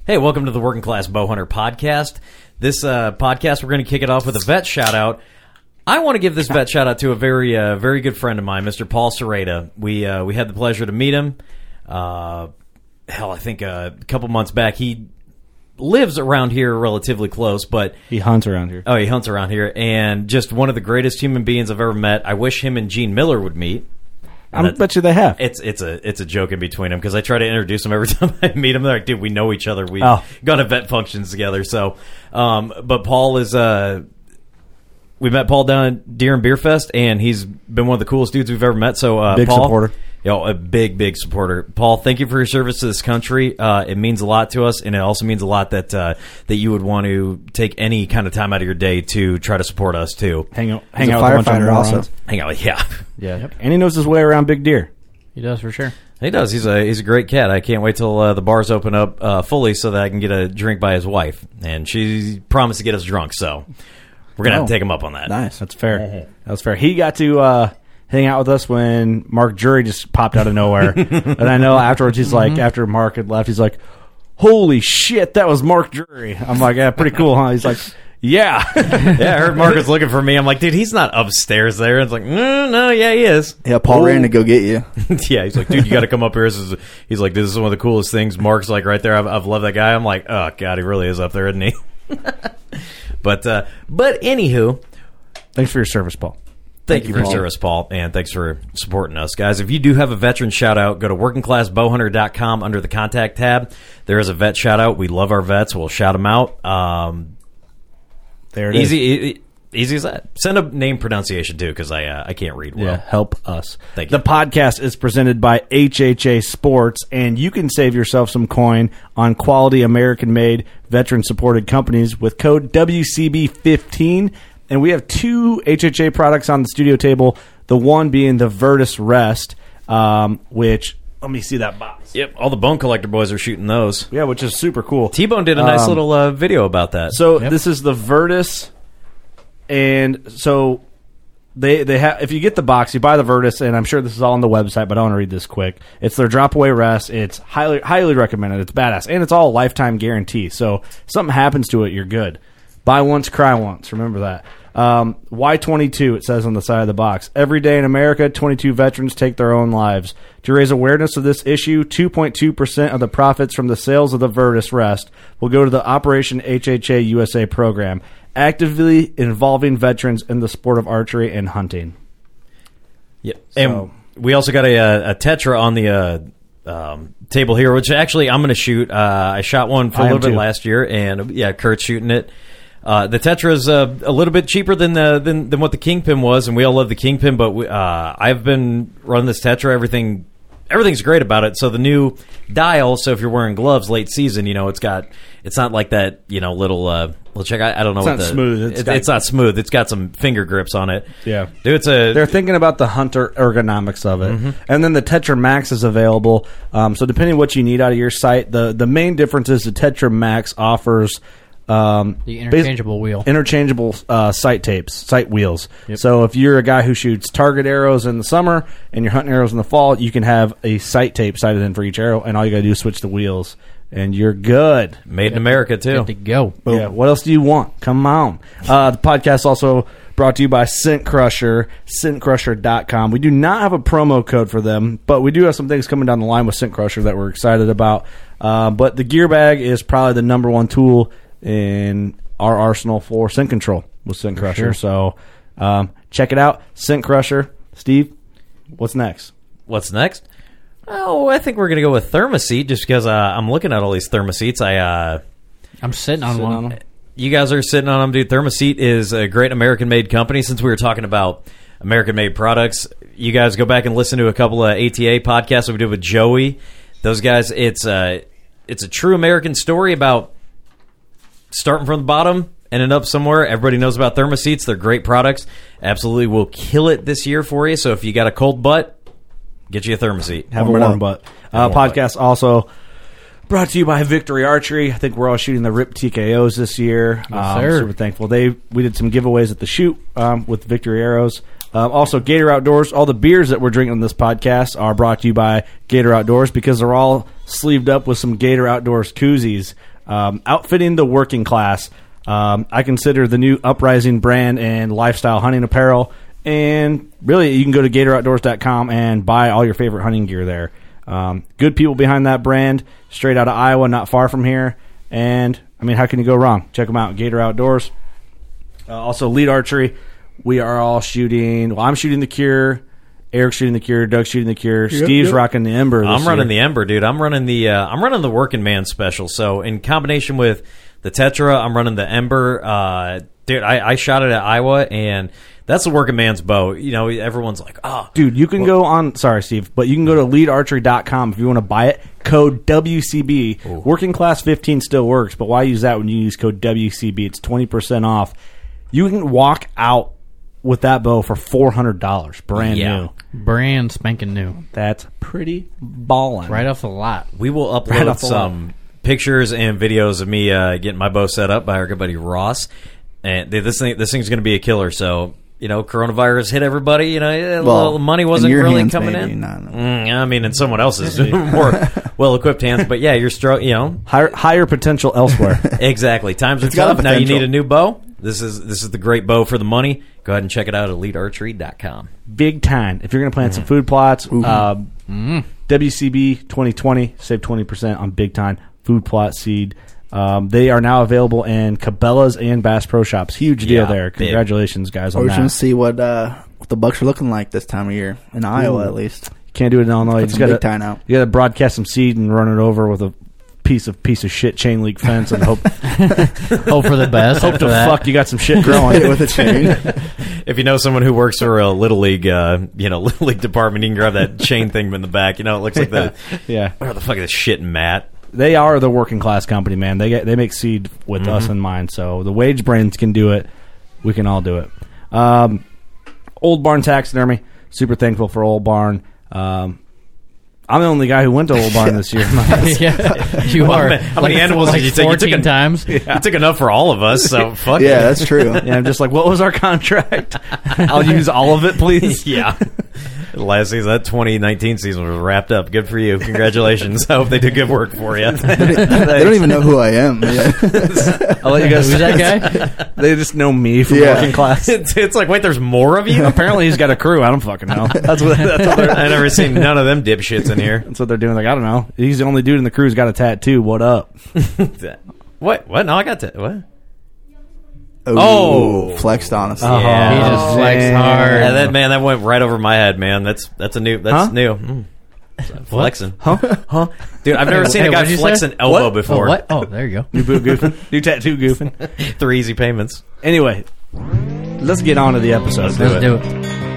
Hey, welcome to the Working Class Bowhunter podcast. This podcast, we're going to kick it off with a vet shout-out. I want to give this vet shout-out to a very good friend of mine, Mr. Paul Serrata. We had the pleasure to meet him. I think a couple months back. He lives around here relatively close, but... He hunts around here. Oh, he hunts around here, and just one of the greatest human beings I've ever met. I wish him and Gene Miller would meet. I bet you they have. It's a joke in between them because I try to introduce them every time I meet them. They're like, dude, we know each other. We've gone to vet functions together. So, but Paul is... we met Paul down at Deer and Beer Fest, and he's been one of the coolest dudes we've ever met. So, big Paul, supporter. A big supporter. Paul, thank you for your service to this country. It means a lot to us, and it also means a lot that you would want to take any kind of time out of your day to try to support us too. Hang out with a bunch of morons. Hang out, yeah. Yep. And he knows his way around big deer. He does for sure. He does. He's a great cat. I can't wait till the bars open up fully so that I can get a drink by his wife, and she promised to get us drunk. So we're gonna have to take him up on that. Nice. That's fair. That's fair. He got to hang out with us when Mark Jury just popped out of nowhere. And I know afterwards he's like, after Mark had left, he's like, holy shit, that was Mark Jury. I'm like, yeah, pretty cool, huh? He's like, yeah. Yeah, I heard Mark was looking for me. I'm like, dude, he's not upstairs there. And it's like, no, yeah, he is. Yeah, Paul ran to go get you. Yeah, he's like, dude, you got to come up here. He's like, this is one of the coolest things. Mark's like right there. I've loved that guy. I'm like, oh, God, he really is up there, isn't he? But anywho. Thanks for your service, Paul. Thank you for your service, Paul, and thanks for supporting us. Guys, if you do have a veteran shout-out, go to workingclassbowhunter.com under the contact tab. There is a vet shout-out. We love our vets. We'll shout them out. There it is. Easy as that. Send a name pronunciation, too, because I can't read well. Yeah, help us. Thank you. The podcast is presented by HHA Sports, and you can save yourself some coin on quality American-made, veteran-supported companies with code WCB15. And we have two HHA products on the studio table, the one being the Virtus Rest, which... Let me see that box. Yep, all the Bone Collector boys are shooting those. Yeah, which is super cool. T-Bone did a nice little video about that. So this is the Virtus, and so they have. If you get the box, you buy the Virtus, and I'm sure this is all on the website, but I want to read this quick. It's their drop away rest. It's highly recommended. It's badass, and it's all a lifetime guarantee. So if something happens to it, you're good. Buy once, cry once. Remember that. Y22, it says on the side of the box. Every day in America, 22 veterans take their own lives. To raise awareness of this issue, 2.2% of the profits from the sales of the Virtus Rest will go to the Operation HHA USA program, actively involving veterans in the sport of archery and hunting. Yep. So, and we also got a Tetra on the table here, which actually I'm going to shoot. I shot one for a little bit last year, and yeah, Kurt's shooting it. The Tetra is a little bit cheaper than what the Kingpin was, and we all love the Kingpin. But I've been running this Tetra. Everything's great about it. So the new dial. So if you're wearing gloves late season, it's not like that. Little check. I don't know. It's not smooth. It's not smooth. It's got some finger grips on it. Yeah, dude. They're thinking about the hunter ergonomics of it, and then the Tetra Max is available. So depending on what you need out of your sight, the main difference is the Tetra Max offers. The interchangeable wheel. Interchangeable sight wheels. Yep. So if you're a guy who shoots target arrows in the summer and you're hunting arrows in the fall, you can have a sight tape sighted in for each arrow, and all you got to do is switch the wheels, and you're good. Made in America, too. Good to go. Boom. Yeah, what else do you want? Come on. The podcast also brought to you by Scent Crusher, scentcrusher.com. We do not have a promo code for them, but we do have some things coming down the line with Scent Crusher that we're excited about. But the gear bag is probably the number one tool in our arsenal for scent control with Scent Crusher. Sure. So check it out. Scent Crusher. Steve, what's next? What's next? Oh, I think we're going to go with Thermoset just because I'm looking at all these Thermosets. I'm sitting on one. You guys are sitting on them, dude. Thermoset is a great American-made company. Since we were talking about American-made products, you guys go back and listen to a couple of ATA podcasts that we did with Joey. Those guys, it's a true American story about starting from the bottom, ending up somewhere. Everybody knows about Thermosets. They're great products. Absolutely will kill it this year for you. So if you got a cold butt, get you a Thermoset. Have a warm butt. Podcast also brought to you by Victory Archery. I think we're all shooting the RIP TKOs this year. Yes, super thankful. We did some giveaways at the shoot with Victory Arrows. Also, Gator Outdoors. All the beers that we're drinking on this podcast are brought to you by Gator Outdoors because they're all sleeved up with some Gator Outdoors koozies. Outfitting the working class. I consider the new Uprising brand and lifestyle hunting apparel. And really, you can go to GatorOutdoors.com and buy all your favorite hunting gear there. Good people behind that brand, straight out of Iowa, not far from here. And, I mean, how can you go wrong? Check them out, Gator Outdoors. Also, Lead Archery. We are all shooting. Well, I'm shooting the Cure. Eric's shooting the Cure. Doug's shooting the Cure. Steve's rocking the Ember. I'm running the Ember, dude. I'm running the Working Man special. So in combination with the Tetra, I'm running the Ember. Dude, I shot it at Iowa, and that's the Working Man's bow. You know, everyone's like, oh. Dude, you can go on, sorry, Steve, but you can go to leadarchery.com if you want to buy it. Code WCB. Ooh. Working Class 15 still works, but why use that when you use code WCB? It's 20% off. You can walk out with that bow for $400, brand new. Brand spanking new. This pretty ballin'. Right off the lot. We will upload some pictures and videos of me getting my bow set up by our good buddy Ross. And this thing's going to be a killer. So, you know, coronavirus hit everybody. You know, money wasn't really coming in. I mean, in someone else's more well-equipped hands. But yeah, you're higher potential elsewhere. Exactly. Times are tough. Now you need a new bow. This is the great bow for the money. Go ahead and check it out at EliteArchery.com. Big time. If you're going to plant some food plots, WCB 2020, save 20% on big time food plot seed. They are now available in Cabela's and Bass Pro Shops. Huge deal there. Congratulations, guys, on that. We're going to see what the bucks are looking like this time of year, in Iowa at least. You can't do it in Illinois. You got to broadcast some seed and run it over with a piece of shit chain link fence and hope for the best. Hope to fuck you got some shit growing with a chain. If you know someone who works for a little league, little league department, you can grab that chain thing in the back. You know, it looks like where the fuck is this shit mat? They are the working class company, man. They make seed with us in mind. So the wage brains can do it. We can all do it. Old Barn Taxidermy. Super thankful for Old Barn. I'm the only guy who went to Old Barn this year. Yeah, you are. How many animals did you take? 14 times. Yeah. You took enough for all of us, so fuck it. Yeah, that's true. Yeah, I'm just like, what was our contract? I'll use all of it, please. Yeah. Last season, that 2019 season was wrapped up. Good for you. Congratulations. I hope they did good work for you. They don't even know who I am. Yeah. I'll let you guys. Who's that guy? They just know me from working class. It's like, wait, there's more of you? Apparently he's got a crew. I don't fucking know. That's what I never seen none of them dipshits in here. That's what they're doing. Like, I don't know. He's the only dude in the crew who's got a tattoo. What up? What? No, I got that. What? Oh, flexed on us. Yeah, he just flexed hard. Yeah, that went right over my head, man. That's new. Flexing, huh? Dude, I've never seen a guy flex an elbow before. What? Oh, there you go. New boot goofing, new tattoo goofing. 3 easy payments. Anyway, let's get on to the episode. Let's do it.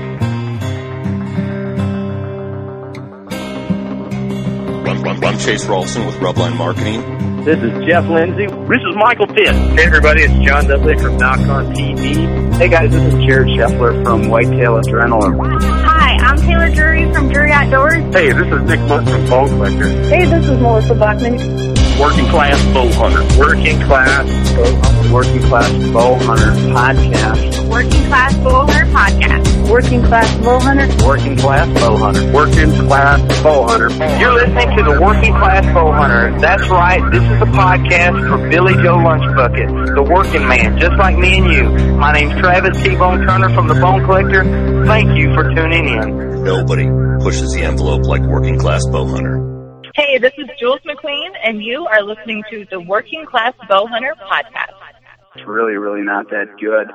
I'm Chase Rolfson with Rubline Marketing. This is Jeff Lindsay. This is Michael Pitt. Hey, everybody, it's John Dudley from Knock On TV. Hey, guys, this is Jared Scheffler from Whitetail Adrenaline. Hi, I'm Taylor Drury from Drury Outdoors. Hey, this is Nick Munt from Bone Collector. Hey, this is Melissa Buckman. Working Class Bow Hunter. Working Class Bow Hunter. Working Class Bow Hunter Podcast. Working Class Bow Hunter Podcast. Working Class Bow Hunter. Working Class Bow Hunter. Working Class Bow Hunter. You're listening to the Working Class Bow Hunter. That's right. This is a podcast for Billy Joe Lunchbucket, the working man, just like me and you. My name's Travis T-Bone Turner from the Bone Collector. Thank you for tuning in. Nobody pushes the envelope like Working Class Bow Hunter. Hey, this is Jules McQueen, and you are listening to the Working Class Bow Hunter Podcast. It's really, really not that good.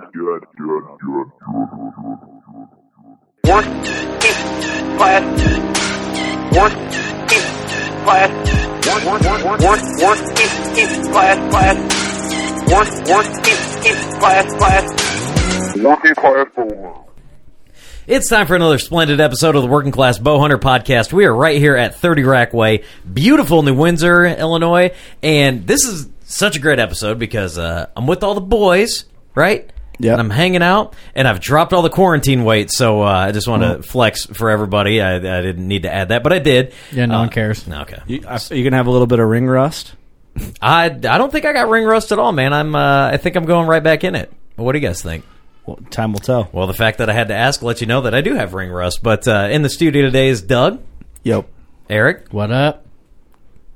Working Class. Working Class. Working Class Bow Hunter. It's time for another splendid episode of the Working Class Bow Hunter Podcast. We are right here at 30 Rack Way, beautiful New Windsor, Illinois, and this is such a great episode because I'm with all the boys, right? Yeah. And I'm hanging out, and I've dropped all the quarantine weight, so I just want to flex for everybody. I didn't need to add that, but I did. Yeah, no one cares. Okay. You going to have a little bit of ring rust? I don't think I got ring rust at all, man. I think I'm going right back in it. What do you guys think? Well, time will tell. Well, the fact that I had to ask lets you know that I do have ring rust. But in the studio today is Doug. Yep. Eric. What up?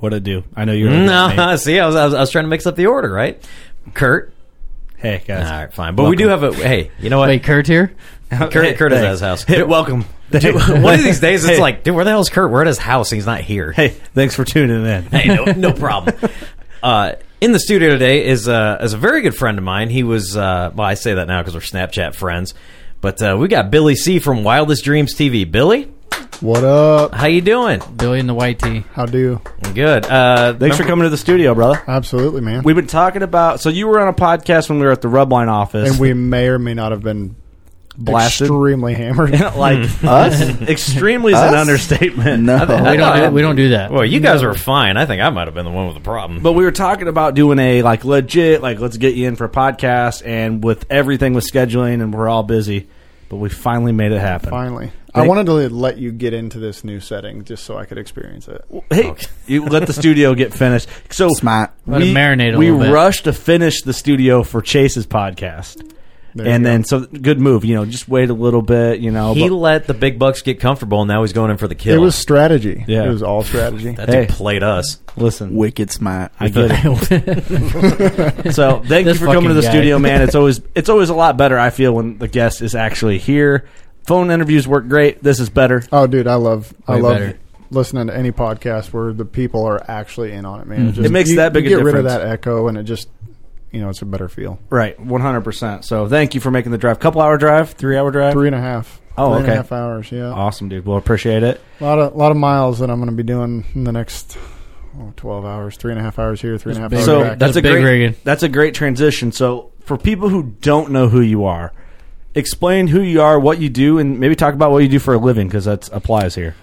What'd it do? I know you're. No, see, I was trying to mix up the order, right? Kurt. Hey guys. All right, fine. But we do have a. Hey, you know what? Wait, Kurt here? Kurt is at his house. Hey, welcome. Dude, one of these days, it's like, dude, where the hell is Kurt? We're at his house. And he's not here. Hey, thanks for tuning in. Hey, no problem. In the studio today is a very good friend of mine. He was, well, I say that now because we're Snapchat friends. But we got Billy C. from Wildest Dreams TV. Billy? What up? How you doing? Billy in the white tee. How do? Good. Thanks for coming to the studio, brother. Absolutely, man. We've been talking about... So you were on a podcast when we were at the Rubline office. And we may or may not have been blasted. Extremely hammered. Like us? Extremely is an understatement. No. We don't do that. Well, you guys were fine. I think I might have been the one with the problem. But we were talking about doing a like legit, like let's get you in for a podcast, and with everything with scheduling, and we're all busy. But we finally made it happen. Finally. I wanted to let you get into this new setting just so I could experience it. Hey, you let the studio get finished. So Smart. Let it marinate a we little bit. rushed to finish the studio for Chase's podcast. And then, so good move, just wait a little bit, He let the big bucks get comfortable, and now he's going in for the kill. It was strategy. Yeah. It was all strategy. That dude played us. Listen. Wicked smart. I get it. So thank you This for coming to the fucking guy. studio, man. It's always a lot better, I feel, when the guest is actually here. Phone interviews work great. This is better. Oh, dude, I love better. listening to any podcast where the people are actually in on it, man. It makes that big a you get rid of difference. that echo, and it just, it's a better feel. Right, 100%. So thank you for making the drive. Couple-hour drive? 3-hour drive? 3.5. Oh, okay. 3.5 hours, yeah. Awesome, dude. Well, appreciate it. A lot of miles that I'm going to be doing in the next 12 hours, 3.5 hours here, 3.5 hours So back. that's a big great rigging. That's a great transition. So for people who don't know who you are, explain who you are, what you do, and maybe talk about what you do for a living, because that applies here.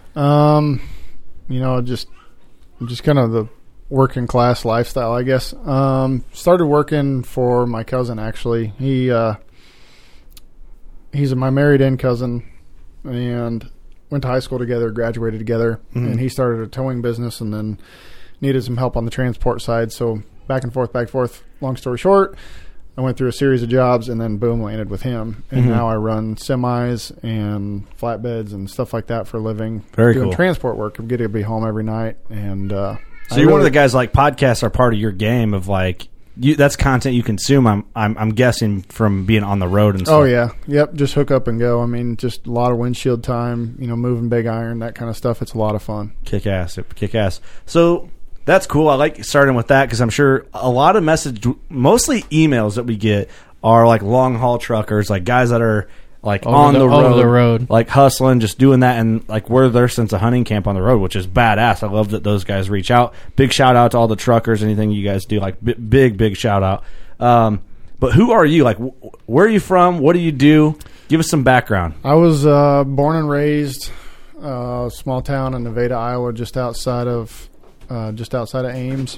Just kind of the working class lifestyle, I guess. Started working for my cousin, actually. He's my married in cousin, and went to high school together, graduated together, and he started a towing business, and then needed some help on the transport side. So back and forth. Long story short, I went through a series of jobs, and then boom, landed with him. And now I run semis and flatbeds and stuff like that for a living. Very doing cool. transport work. I'm getting to be home every night, and So you're one of the guys, like, podcasts are part of your game of, like, that's content you consume, I'm guessing, from being on the road and stuff. Oh, yeah. Yep, just hook up and go. I mean, just a lot of windshield time, moving big iron, that kind of stuff. It's a lot of fun. Kick ass. So that's cool. I like starting with that because I'm sure a lot of mostly emails that we get are like long haul truckers, like guys that are like over the road, like hustling, just doing that, and like we're their sense of hunting camp on the road, which is badass. I love that those guys reach out. Big shout out to all the truckers. Anything you guys do, like big shout out. But who are you? Like, where are you from? What do you do? Give us some background. I was born and raised small town in Nevada, Iowa, just outside of Ames.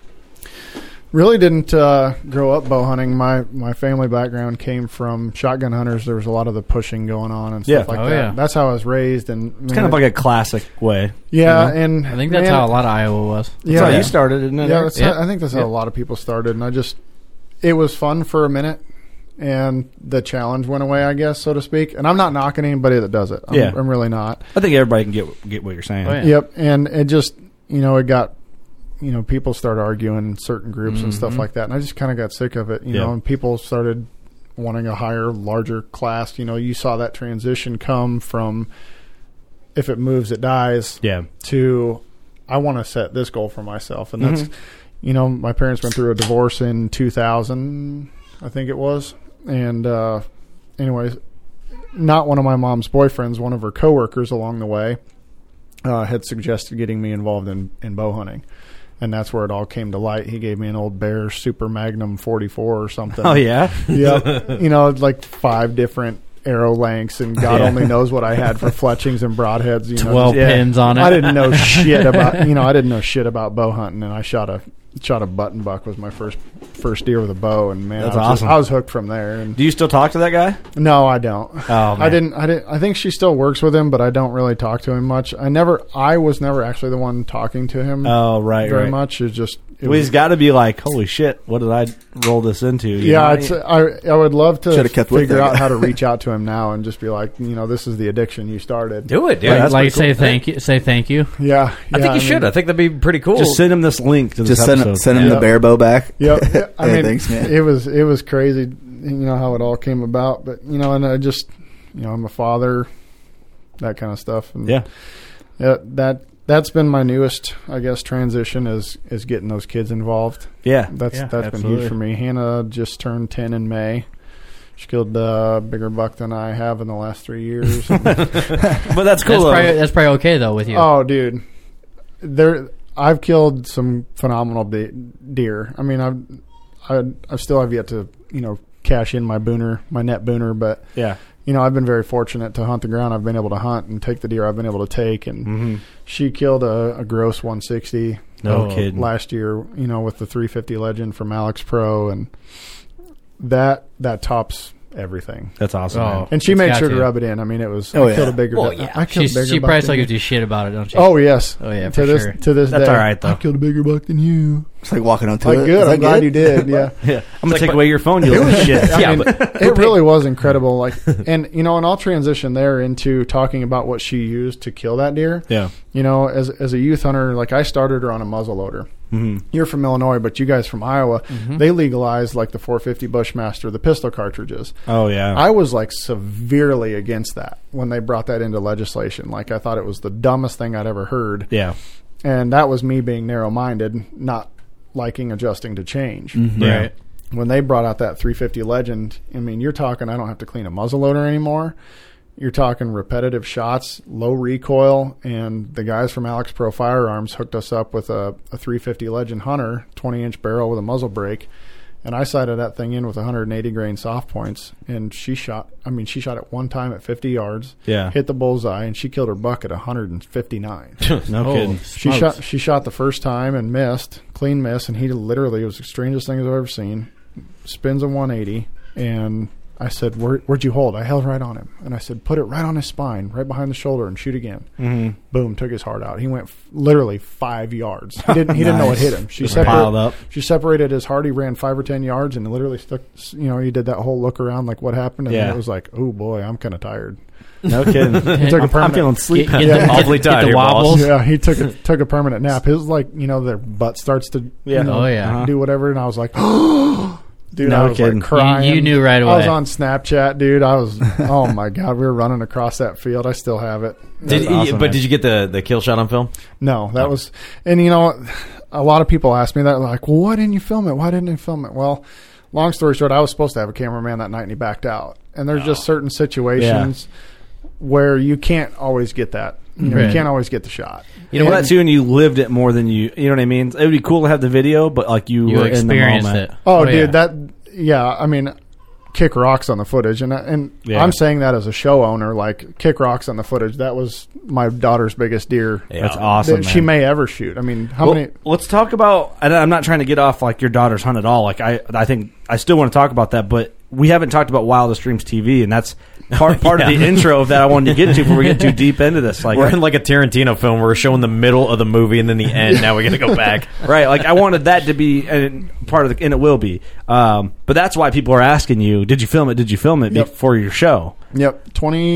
Really didn't grow up bow hunting. My family background came from shotgun hunters. There was a lot of the pushing going on and stuff like that. Yeah. That's how I was raised, and It's kind of like a classic way. yeah. And I think that's how a lot of Iowa was. That's how you started, isn't it? Yeah, Eric? I think that's how a lot of people started, and it was fun for a minute, and the challenge went away, I guess, so to speak. And I'm not knocking anybody that does it. I'm really not. I think everybody can get what you're saying. Oh, yeah. Yep, and it just it got people started arguing in certain groups and stuff like that, and I just kind of got sick of it, and people started wanting a higher, larger class. You saw that transition come from if it moves, it dies. Yeah. To I want to set this goal for myself, and that's my parents went through a divorce in 2000, I think it was, and anyways, not one of my mom's boyfriends, one of her coworkers along the way had suggested getting me involved in bow hunting. And that's where it all came to light. He gave me an old Bear Super Magnum 44 or something. Oh, yeah? Yep. like 5 different arrow lengths, and God only knows what I had for fletchings and broadheads. 12 pins on it. I didn't know shit about bow hunting, and I shot a button buck was my first deer with a bow, and man, that's awesome. I was hooked from there. And do you still talk to that guy? No, I don't. Oh, man. I didn't. I think she still works with him, but I don't really talk to him much. I was never actually the one talking to him. Oh, right, very right. much. It's just he's got to be like, holy shit, what did I roll this into? I would love to figure out how to that. reach out to him now and just be like, this is the addiction you started. Do it, dude. Like say thank you. Say thank you. Yeah. I think you should. I think that'd be pretty cool. Just send him this link to this Just episode. send him the bear bow back. Yep. I mean, thanks, man. it was crazy, how it all came about. But and I just, I'm a father, that kind of stuff. And that's been my newest, I guess, transition is getting those kids involved. Yeah, that's been huge for me. Hannah just turned 10 in May. She killed a bigger buck than I have in the last 3 years. But that's cool. That's probably okay though with you. Oh, dude, I've killed some phenomenal deer. I mean, I still have yet to cash in my net booner, but I've been very fortunate to hunt the ground I've been able to hunt and take the deer I've been able to take. And she killed a gross 160 last year, with the 350 Legend from Alex Pro, and that tops everything. That's awesome. Man. And she made sure to rub it in. I mean, it was I killed a bigger. Well, yeah. I killed a bigger. She buck probably than still you. gives you shit about it, don't she? Oh yes. Oh yeah. To this That's day, all right though. I killed a bigger buck than you. It's like walking onto Like it. good. I'm glad you did. Yeah. I'm gonna take away your phone. You little shit. I mean, it really was incredible. Like, and and I'll transition there into talking about what she used to kill that deer. Yeah. As a youth hunter, like I started her on a muzzle loader. Mm-hmm. You're from Illinois, but you guys from Iowa, they legalized like the 450 Bushmaster, the pistol cartridges. Oh yeah. I was like severely against that when they brought that into legislation. Like I thought it was the dumbest thing I'd ever heard. Yeah. And that was me being narrow-minded, not liking adjusting to change. Mm-hmm. Yeah. Right. When they brought out that 350 Legend, I mean, you're talking I don't have to clean a muzzle loader anymore. You're talking repetitive shots, low recoil, and the guys from Alex Pro Firearms hooked us up with a 350 Legend Hunter, 20-inch barrel with a muzzle brake, and I sighted that thing in with 180 grain soft points, and she shot it one time at 50 yards, hit the bullseye, and she killed her buck at 159. No kidding. She shot the first time and missed, clean miss, and he literally, it was the strangest thing I've ever seen. Spins a 180, and I said, where'd you hold? I held right on him. And I said, put it right on his spine, right behind the shoulder, and shoot again. Mm-hmm. Boom, took his heart out. He went literally 5 yards. He didn't know what hit him. She separated his heart. He ran 5 or 10 yards and literally stuck, he did that whole look around like what happened. And then it was like, oh boy, I'm kind of tired. No kidding. I'm feeling sleepy. Awfully tired. Get the wobbles. Yeah, he took a permanent nap. His their butt starts to do whatever. And I was like, dude, I was like crying. You knew right away. I was on Snapchat, dude. Oh my God, we were running across that field. I still have it. Did you get the kill shot on film? No, that was, and a lot of people ask me that, like, well, why didn't you film it? Why didn't you film it? Well, long story short, I was supposed to have a cameraman that night and he backed out. And there's just certain situations where you can't always get that. You can't always get the shot. That too, and you lived it more than you know what I mean? It would be cool to have the video, but like you were in the moment. It. Oh, dude, I mean, kick rocks on the footage. And I'm saying that as a show owner, like, kick rocks on the footage. That was my daughter's biggest deer. Yeah. That's awesome, that she may ever shoot. I mean, many... Let's talk about, and I'm not trying to get off, like, your daughter's hunt at all. Like, I think I still want to talk about that, but we haven't talked about Wildest Dreams TV, and that's part of the intro of that I wanted to get to before we get too deep into this. Like, we're in like a Tarantino film where we're showing the middle of the movie and then the end. Now we're going to go back. Right. Like, I wanted that to be part of and it will be. But that's why people are asking you, did you film it? Did you film it before your show? Yep.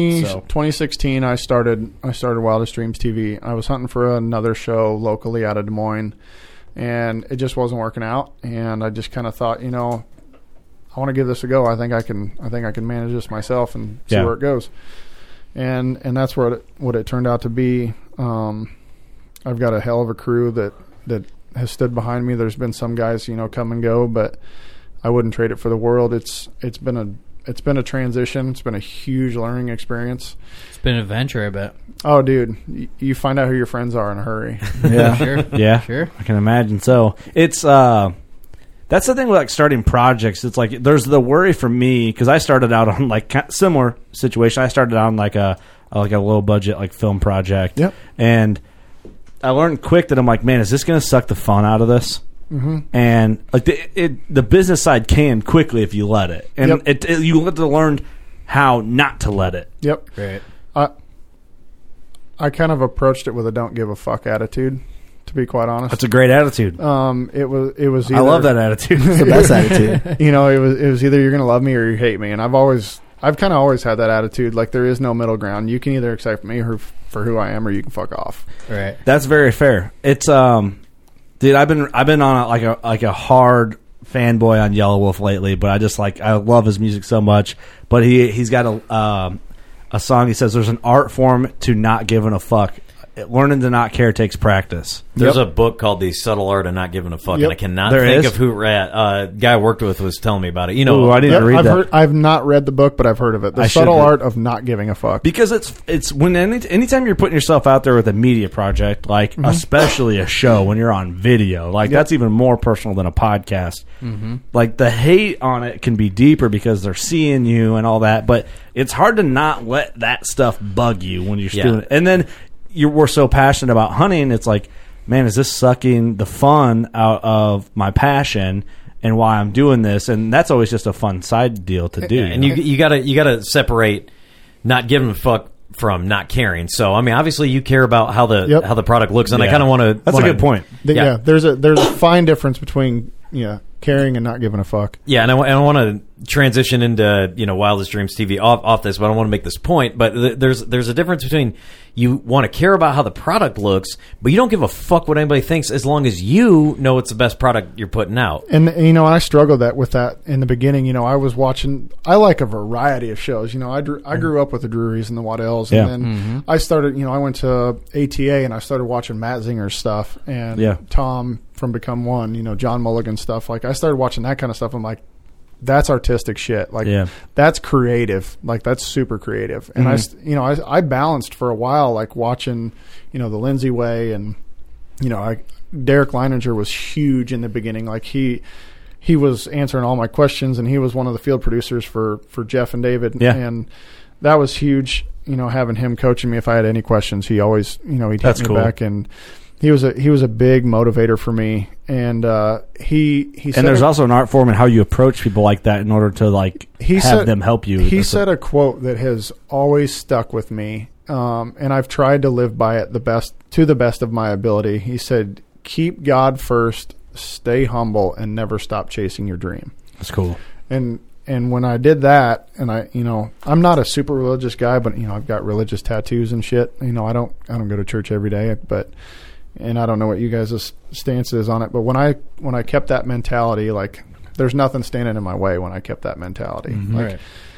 2016, I started Wildest Dreams TV. I was hunting for another show locally out of Des Moines, and it just wasn't working out. And I just kind of thought, I want to give this a go. I think I can manage this myself and see where it goes. And that's what it turned out to be. I've got a hell of a crew that has stood behind me. There's been some guys, come and go, but I wouldn't trade it for the world. It's been a transition. It's been a huge learning experience. It's been an adventure, I bet. Oh, dude, you find out who your friends are in a hurry. Yeah, sure. Yeah, sure. I can imagine. So it's that's the thing with like starting projects. It's like there's the worry for me because I started out on like similar situation. I started on like a low budget like film project. Yep. And I learned quick that I'm like, man, is this going to suck the fun out of this? Mm-hmm. And like the business side can quickly if you let it, and you have to learn how not to let it. Yep. Right. I kind of approached it with a don't give a fuck attitude to be quite honest. That's a great attitude. It was either, I love that attitude. It's the best attitude. You know, it was either you're going to love me or you hate me, and I've kind of always had that attitude. Like, there is no middle ground. You can either accept me for who I am, or you can fuck off. Right. That's very fair. It's dude, I've been on a hard fanboy on Yellow Wolf lately, but I love his music so much. But he's got a song. He says there's an art form to not giving a fuck. Learning to not care takes practice. There's a book called The Subtle Art of Not Giving a Fuck, and I cannot think of who guy I worked with was telling me about it. You know, I didn't read that. I've not read the book, but I've heard of it. The Subtle Art of Not Giving a Fuck. Because it's when anytime you're putting yourself out there with a media project, like especially a show, when you're on video, like that's even more personal than a podcast. Like the hate on it can be deeper because they're seeing you and all that, but it's hard to not let that stuff bug you when you're doing it. And then we're so passionate about hunting, it's like, man, is this sucking the fun out of my passion and why I'm doing this? And that's always just a fun side deal to do. And you gotta separate not giving a fuck from not caring. So I mean, obviously you care about how the product looks, and I kind of want to. That's a good point. There's a fine difference between caring and not giving a fuck. Yeah, and I want to transition into Wildest Dreams TV off this, but I don't want to make this point. But there's a difference between you want to care about how the product looks, but you don't give a fuck what anybody thinks as long as you know it's the best product you're putting out. And I struggled with that in the beginning. I was watching. I like a variety of shows. I grew up with the Drurys and the Waddells, and then I started. I went to ATA and I started watching Matt Zinger's stuff and Tom from Become One. John Mulligan stuff. Like, I started watching that kind of stuff. I'm like, that's artistic shit. Like, that's creative. Like, that's super creative. And I balanced for a while, like watching, the Lindsay Way, and Derek Leininger was huge in the beginning. Like, he was answering all my questions, and he was one of the field producers for Jeff and David. And that was huge. Having him coaching me if I had any questions, he always, he'd hit me back, and he was a big motivator for me, and he and there's also an art form in how you approach people like that in order to have them help you. He said a quote that has always stuck with me, and I've tried to live by it to the best of my ability. He said, "Keep God first, stay humble, and never stop chasing your dream." That's cool. And when I did that, and I'm not a super religious guy, but I've got religious tattoos and shit. I don't go to church every day, and I don't know what you guys' stance is on it, but when I kept that mentality, like, there's nothing standing in my way when I kept that mentality. Like,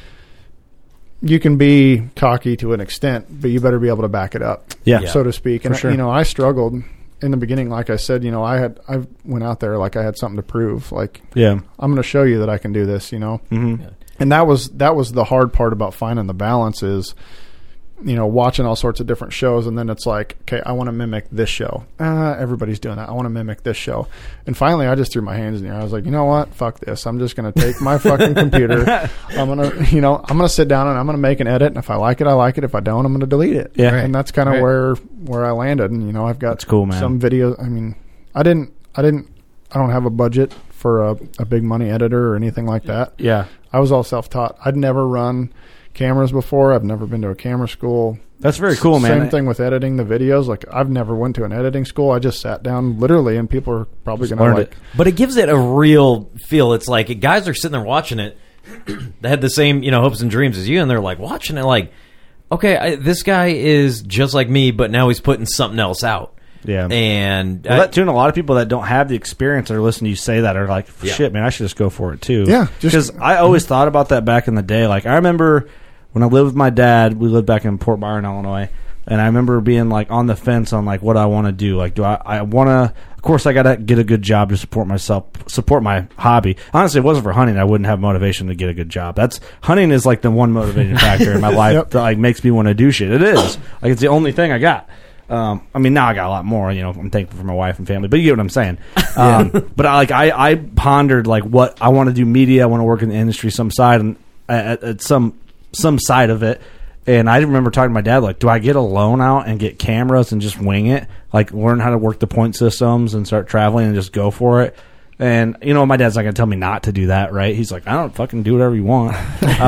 you can be cocky to an extent, but you better be able to back it up, so to speak. And I struggled in the beginning. Like I said, I went out there like I had something to prove. Like, I'm going to show you that I can do this. And that was the hard part about finding the balance is, watching all sorts of different shows, and then it's like, okay, I want to mimic this show. Everybody's doing that. I want to mimic this show. And finally, I just threw my hands in the air. I was like, you know what? Fuck this. I'm just going to take my fucking computer. I'm going to sit down and I'm going to make an edit. And if I like it, I like it. If I don't, I'm going to delete it. Yeah. And that's kind of where I landed. And, I've got some videos. I mean, I don't have a budget for a big money editor or anything like that. Yeah. I was all self-taught. I'd never run cameras before. I've never been to a camera school. That's very cool, man. Same thing with editing the videos. Like, I've never went to an editing school. I just sat down literally, and people are probably going to like. But it gives it a real feel. It's like guys are sitting there watching it. They had the same hopes and dreams as you, and they're like watching it like, okay, this guy is just like me, but now he's putting something else out. Yeah. And that too, and a lot of people that don't have the experience or listen to you say that are like, shit, man, I should just go for it too. Yeah. Because I always thought about that back in the day. Like, I remember when I lived with my dad, we lived back in Port Byron, Illinois, and I remember being like on the fence on like what I want to do. Like, do I want to? Of course, I got to get a good job to support myself, support my hobby. Honestly, if it wasn't for hunting, I wouldn't have motivation to get a good job. Hunting is like the one motivating factor in my life that like makes me want to do shit. It is like it's the only thing I got. I mean, now I got a lot more. I'm thankful for my wife and family, but you get what I'm saying. But I pondered like what I want to do. Media. I want to work in the industry, some side and at some side of it. And I remember talking to my dad, like, do I get a loan out and get cameras and just wing it? Like, learn how to work the point systems and start traveling and just go for it? And, you know, my dad's not going to tell me not to do that, right? He's like, I don't fucking do whatever you want.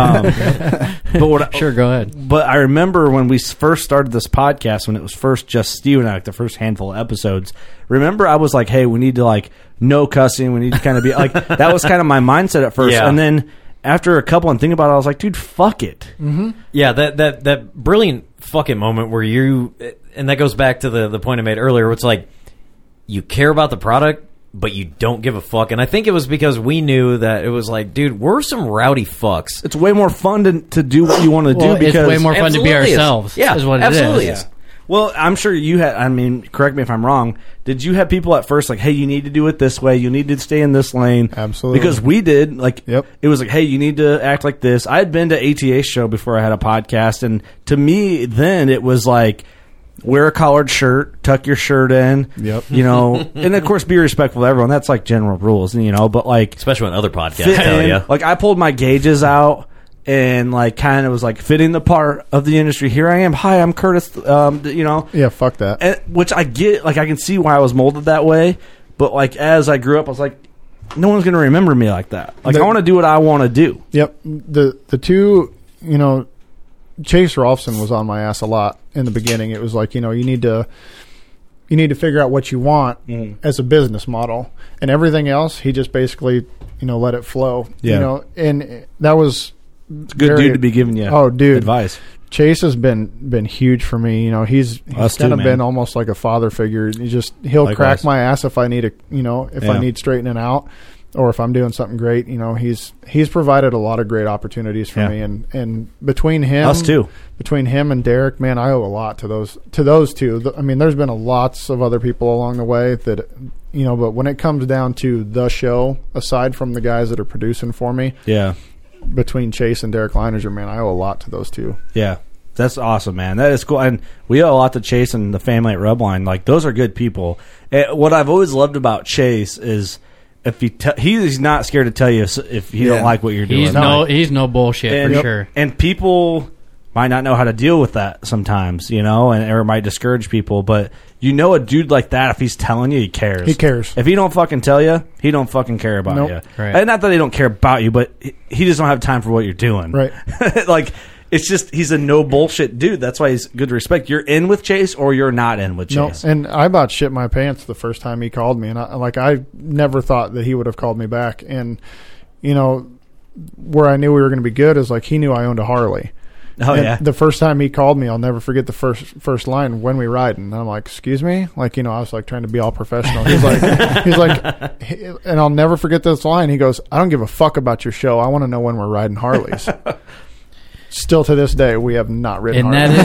Sure, go ahead. But I remember when we first started this podcast, when it was first just Steve and I, like the first handful of episodes, remember I was like, hey, we need to, like, no cussing. We need to kind of be, like, that was kind of my mindset at first. Yeah. And then after a couple and thinking about it, I was like, dude, fuck it. Mm-hmm. Yeah, that brilliant fucking moment where you, and that goes back to the point I made earlier, where it's like, you care about the product, but you don't give a fuck. And I think it was because we knew that it was like, dude, we're some rowdy fucks. It's way more fun to do what you want to do because it's way more fun to be ourselves. Yeah, is what absolutely it is. is. Well, I'm sure you had, I mean, correct me if I'm wrong, did you have people at first like, hey, you need to do it this way, you need to stay in this lane? Absolutely. Because we did, like, Yep. It was like, hey, you need to act like this. I had been to ATA's show before I had a podcast, and to me, then it was like, wear a collared shirt, tuck your shirt in, Yep. you know, and of course be respectful to everyone. That's like general rules, you know, but like, Especially when other podcasts fit tell in. you. Like I pulled my gauges out and like kind of was like fitting the part of the industry. Here I am. Hi, I'm Curtis. You know, Yeah, fuck that. and, which I get. Like I can see why I was molded that way. But like as I grew up, I was like, no one's gonna remember me like that. Like I want to do what I want to do. Yep. The two, you know, Chase Rolfson was on my ass a lot in the beginning. It was like, you know, you need to figure out what you want as a business model, and everything else he just basically, you know, let it flow. Yeah. You know, and that was It's a good dude to be giving you advice. Chase has been huge for me. You know, he's Us kind too, of man. been almost like a father figure. He'll Likewise. crack my ass if I need a, you know, if Yeah. I need straightening out, or if I'm doing something great. You know, he's provided a lot of great opportunities for Yeah. me, and between him, Us too. between him and Derek, man, I owe a lot to those two. I mean, there's been lots of other people along the way that, you know, but when it comes down to the show, aside from the guys that are producing for me, Yeah. between Chase and Derek Leininger, man, I owe a lot to those two. Yeah. That's awesome, man. That is cool. And we owe a lot to Chase and the family at Rubline. Like, those are good people. What I've always loved about Chase is if he's not scared to tell you if he don't like what you're doing. He's no bullshit and, for sure. And people might not know how to deal with that sometimes, you know, and or it might discourage people. But you know, a dude like that, if he's telling you, he cares. He cares. If he don't fucking tell you, he don't fucking care about Nope. you. Right. And not that he don't care about you, but he just don't have time for what you're doing. Right. Like, it's just he's a no bullshit dude. That's why he's good respect. You're in with Chase or you're not in with Chase. No, and I about shit my pants the first time he called me, and I never thought that he would have called me back. And you know, where I knew we were going to be good is like he knew I owned a Harley. Oh And yeah. the first time he called me, I'll never forget the first line, "When we riding?" And I'm like, "Excuse me?" Like, you know, I was like trying to be all professional. He's like, and I'll never forget this line. He goes, "I don't give a fuck about your show. I want to know when we're riding Harleys." Still to this day, we have not ridden And Harleys.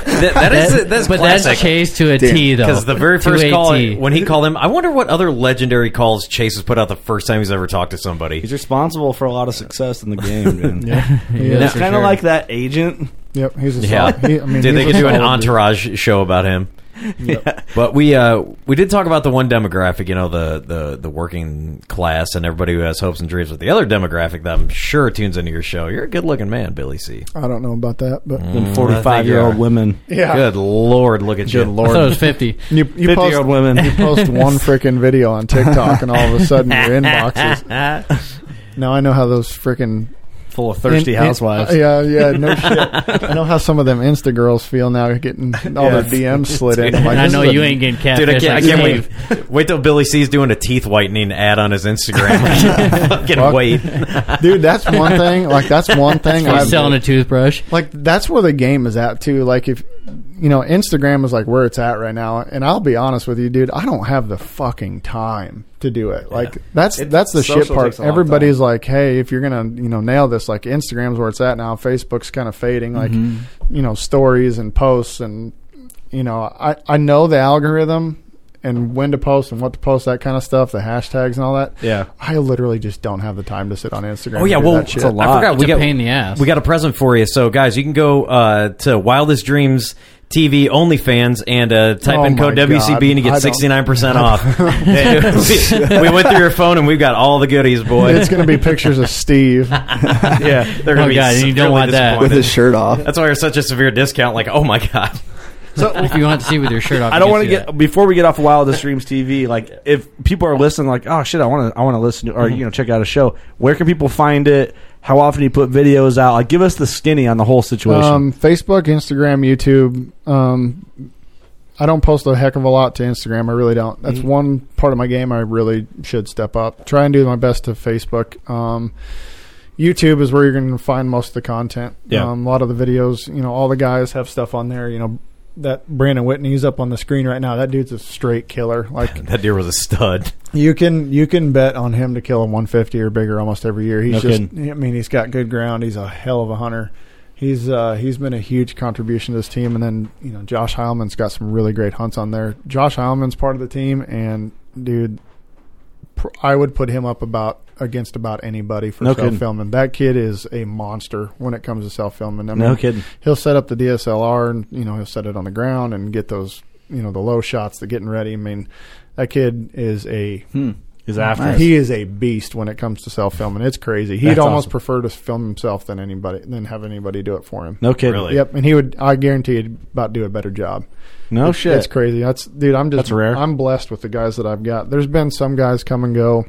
That's but classic. that's Chase to a T, though. Because the very To first a call, T. when he called him, I wonder what other legendary calls Chase has put out the first time he's ever talked to somebody. He's responsible for a lot of success in the game, man. He is It's for kind of sure. like that agent. Yep, he's a Yeah, solid. I mean, dude, they he's could a do an solid dude. entourage show about him. But we did talk about the one demographic, you know, the working class and everybody who has hopes and dreams. But the other demographic that I'm sure tunes into your show, you're a good looking man, Billy C. I don't know about that, but Than 45-year-old women. yeah. Good Lord, look at you. I thought it was 50. You 50-year-old women. You post one freaking video on TikTok, and all of a sudden your inbox is. Now I know how those freaking Full of thirsty housewives. yeah, no shit. I know how some of them Insta girls feel now, getting all their DMs slid in. I'm like, I this know is a- you ain't getting catfish. Dude, I can't like wait. Wait till Billy C's doing a teeth whitening ad on his Instagram. Fucking Fuck. wait. dude. That's one thing. Like that's one thing. He's selling a toothbrush. Like that's where the game is at too. Like if you know, Instagram is like where it's at right now. And I'll be honest with you, dude, I don't have the fucking time to do it. Like that's the shit social part. takes a long Everybody's time. like, hey, if you're gonna nail this, like Instagram's where it's at now. Facebook's kind of fading. Like stories and posts, and I know the algorithm and when to post and what to post, that kind of stuff, the hashtags and all that. Yeah. I literally just don't have the time to sit on Instagram. Oh yeah, and do well, that shit. I forgot It's a pain in the ass. We got a present for you. So guys, you can go to Wildest Dreams TV OnlyFans and type Oh in code my God. WCB and you I get don't- 69% off. we went through your phone and we've got all the goodies, boy. It's going to be pictures of Steve. Yeah, they're gonna Oh, be God, you don't severely want that. disappointed. with his shirt off. That's why there's such a severe discount. Like, oh my god. So if you want to see with your shirt off, I don't want to get before we get off Wildest Dreams TV. Like, if people are listening, like, oh shit, I want to listen to, or check out a show. Where can people find it? How often do you put videos out? Like, give us the skinny on the whole situation. Facebook, Instagram, YouTube. I don't post a heck of a lot to Instagram. I really don't. That's one part of my game I really should step up. Try and do my best to Facebook. YouTube is where you're going to find most of the content. Yeah. A lot of the videos, all the guys have stuff on there. That Brandon Whitney's up on the screen right now. That dude's a straight killer. Like that deer was a stud. You can bet on him to kill a 150 or bigger almost every year. He's he's got good ground. He's a hell of a hunter. He's been a huge contribution to this team. And then, Josh Heilman's got some really great hunts on there. Josh Heilman's part of the team, and dude, I would put him up against about anybody for self-filming. That kid is a monster when it comes to self-filming. I mean, no kidding. He'll set up the DSLR and, he'll set it on the ground and get those, the low shots, the getting ready. I mean, that kid is He's after He is a beast when it comes to self-filming. It's crazy. He'd almost prefer to film himself than have anybody do it for him. No kidding. Really? Yep, and I guarantee he'd about do a better job. No shit. That's crazy. That's rare. I'm blessed with the guys that I've got. There's been some guys come and go.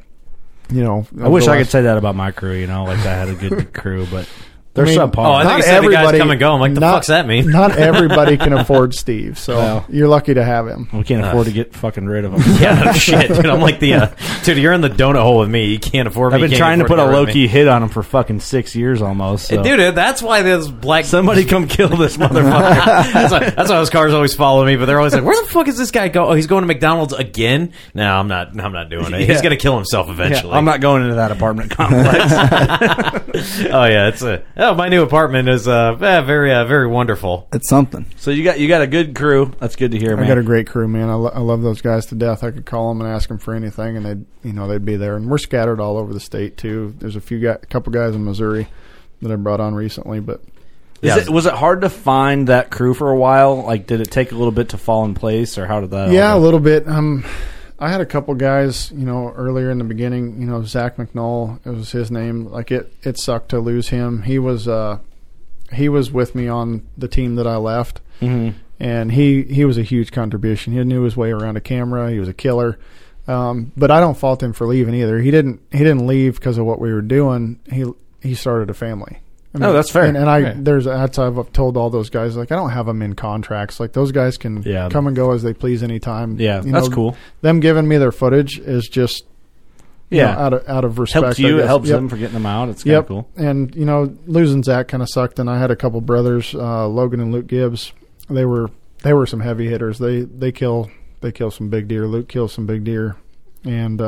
I wish I could say that about my crew. Like I had a good crew, but they're subpar. Oh, I think you said the guys come and go. I'm like, the fuck's that mean? Not everybody can afford Steve, so you're lucky to have him. We can't afford to get fucking rid of him. Yeah, no shit, dude. I'm like dude, you're in the donut hole with me. You can't afford me. I've been trying to put a low-key hit on him for fucking 6 years almost. So. Dude, that's why there's black... Somebody come kill this motherfucker. that's why those cars always follow me, but they're always like, where the fuck is this guy go? Oh, he's going to McDonald's again? No, I'm not doing it. He's going to kill himself eventually. I'm not going into that apartment complex. Oh, yeah. My new apartment is very wonderful. It's something. So you got a good crew. That's good to hear, man. I got a great crew, man. I love those guys to death. I could call them and ask them for anything, and they'd be there. And we're scattered all over the state too. There's a couple guys in Missouri that I brought on recently, but was it hard to find that crew for a while? Like, did it take a little bit to fall in place, or how did that? Yeah, a little bit. I had a couple guys, earlier in the beginning. Zach McNull, it was his name. Like it sucked to lose him. He was with me on the team that I left, and he was a huge contribution. He knew his way around a camera. He was a killer. But I don't fault him for leaving either. He didn't leave because of what we were doing. He started a family. I mean, that's fair. I've told all those guys, like, I don't have them in contracts. Like, those guys can come and go as they please anytime. Yeah, that's cool. Them giving me their footage is just out of respect. Helps you. It helps them for getting them out. It's kind of cool. And losing Zach kind of sucked. And I had a couple brothers, Logan and Luke Gibbs. They were some heavy hitters. They kill some big deer. Luke kills some big deer, and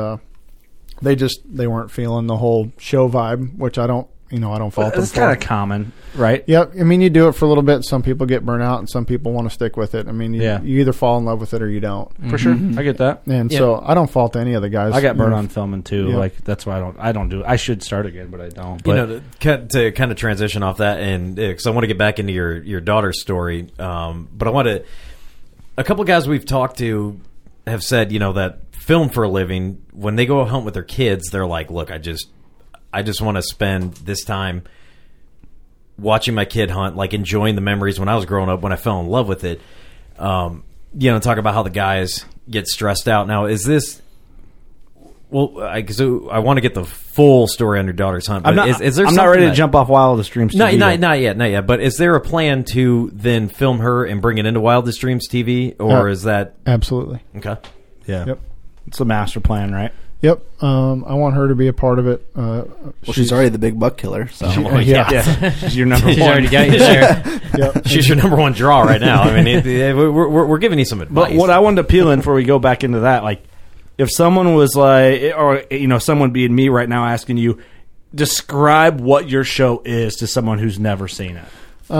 they weren't feeling the whole show vibe, which I don't fault them. It's kind of common, right? Yep. I mean, you do it for a little bit. Some people get burnt out, and some people want to stick with it. I mean, you either fall in love with it or you don't. For sure, I get that. And so I don't fault any of the guys. I got burnt on filming too. Like, that's why I don't do it. I should start again, but I don't. But, to kind of transition off that, and because I want to get back into your daughter's story, but I want to. A couple guys we've talked to have said, that film for a living, when they go hunt with their kids, they're like, look, I just want to spend this time watching my kid hunt, like enjoying the memories when I was growing up, when I fell in love with it. Talk about how the guys get stressed out. Now, is this... Well, I want to get the full story on your daughter's hunt. But I'm not ready to jump off Wildest Dreams TV. Not yet. But is there a plan to then film her and bring it into Wildest Dreams TV, or is that absolutely okay? Yeah. Yep. It's a master plan, right? Yep. I want her to be a part of it. She's already the big buck killer. So she's your number one. She's already got you there. Yep. She's your number one draw right now. I mean, we're giving you some advice. But what I wanted to peel in before we go back into that, like, if someone was like, or someone being me right now asking you, describe what your show is to someone who's never seen it.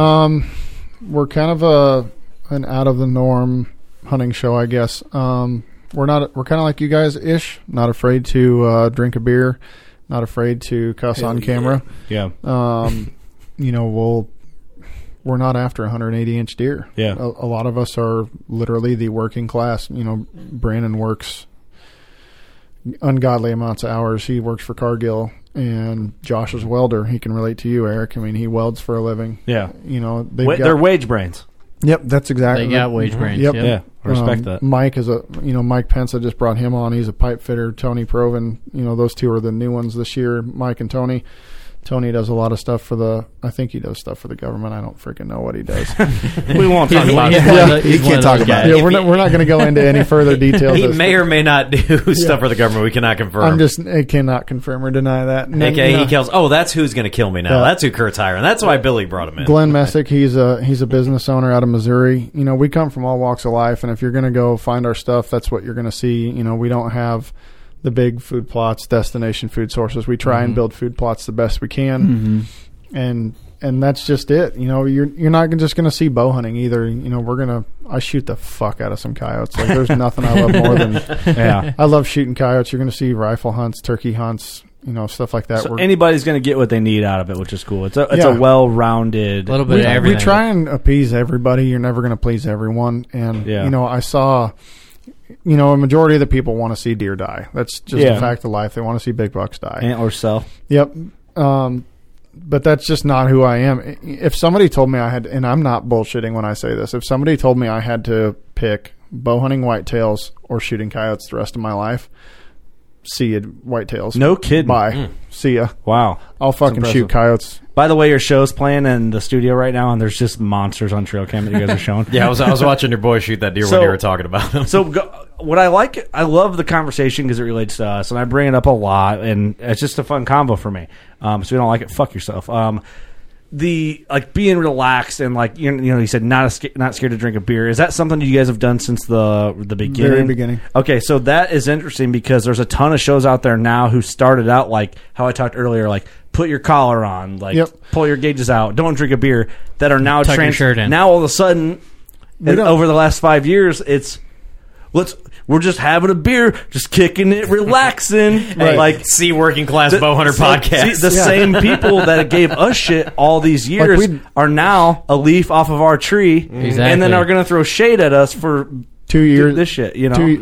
We're kind of an out of the norm hunting show, I guess. We're kind of like you guys ish. Not afraid to drink a beer. Not afraid to cuss on camera. Yeah. We're not after 180-inch deer. Yeah. A lot of us are literally the working class. Brandon works ungodly amounts of hours. He works for Cargill, and Josh is a welder. He can relate to you, Eric. I mean, he welds for a living. Yeah. They're wage brains. Yep, that's exactly. They got wage brains. Yep. Yeah, I respect that. Mike is Mike Pence. I just brought him on. He's a pipe fitter. Tony Proven. Those two are the new ones this year. Mike and Tony. Tony does a lot of stuff I think he does stuff for the government. I don't freaking know what he does. We won't talk about it. You can't talk about it. Yeah, we're not going to go into any further details. He may or may not do stuff for the government. We cannot confirm. I cannot confirm or deny that. AKA he kills. Oh, that's who's going to kill me now. That's who Kurt's hiring. That's why Billy brought him in. Glenn Messick, he's a business owner out of Missouri. We come from all walks of life, and if you're going to go find our stuff, that's what you're going to see. We don't have the big food plots, destination food sources. We try and build food plots the best we can, and that's just it. You're not just going to see bow hunting either. I shoot the fuck out of some coyotes. Like there's nothing I love more than I love shooting coyotes. You're going to see rifle hunts, turkey hunts, stuff like that. So anybody's going to get what they need out of it, which is cool. It's a well-rounded little bit of everything. We try and appease everybody. You're never going to please everyone, and I saw. A majority of the people want to see deer die. That's just a fact of life. They want to see big bucks die. Antler sell. Yep. But that's just not who I am. If somebody told me I had, and I'm not bullshitting when I say this, if somebody told me I had to pick bow hunting whitetails or shooting coyotes the rest of my life, see you, whitetails. No kidding. Bye. See ya. Wow. I'll fucking shoot coyotes. By the way, your show's playing in the studio right now, and there's just monsters on trail cam that you guys are showing. Yeah, I was watching your boy shoot that deer when you were talking about him. So what I love the conversation because it relates to us, and I bring it up a lot, and it's just a fun combo for me. So if you don't like it, fuck yourself. The being relaxed and you said not scared to drink a beer. Is that something you guys have done since the beginning? Very beginning. Okay, so that is interesting because there's a ton of shows out there now who started out like how I talked earlier, like put your collar on, pull your gauges out, don't drink a beer. That are now tuck your shirt in. Now all of a sudden, over the last 5 years, it's we're just having a beer, just kicking it, relaxing. Hey, see Working Class Bowhunter podcast. The same people that gave us shit all these years are now a leaf off of our tree, exactly. And then are going to throw shade at us for 2 years. This shit,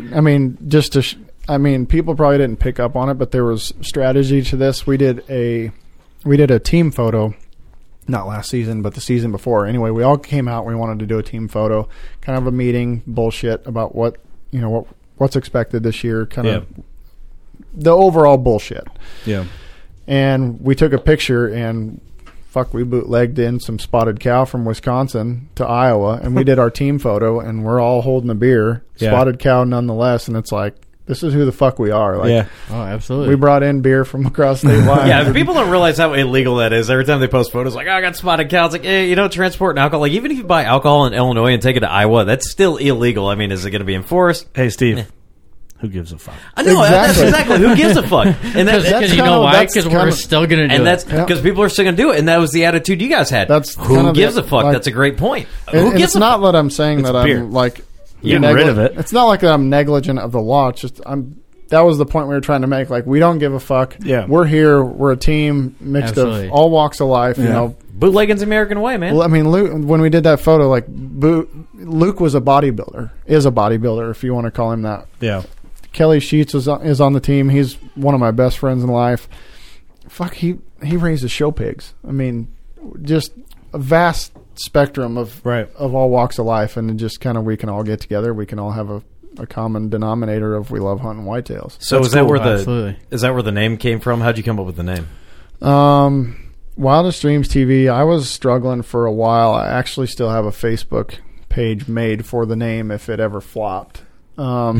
people probably didn't pick up on it, but there was strategy to this. We did a team photo. Not last season, but the season before. Anyway, we all came out. We wanted to do a team photo, kind of a meeting, bullshit about what's expected this year, kind of the overall bullshit. Yeah. And we took a picture and we bootlegged in some spotted cow from Wisconsin to Iowa, and we did our team photo, and we're all holding a beer, spotted cow nonetheless, and it's like, this is who the fuck we are. Oh, absolutely. We brought in beer from across state lines. Yeah, people don't realize how illegal that is. Every time they post photos, I got spotted cow. It's like, transporting alcohol. Like, even if you buy alcohol in Illinois and take it to Iowa, that's still illegal. I mean, is it going to be enforced? Hey, Steve. Who gives a fuck? I know, that's exactly. Who gives a fuck? And because you know why? Because we're still going to do it. And that's because people are still going to do it. And that was the attitude you guys had. Who gives a fuck? That's a great point. It's not that I'm saying that I'm like... Getting rid of it. It's not like that I'm negligent of the law. It's just that was the point we were trying to make. Like, we don't give a fuck. Yeah. We're here. We're a team mixed of all walks of life. Bootlegging's the American way, man. Well, I mean, Luke, when we did that photo, Luke was a bodybuilder. Is a bodybuilder, if you want to call him that. Yeah. Kelly Sheets is on the team. He's one of my best friends in life. He raises show pigs. I mean, just a vast spectrum of all walks of life, and just kind of we can all get together. We can all have a common denominator of we love hunting whitetails. So is that where the name came from? How'd you come up with the name? Wildest Dreams TV. I was struggling for a while. I actually still have a Facebook page made for the name if it ever flopped. I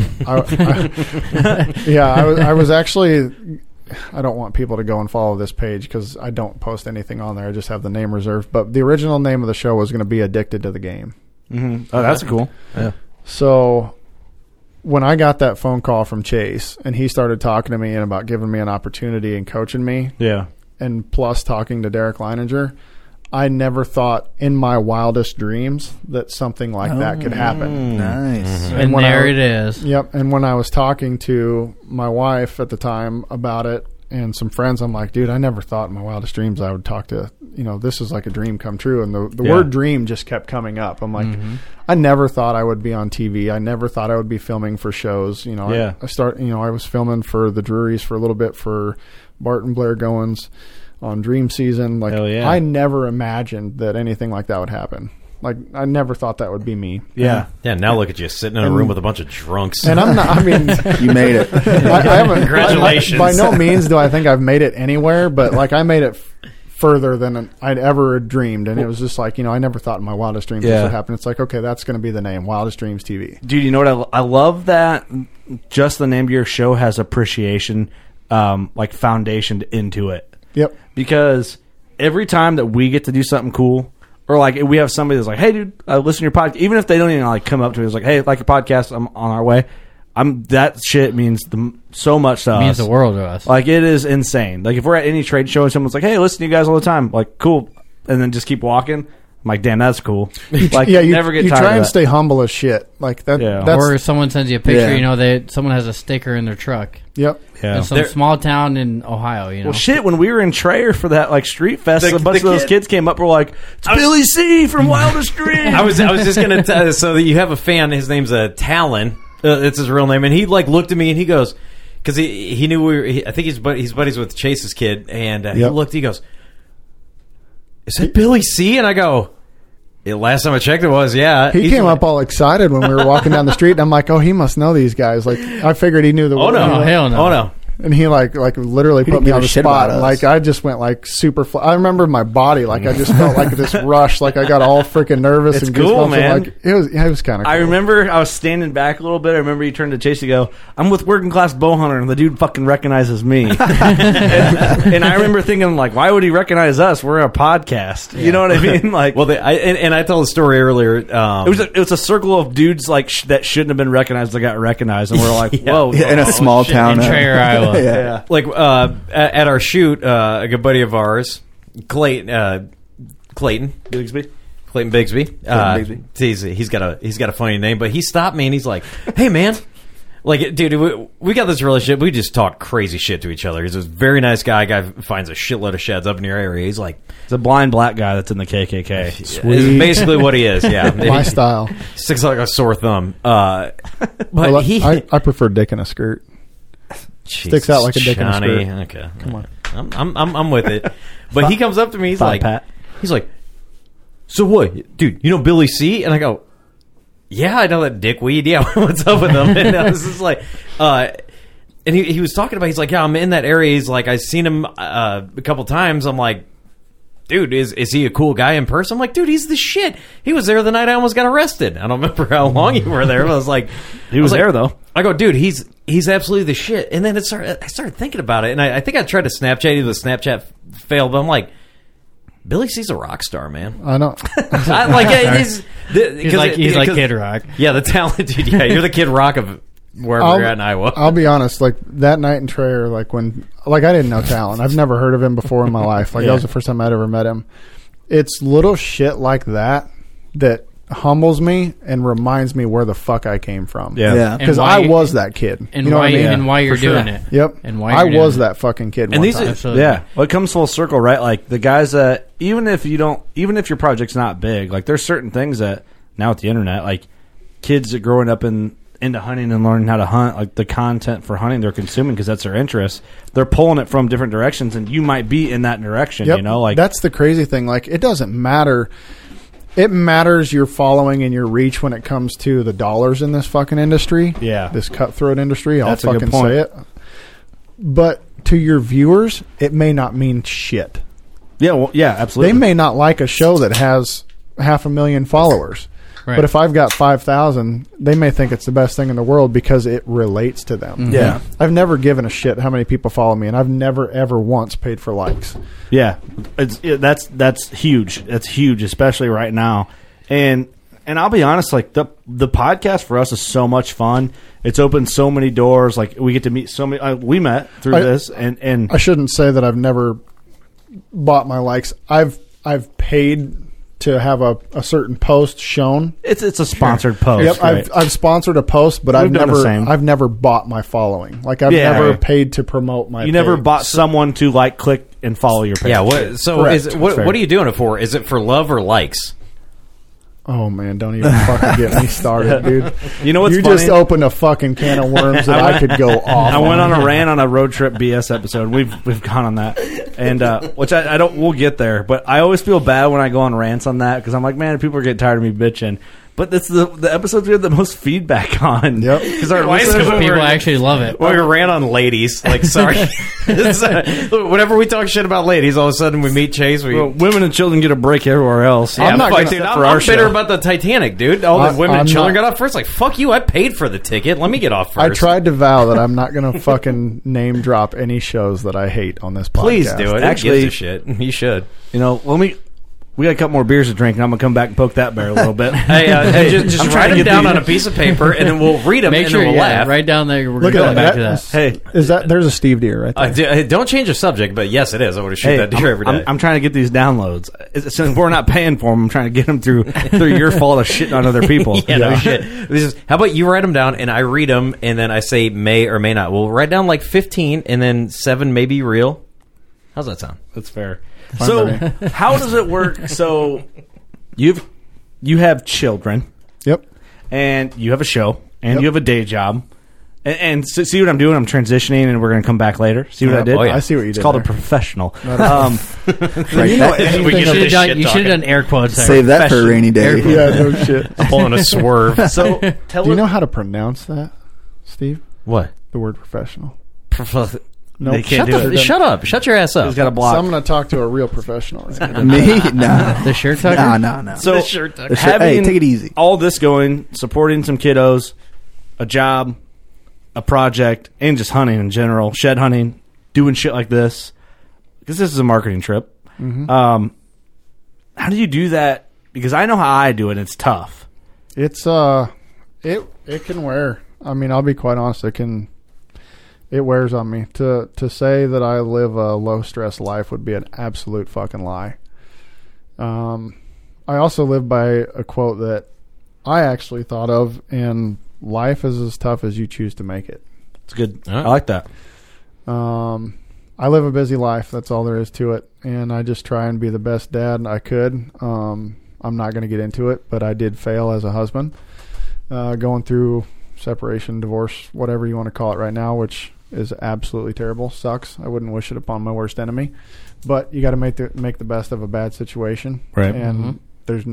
was actually. I don't want people to go and follow this page because I don't post anything on there. I just have the name reserved. But the original name of the show was going to be Addicted to the Game. Mm-hmm. Oh, that's cool. Yeah. So when I got that phone call from Chase and he started talking to me and about giving me an opportunity and coaching me, and plus talking to Derek Leininger, I never thought in my wildest dreams that something like that could happen. Nice. Mm-hmm. And there it is. Yep. And when I was talking to my wife at the time about it and some friends, I'm like, dude, I never thought in my wildest dreams I would talk to, this is like a dream come true. And the word dream just kept coming up. I'm like, I never thought I would be on TV. I never thought I would be filming for shows. I was filming for the Drurys for a little bit for Bart and Blair Goins on Dream Season. Like, I never imagined that anything like that would happen. Like, I never thought that would be me. Yeah. Yeah, now look at you sitting in a room with a bunch of drunks. And I'm not, I mean... You made it. I haven't... Congratulations. By no means do I think I've made it anywhere, but, like, I made it further than I'd ever dreamed. And it was just like, I never thought in my wildest dreams this would happen. It's like, okay, that's going to be the name, Wildest Dreams TV. Dude, you know what? I love that just the name of your show has appreciation, like, foundation into it. Yep. Because every time that we get to do something cool, or like we have somebody that's like, hey, dude, listen to your podcast. Even if they don't even like come up to me, it's like, hey, like your podcast, I'm on our way. That shit means so much to us. It means the world to us. Like, it is insane. Like, if we're at any trade show and someone's like, hey, listen to you guys all the time. Like, cool. And then just keep walking. I'm like, damn, that's cool. Like, you never get you tired try of and that. stay humble as shit. Like that. Yeah. That's, or someone sends you a picture, someone has a sticker in their truck. Yep. Yeah. In some small town in Ohio, Well, shit, when we were in Traer for that, like, Street Fest, a bunch of those kids came up and were like, it's Billy C. from Wildest Dreams. I was just going to tell you, so that you have a fan, his name's Talon. It's his real name. And he, like, looked at me and he goes, because he knew we were, I think he's buddies with Chase's kid. And he looked, he goes, is that Billy C? And I go, last time I checked, it was, yeah. He came up all excited when we were walking down the street, and I'm like, oh, he must know these guys. Like, I figured he knew the word. No. Hell no. Oh, no. And he like literally put me on the spot. Like, I just went like super. I remember my body. Like, I just felt like this rush. Like, I got all freaking nervous. It's and cool, man. Like, it was kind of cool. I remember I was standing back a little bit. I remember you turned to Chase to go, I'm with Working Class Bowhunter, and the dude fucking recognizes me. and I remember thinking, like, why would he recognize us? We're a podcast. You know what I mean? Like, well, I told the story earlier. It was a circle of dudes like that shouldn't have been recognized that got recognized, and we're like, whoa, in a small town in Traer, Iowa. Yeah. Like at our shoot, a good buddy of ours, Clayton Bigsby. He's got a funny name, but he stopped me and he's like, "Hey, man." Like, dude, we got this relationship. We just talk crazy shit to each other. He's a very nice guy. Guy finds a shitload of sheds up in your area. He's like, it's a blind black guy that's in the KKK. Sweet. Is basically what he is. Yeah, my style. Sticks like a sore thumb. But well, I prefer dick in a skirt. Jesus, sticks out like a dick Johnny. in a skirt. Okay, come on. I'm with it. But he comes up to me. He's like, so what, dude? You know Billy C? And I go, yeah, I know that dickweed. Yeah, what's up with him? And I was just like, and he was talking about. He's like, yeah, I'm in that area. He's like, I've seen him a couple times. I'm like, dude, is he a cool guy in person? I'm like, dude, he's the shit. He was there the night I almost got arrested. I don't remember how long you were there, but I was like, he was there though. I go, dude, he's absolutely the shit. And then I started thinking about it, and I think I tried to Snapchat you. The Snapchat failed, but I'm like, Billy C's a rock star, man. I know. He's like Kid Rock. Yeah, the talented. Yeah, you're the Kid Rock of wherever you're at in Iowa. I'll be honest. Like that night in Traer, I didn't know Talon. I've never heard of him before in my life. Like that was the first time I'd ever met him. It's little shit like that humbles me and reminds me where the fuck I came from. Yeah. Because I was that kid. And you know why, what I mean? And why you're doing it. Yep. And why I was that fucking kid. And one time. Yeah. Well, it comes full circle, right? Like the guys that even if your project's not big, like there's certain things that now with the internet, like kids that growing up into hunting and learning how to hunt, like the content for hunting they're consuming because that's their interest. They're pulling it from different directions, and you might be in that direction. Yep. You know, like that's the crazy thing. Like it doesn't matter. It matters your following and your reach when it comes to the dollars in this fucking industry. Yeah. This cutthroat industry. That's I'll a good fucking point. say it. But to your viewers, it may not mean shit. Yeah, well, yeah, absolutely. They may not like a show that has 500,000 followers. Right. But if I've got 5,000, they may think it's the best thing in the world because it relates to them. Mm-hmm. Yeah. I've never given a shit how many people follow me, and I've never, ever once paid for likes. Yeah. That's huge. That's huge, especially right now. And I'll be honest, like the podcast for us is so much fun. It's opened so many doors. Like we get to meet so many. We met through this, and I shouldn't say that I've never bought my likes. I've paid to have a certain post shown. It's a sponsored post. Yep, right? I've sponsored a post, but I've never bought my following. Like I've never paid to promote my. You never bought someone to click and follow your page. Yeah. What are you doing it for? Is it for love or likes? Oh man, don't even fucking get me started, dude. You know what's You funny? just opened a fucking can of worms that I could go off. I went on a rant on a road trip BS episode. We've gone on that, and which I don't. We'll get there, but I always feel bad when I go on rants on that because I'm like, man, people are getting tired of me bitching. But it's the episodes we have the most feedback on. Yep. Because our Why is listeners it People actually love it. Well, we ran on ladies. Like, sorry. Whenever we talk shit about ladies, all of a sudden we meet Chase. Well, women and children get a break everywhere else. I'm not gonna- dude, for I'm our bitter show. about the Titanic, dude. All the women I'm and children not- got off first. Like, fuck you. I paid for the ticket. Let me get off first. I tried to vow that I'm not going to fucking name drop any shows that I hate on this podcast. Please do it. Actually- Actually, gives a shit. You should. You know, we got a couple more beers to drink, and I'm gonna come back and poke that bear a little bit. Hey, just I'm write trying to them get down these- on a piece of paper, and then we'll read them, Make and sure, then we'll laugh. write down there. We're Look going at back that. to that. Hey, Is that there's a Steve Deere right there? Don't change the subject, but yes, it is. I want to shoot hey, that deer every day. I'm trying to get these downloads. Since we're not paying for them, I'm trying to get them through your fault of shitting on other people. Yeah, no shit. How about you write them down and I read them and then I say may or may not. We'll write down like 15 and then 7 may be real. How's that sound? That's fair. So, how does it work? So, you have children, Yep. and you have a show, and Yep. you have a day job. And so, see what I'm doing? I'm transitioning, and we're going to come back later. See what I did? Oh, yeah. I see what you It's did. called there. a professional. Right, You know, that- anything We can of- do this shit You should talking. have done air quotes there. save that for a rainy day. Yeah, no shit. Pulling a swerve. So, tell Do you us. know how to pronounce that, Steve? What? The word professional. No, they can't Shut, do it. shut up. Shut your ass up. He's got a So block. I'm going to talk to a real professional. Right now. Me? No. The shirt tucker? No. So, The shirt- having hey, take it easy. all this going, supporting some kiddos, a job, a project, and just hunting in general, shed hunting, doing shit like this, because this is a marketing trip. How do you do that? Because I know how I do it, and it's tough. It's it can wear. I mean, I'll be quite honest. It wears on me. To say that I live a low stress life would be an absolute fucking lie. I also live by a quote that I actually thought of, and life is as tough as you choose to make it. It's good. All right. I like that. I live a busy life. That's all there is to it. And I just try and be the best dad I could. I'm not going to get into it, but I did fail as a husband, going through separation, divorce, whatever you want to call it right now, which is absolutely terrible. Sucks. I wouldn't wish it upon my worst enemy, but you got to make the best of a bad situation. Right. And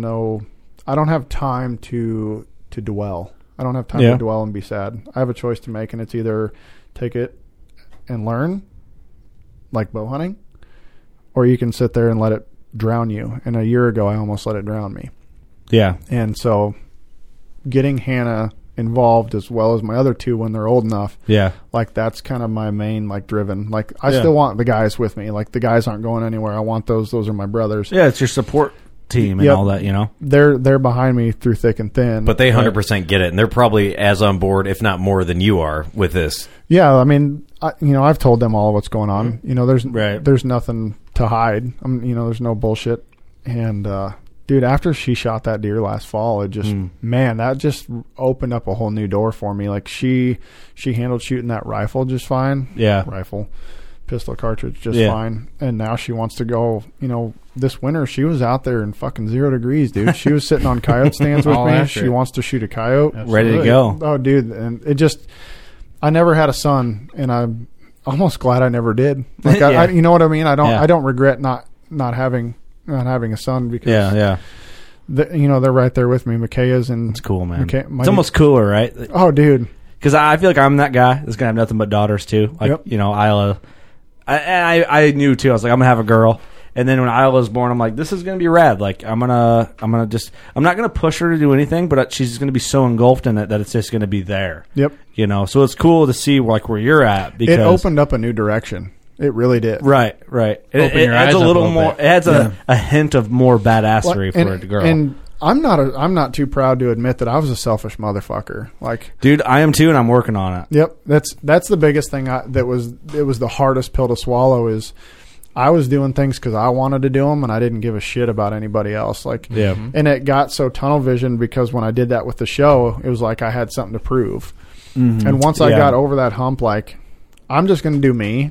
I don't have time to dwell. I don't have time to dwell and be sad. I have a choice to make, and it's either take it and learn, like bow hunting, or you can sit there and let it drown you. And a year ago, I almost let it drown me. Yeah. And so getting Hannah involved as well as my other two when they're old enough, Yeah. like that's kind of my main driven. Like I still want the guys with me. Like the guys aren't going anywhere. I want those are my brothers. Yeah, it's your support team and Yep. all that, you know? They're behind me through thick and thin. But they 100% get it, and they're probably as on board, if not more, than you are with this. Yeah, I mean, I've told them all what's going on. There's nothing to hide. There's no bullshit. And dude, after she shot that deer last fall, it just that just opened up a whole new door for me. Like she handled shooting that rifle just fine. Yeah. Pistol cartridge just fine. And now she wants to go. This winter she was out there in fucking 0 degrees, dude. She was sitting on coyote stands with All me. after She it. wants to shoot a coyote. Ready to go. Oh, dude, and it just. I never had a son, and I'm almost glad I never did. Like, Yeah. you know what I mean? I don't. Yeah. I don't regret not having a son because Yeah. they're right there with me. Micaiah's and It's cool, man. my- It's almost cooler, right? Oh, dude. Because I feel like I'm that guy that's gonna have nothing but daughters too. Like Yep. Isla. I knew too. I was like, I'm gonna have a girl. And then when Isla was born, I'm like, this is gonna be rad. Like I'm not gonna push her to do anything, but she's gonna be so engulfed in it that it's just gonna be there. Yep. So it's cool to see where you're at because It opened up a new direction. It really did. Right. It your adds eyes a up a little little more. bit. It adds a hint of more badassery for a girl. And I'm not too proud to admit that I was a selfish motherfucker. Like, dude, I am too, and I'm working on it. yep, that's the biggest thing. It was the hardest pill to swallow. Is I was doing things because I wanted to do them, and I didn't give a shit about anybody else. Like, Yeah. and it got so tunnel vision because when I did that with the show, it was like I had something to prove. And once I Yeah. got over that hump, like I'm just going to do me,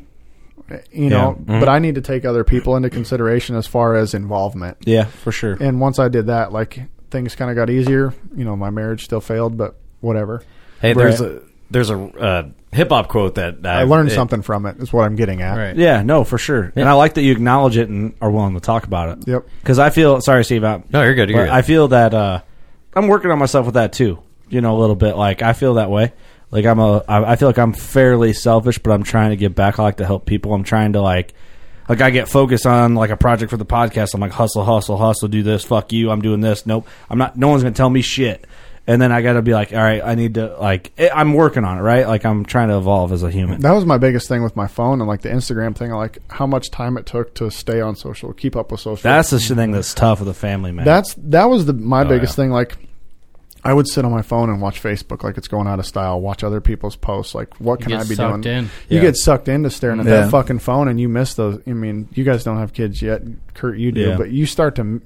but I need to take other people into consideration as far as involvement. Yeah, for sure. And once I did that, like things kind of got easier. My marriage still failed, but whatever. Hey, there's a hip hop quote that I learned something from it. Is what I'm getting at. Right. Yeah, no, for sure. Yeah. And I like that you acknowledge it and are willing to talk about it. Yep. Because I feel sorry, Steve. No, you're good. You're good. I feel that I'm working on myself with that too. A little bit. Like I feel that way. Like I feel like I'm fairly selfish, but I'm trying to give back. I like to help people. I'm trying to like I get focused on like a project for the podcast. I'm like hustle, do this. Fuck you. I'm doing this. Nope. I'm not. No one's gonna tell me shit. And then I got to be like, all right, I need to I'm working on it, right? Like I'm trying to evolve as a human. That was my biggest thing with my phone and like the Instagram thing. Like how much time it took to stay on social, keep up with social. That's the thing that's tough with a family, man. That was my biggest thing. Like I would sit on my phone and watch Facebook like it's going out of style. Watch other people's posts. Like what can I be doing? You get sucked into staring at that fucking phone and you miss those. I mean, you guys don't have kids yet, Kurt. You do, but you start to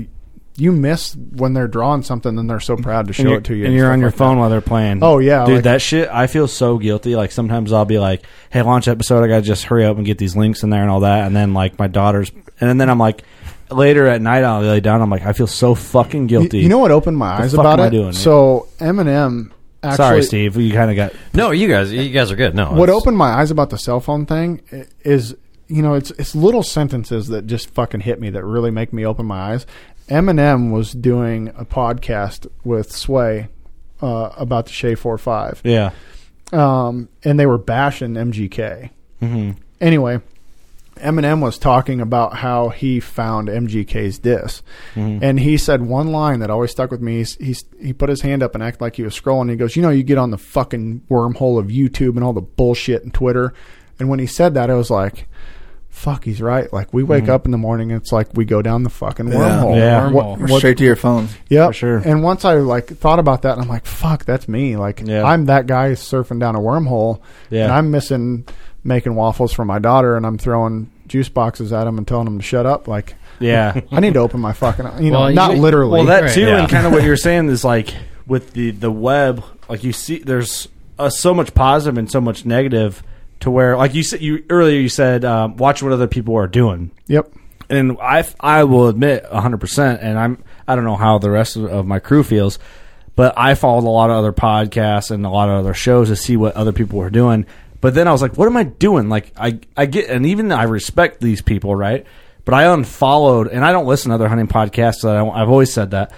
you miss when they're drawing something and they're so proud to show it to you. And you're on your phone while they're playing. Oh, yeah. Dude, that shit, I feel so guilty. Like, sometimes I'll be like, hey, launch episode, I got to just hurry up and get these links in there and all that. And then, like, my daughter's... And then I'm like, later at night, I'll lay down. I'm like, I feel so fucking guilty. You know what opened my eyes about it? So, Eminem... Actually, sorry, Steve. You kind of got... No, you guys are good. No. What opened my eyes about the cell phone thing is... it's little sentences that just fucking hit me that really make me open my eyes. Eminem was doing a podcast with Sway about the Shay 4.5. Yeah. And they were bashing MGK. Mm-hmm. Anyway, Eminem was talking about how he found MGK's diss. Mm-hmm. And he said one line that always stuck with me. He put his hand up and acted like he was scrolling. He goes, you get on the fucking wormhole of YouTube and all the bullshit and Twitter. And when he said that, I was like... Fuck, he's right. Like, we wake up in the morning and it's like we go down the fucking wormhole. Yeah, straight to your phone. Yeah, for sure. And once I, thought about that, and I'm like, fuck, that's me. Like, I'm that guy surfing down a wormhole, and I'm missing making waffles for my daughter, and I'm throwing juice boxes at him and telling him to shut up. Like, I need to open my fucking, not literally. Well, that too, and kind of what you're saying is, like, with the web, like, you see, there's so much positive and so much negative. To where, like you said, you said, watch what other people are doing. Yep. And I will admit 100%, and I don't know how the rest of my crew feels, but I followed a lot of other podcasts and a lot of other shows to see what other people were doing. But then I was like, what am I doing? Like I get, and even I respect these people, right? But I unfollowed, and I don't listen to other hunting podcasts. I've always said that.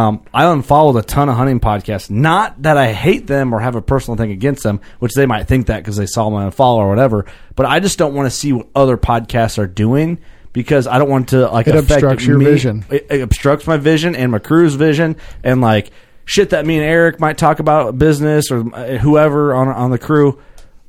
I unfollowed a ton of hunting podcasts. Not that I hate them or have a personal thing against them, which they might think that because they saw my unfollow or whatever. But I just don't want to see what other podcasts are doing because I don't want to it obstructs your vision. It obstructs my vision and my crew's vision and like shit that me and Eric might talk about business or whoever on the crew.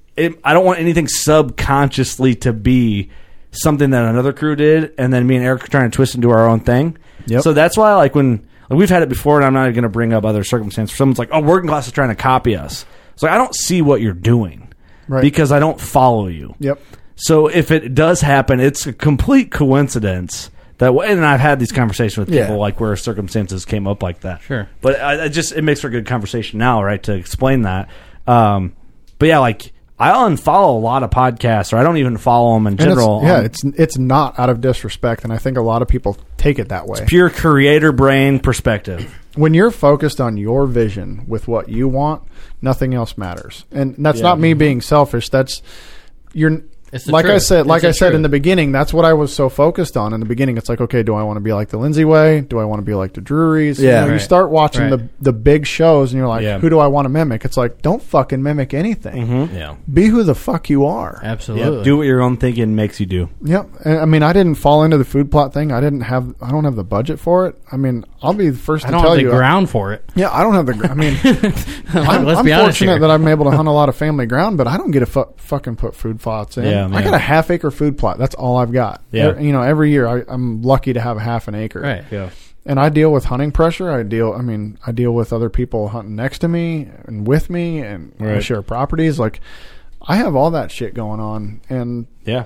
I don't want anything subconsciously to be something that another crew did and then me and Eric are trying to twist into our own thing. Yep. So that's why when we've had it before, and I'm not going to bring up other circumstances. Someone's like, "Oh, working class is trying to copy us." It's like I don't see what you're doing because I don't follow you. Yep. So if it does happen, it's a complete coincidence that. And I've had these conversations with people like where circumstances came up like that. Sure. But it makes for a good conversation now, right? To explain that. But yeah, like. I'll unfollow a lot of podcasts, or I don't even follow them in general. It's not out of disrespect, and I think a lot of people take it that way. It's pure creator brain perspective. When you're focused on your vision with what you want, nothing else matters. And that's not me being selfish. That's like I said in the beginning, that's what I was so focused on in the beginning. It's like, okay, do I want to be like the Lindsay Way? Do I want to be like the Drurys? Yeah. You start watching the big shows and you're like, who do I want to mimic? It's like, don't fucking mimic anything. Mm-hmm. Yeah. Be who the fuck you are. Absolutely. Yep. Do what your own thinking makes you do. Yep. I mean, I didn't fall into the food plot thing. I don't have the budget for it. I mean, I'll be the first to tell you. I don't have the ground for it. Yeah, I don't have the I mean, I'm fortunate that I'm able to hunt a lot of family ground, but I don't get to fucking put food plots in. Yeah, I got a half-acre food plot. That's all I've got. Yeah. Every year I'm lucky to have a half an acre. Right. Yeah. And I deal with hunting pressure. I deal with other people hunting next to me and with me, and I share properties. Like, I have all that shit going on, and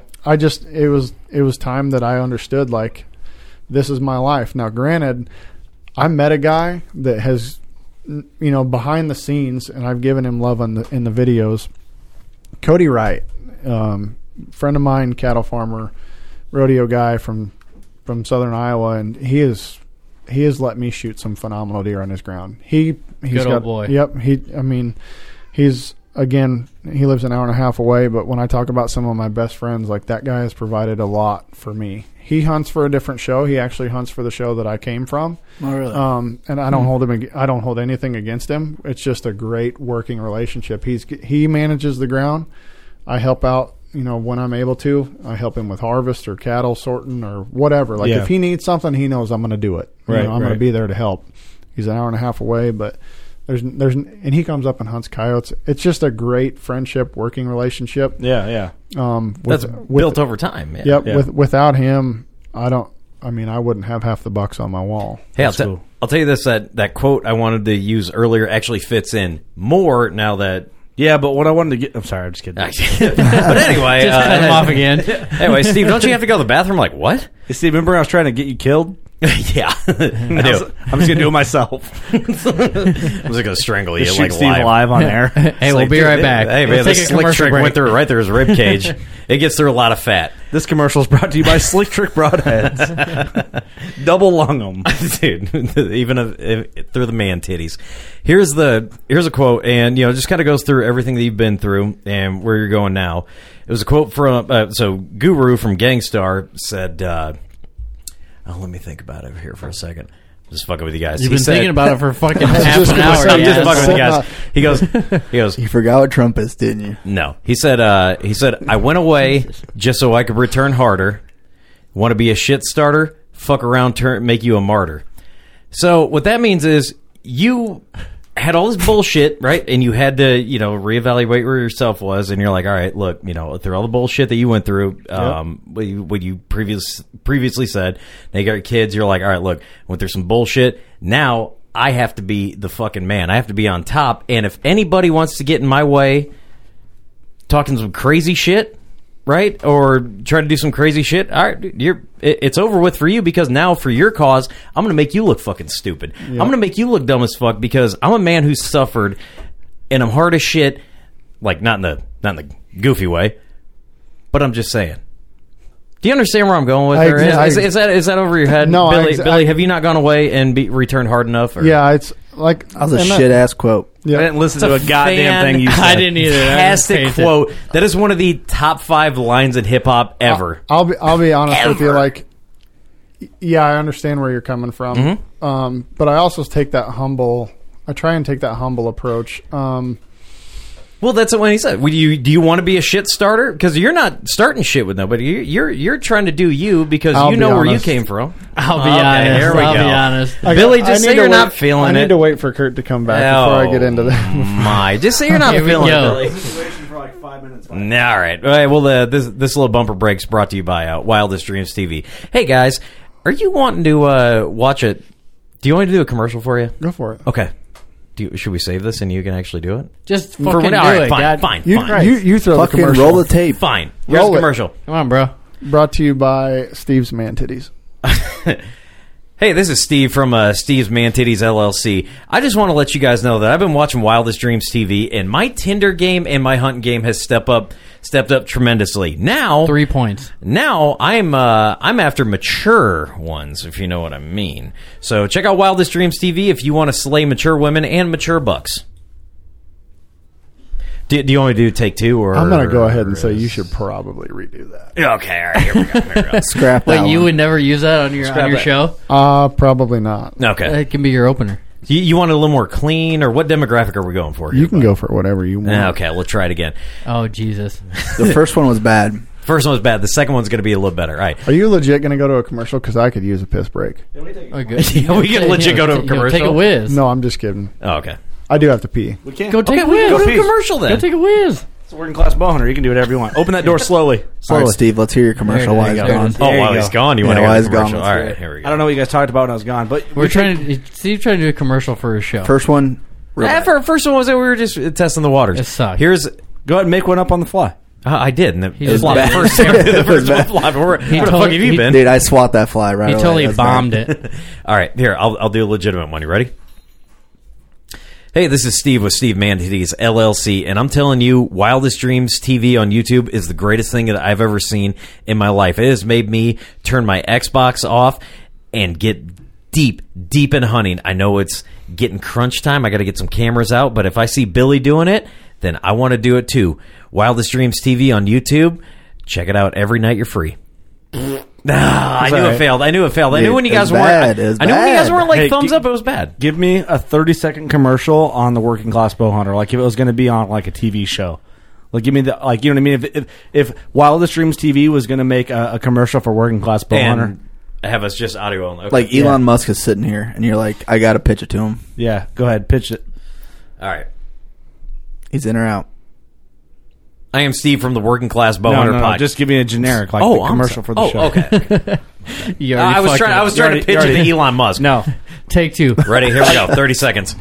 it was time that I understood, like, this is my life. Now, granted, I met a guy that has, behind the scenes, and I've given him love in the videos. Cody Wright, friend of mine, cattle farmer, rodeo guy from Southern Iowa, and he is he has let me shoot some phenomenal deer on his ground. He's Good got, old boy. Yep. He's again, he lives an hour and a half away, but when I talk about some of my best friends, like that guy has provided a lot for me. He hunts for a different show. He actually hunts for the show that I came from. Oh, really? And I don't I don't hold anything against him. It's just a great working relationship. He manages the ground. I help out, when I'm able to. I help him with harvest or cattle sorting or whatever. Like if he needs something, he knows I'm going to do it. Right, I'm going to be there to help. He's an hour and a half away, but and he comes up and hunts coyotes. It's just a great friendship, working relationship. Yeah. That's built over time. Man. Yep. Yeah. Without him, I wouldn't have half the bucks on my wall. Hey, I'll tell you this, that quote I wanted to use earlier actually fits in more now that... Yeah, but what I wanted to get... I'm sorry, I'm just kidding. But anyway... Just cut him off again. Anyway, Steve, don't you have to go to the bathroom? Like, what? Hey, Steve, remember I was trying to get you killed? Yeah, I do. I'm just going to do it myself. I'm just going to strangle you Shoot like Steve live on air. Hey, we'll be right back. Hey, We'll man, the take a Slick commercial Trick break. went through right through his rib cage. It gets through a lot of fat. This commercial is brought to you by Slick Trick Broadheads. Double lung them. Dude, even through the man titties. Here's a quote, and just kind of goes through everything that you've been through and where you're going now. It was a quote from Guru from Gangstar said, let me think about it here for a second. Just fucking with you guys. You've been thinking about it for fucking half an hour. I'm just fucking with you guys. He goes. You forgot what Trump is, didn't you? No, he said. I went away just so I could return harder. Want to be a shit starter? Fuck around, make you a martyr. So what that means is you had all this bullshit, right? And you had to, reevaluate where yourself was, and you're like, all right, look, through all the bullshit that you went through, what you previously said, now you got your kids, you're like, all right, look, went through some bullshit. Now I have to be the fucking man. I have to be on top. And if anybody wants to get in my way, talking some crazy shit, right, or try to do some crazy shit, all right, it's over with for you, because now for your cause, I'm going to make you look fucking stupid. I'm going to make you look dumb as fuck, because I'm a man who's suffered, and I'm hard as shit, like not in the goofy way, but I'm just saying. Do you understand where I'm going with her? Is that over your head? No, Billy, have you not gone away and returned hard enough? Or? Yeah, it's like... That was a shit-ass quote. Yeah. I didn't listen to a goddamn thing you said. I didn't either. Fantastic quote. That is one of the top 5 lines in hip-hop ever. I'll be honest with you, like... Yeah, I understand where you're coming from. Mm-hmm. But I also take that humble... I try and take that humble approach. Well, that's what he said. Do you want to be a shit starter? Because you're not starting shit with nobody. You're trying to do you, because you know where you came from. I'll be honest. Here we go. I'll be honest. Billy, just say you're not feeling it. I need to wait for Kurt to come back before I get into that. Just say you're not feeling it, Billy. For like 5 minutes. All right. Well, this little bumper break's brought to you by Wildest Dreams TV. Hey, guys, are you wanting to watch it? Do you want me to do a commercial for you? Go for it. Okay. Should we save this and you can actually do it? Just fucking do right, it. Fine. You throw Fucking the commercial. roll the tape. Fine. Here's Roll the it. commercial. Come on, bro. Brought to you by Steve's Man Titties. Hey, this is Steve from Steve's Man Titties LLC. I just want to let you guys know that I've been watching Wildest Dreams TV, and my Tinder game and my hunting game has stepped up tremendously. Now, 3 points. Now I'm after mature ones, if you know what I mean. So check out Wildest Dreams TV if you want to slay mature women and mature bucks. Do you want me to do take 2? Or I'm going to go ahead and say you should probably redo that. Okay, all right, here we go. Scrap that Wait, you one. would never use that on your show? Probably not. Okay. It can be your opener. You want it a little more clean, or what demographic are we going for here? You can go for whatever you want. Okay, we'll try it again. Oh, Jesus. The first one was bad. First one was bad. The second one's going to be a little better. All right. Are you legit going to go to a commercial? Because I could use a piss break. Oh, Yeah, we can legit go to a commercial. Take a whiz. No, I'm just kidding. Oh, okay. I do have to pee. We can't. Go take a we whiz. can go to a commercial then. Go take a whiz. It's a working class bow hunter. You can do whatever you want. Open that door slowly. All right, Steve, let's hear your commercial while he's There gone. it is. Oh, There while you he's go. gone, you Yeah, want to while hear he's the gone, commercial? let's All hear right, it. here we go. I don't know what you guys talked about when I was gone, but We're trying to... Steve's trying to do a commercial for his show. First one. First one was that we were just testing the waters. It sucked. go ahead and make one up on the fly. I did, and He just the bad. first one flopped. Where the fuck have you been? Dude, I swat that fly right He away. totally That's bombed bad. it. All right, here, I'll do a legitimate one. You ready? Hey, this is Steve with Steve Man Titties LLC, and I'm telling you, Wildest Dreams TV on YouTube is the greatest thing that I've ever seen in my life. It has made me turn my Xbox off and get deep in hunting. I know it's getting crunch time. I got to get some cameras out, but if I see Billy doing it, then I want to do it too. Wildest Dreams TV on YouTube. Check it out every night. You're free. I knew it failed. I knew when you guys weren't. I knew when you guys weren't like thumbs up. It was bad. Give me a 30-second commercial on the Working Class Bowhunter, like if it was going to be on like a TV show. Like, give me the, like, you know what I mean? If Wildest Dreams TV was going to make a commercial for Working Class Bowhunter, and have us just audio only. Okay. Like Elon Musk is sitting here, and you're like, I got to pitch it to him. Yeah, go ahead, pitch it. All right. He's in or out? I am Steve from the Working Class Bowhunter Podcast. Just give me a generic, like the commercial for the show. Okay. I was trying to pitch it to Elon Musk. No. Take two. Ready? Here we go. 30 seconds.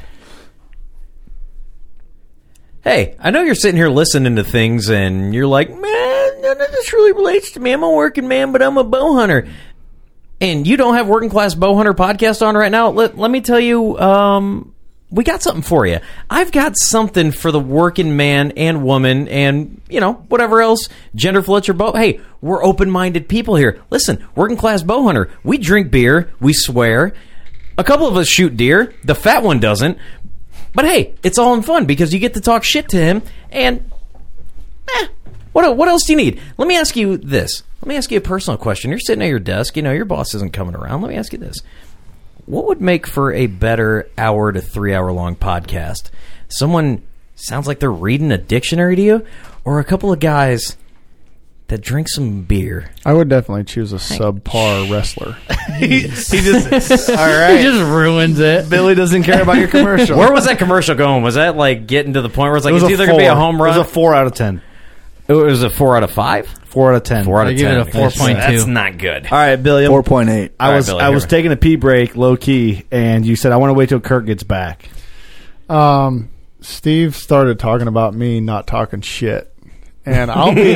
Hey, I know you're sitting here listening to things and you're like, man, none of this really relates to me. I'm a working man, but I'm a bow hunter. And you don't have Working Class Bowhunter Podcast on right now. Let me tell you, we got something for you. I've got something for the working man and woman and, you know, whatever else, gender fluid your bow. Hey, we're open-minded people here. Listen, Working Class Bowhunter, we drink beer, we swear. A couple of us shoot deer. The fat one doesn't. But hey, it's all in fun because you get to talk shit to him and, what else do you need? Let me ask you this. Let me ask you a personal question. You're sitting at your desk, you know, your boss isn't coming around. Let me ask you this. What would make for a better hour to 3 hour long podcast? Someone sounds like they're reading a dictionary to you, or a couple of guys that drink some beer? I would definitely choose a subpar wrestler. He just all right. He just ruins it. Billy doesn't care about your commercial. Where was that commercial going? Was that like getting to the point where it's like it's either going to be a home run? It was a 4 out of 10. It was a 4 out of 5? 4 out of 10. 4 out of 10. I give it a 4.2. That's not good. All right, Billy. 4.8. I was taking a pee break, low key, and you said I want to wait till Kirk gets back. Steve started talking about me not talking shit. And I'll be.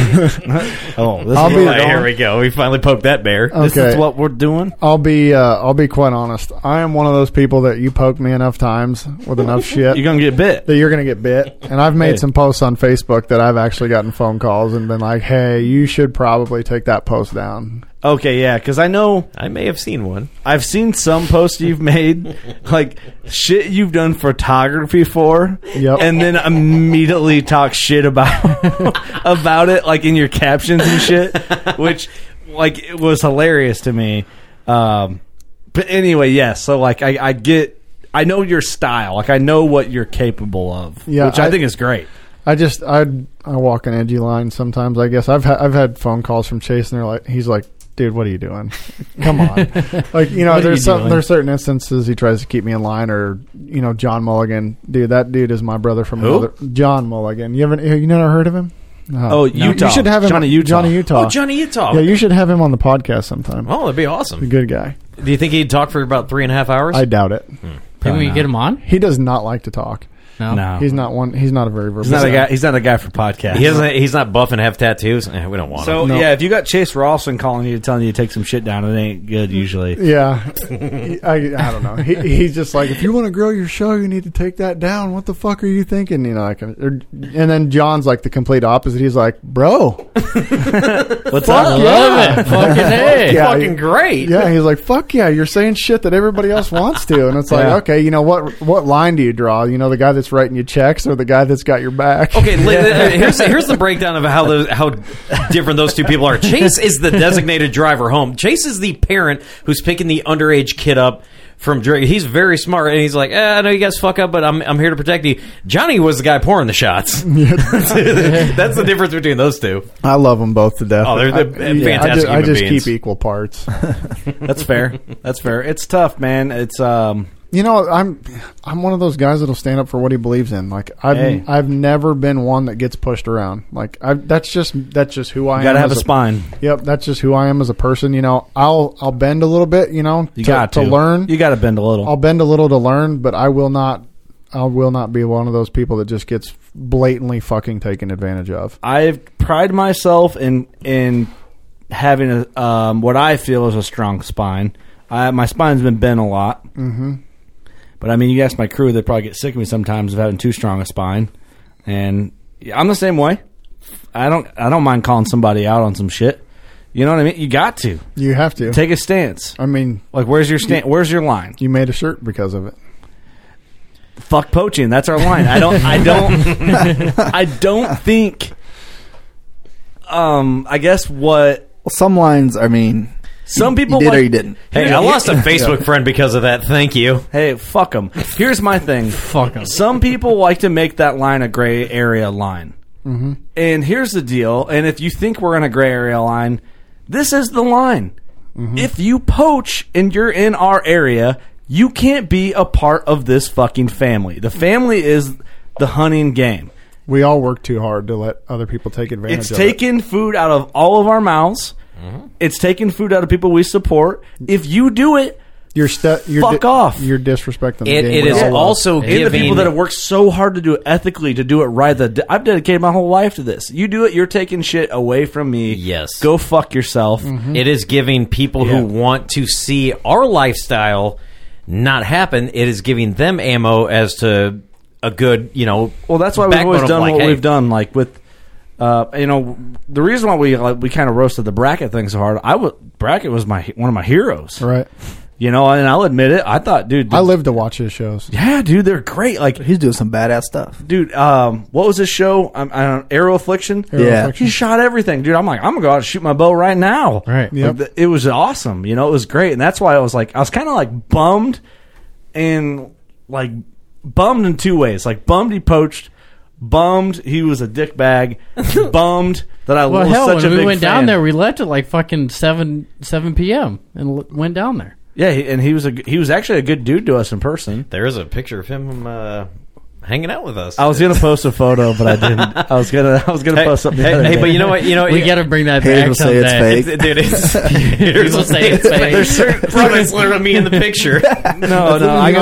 Here we go. We finally poked that bear. Okay. This is what we're doing. I'll be quite honest. I am one of those people that you poke me enough times with enough shit. You're gonna get bit. That you're gonna get bit. And I've made some posts on Facebook that I've actually gotten phone calls and been like, "Hey, you should probably take that post down." Okay, yeah, because I know I may have seen one. I've seen some posts you've made, like shit you've done photography for, and then immediately talk shit about it, like in your captions and shit, which like it was hilarious to me. But anyway, yes. So like I know your style, like I know what you're capable of, which I think is great. I walk an edgy line sometimes. I guess I've had phone calls from Chase, and he's like, dude, what are you doing? Come on. Like, you know, there's certain instances he tries to keep me in line, or, you know, John Mulligan. Dude, that dude is my brother from another. John Mulligan. You never heard of him? Utah. You should have him. Johnny Utah. Oh, Johnny Utah. Yeah, you should have him on the podcast sometime. Oh, that'd be awesome. He's a good guy. Do you think he'd talk for about 3.5 hours? I doubt it. Can we get him on? He does not like to talk. No. He's not one. He's not a very verbal. He's not a guy for podcasts. He's not buff and have tattoos. We don't want him. So yeah, if you got Chase Rawson calling you, telling you to take some shit down, it ain't good usually. Yeah, I don't know. He's just like, if you want to grow your show, you need to take that down. What the fuck are you thinking? You know, like, and then John's like the complete opposite. He's like, bro, what's up? I love it. Fucking hey, fucking great. Yeah, he's like, fuck yeah, you're saying shit that everybody else wants to, and it's like, okay, you know what line do you draw? You know, the guy that's writing you checks or the guy that's got your back? Okay, here's the breakdown of how different those two people are. Chase is the designated driver home. Chase is the parent who's picking the underage kid up from drink. He's very smart, and he's like, I know you guys fuck up, but I'm here to protect you. Johnny was the guy pouring the shots. That's the difference between those two. I love them both to death. Oh, they're fantastic I just beings. keep equal parts. That's fair. That's fair. It's tough, man. It's You know, I'm one of those guys that'll stand up for what he believes in. Like I've never been one that gets pushed around. Like that's just who I am. You gotta have a spine. Yep, that's just who I am as a person. You know, I'll bend a little bit. You know, to learn. You got to bend a little. I'll bend a little to learn, but I will not be one of those people that just gets blatantly fucking taken advantage of. I've prided myself in having a what I feel is a strong spine. My spine's been bent a lot. Mm-hmm. But I mean, you ask my crew, they probably get sick of me sometimes of having too strong a spine, and I'm the same way. I don't mind calling somebody out on some shit. You know what I mean? You got to. You have to take a stance. I mean, like, where's your stand? Where's your line? You made a shirt because of it. Fuck poaching. That's our line. I don't think. I guess what. Well, some lines. I mean, some people you did like, or you didn't. Hey, I lost a Facebook friend because of that. Thank you. Hey, fuck them. Here's my thing. Fuck them. Some people like to make that line a gray area line. Mm-hmm. And here's the deal. And if you think we're in a gray area line, this is the line. Mm-hmm. If you poach and you're in our area, you can't be a part of this fucking family. The family is the hunting game. We all work too hard to let other people take advantage of it. It's taking food out of all of our mouths. Mm-hmm. It's taking food out of people we support. If you do it, fuck off. You're disrespecting the game. It is also giving... the people that have worked so hard to do it ethically, to do it right. I've dedicated my whole life to this. You do it, you're taking shit away from me. Yes. Go fuck yourself. Mm-hmm. It is giving people who want to see our lifestyle not happen, it is giving them ammo as to a good, Well, that's why we've always done what we've done, like with... the reason why we kind of roasted the bracket thing so hard, bracket was one of my heroes, right? And I'll admit it. I thought, dude, I live to watch his shows. Yeah, dude, they're great. Like he's doing some badass stuff, dude. What was his show? Arrow Affliction. Affliction. He shot everything, dude. I'm like, I'm gonna go out and shoot my bow right now. Right. Yep. It was awesome. It was great, and that's why I was kind of like bummed, and like bummed in two ways. Like bummed he poached. Bummed he was a dickbag. Bummed that I was such a big fan. When we went down there, we left at like fucking 7 p.m. and went down there. Yeah, and he was actually a good dude to us in person. There is a picture of him hanging out with us. I was gonna post a photo, but I didn't. I was gonna post something. Hey, but you know what? We got to bring that back someday. Say it's fake. Dude, People say it's fake. There's certain photos of me in the picture. No,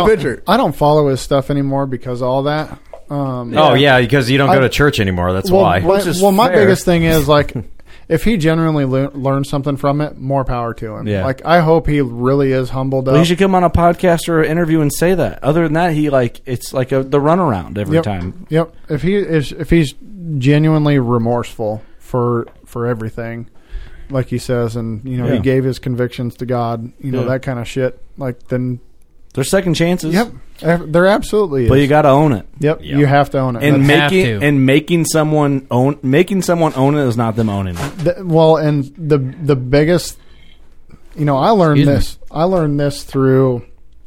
I don't follow his stuff anymore because of all that. Oh yeah, because you don't go to church anymore. That's why. My biggest thing is like, if he genuinely learned something from it, more power to him. Yeah. Like I hope he really is humbled up. He should come on a podcast or an interview and say that. Other than that, it's like the runaround every time. Yep. If he's genuinely remorseful for everything, like he says, and he gave his convictions to God, that kind of shit. Like then. There's second chances. Yep, there absolutely is. But you got to own it. Yep, you have to own it. And making someone own it is not them owning it. And the biggest, I learned this. I learned this through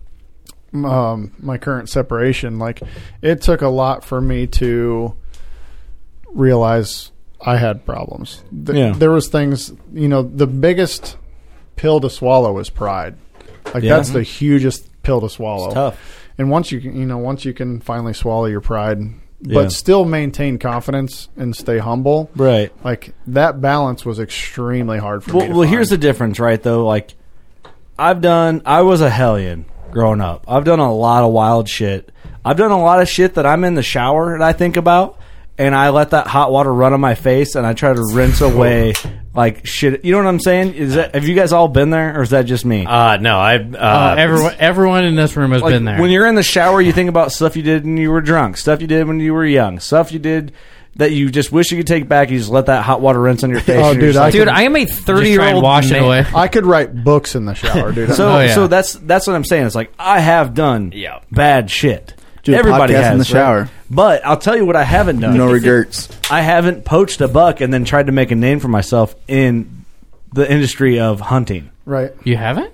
my current separation. Like, it took a lot for me to realize I had problems. There was things. The biggest pill to swallow is pride. Like that's the hugest pill to swallow. It's tough. And once you can finally swallow your pride, but still maintain confidence and stay humble, right? Like that balance was extremely hard for me. Well, here's the difference, right? Though, like I was a hellion growing up. I've done a lot of wild shit. I've done a lot of shit that I'm in the shower and I think about, and I let that hot water run on my face, and I try to rinse away like shit. You know what I'm saying? Have you guys all been there, or is that just me? No, everyone in this room has been there. When you're in the shower, you think about stuff you did when you were drunk, stuff you did when you were young, stuff you did that you just wish you could take back. You just let that hot water rinse on your face. Oh, dude, I am a 30-year-old wash it away. I could write books in the shower, dude. So that's what I'm saying. It's like I have done bad shit. Dude, everybody has in the shower. Right? But I'll tell you what I haven't done. No regrets. I haven't poached a buck and then tried to make a name for myself in the industry of hunting. Right. You haven't?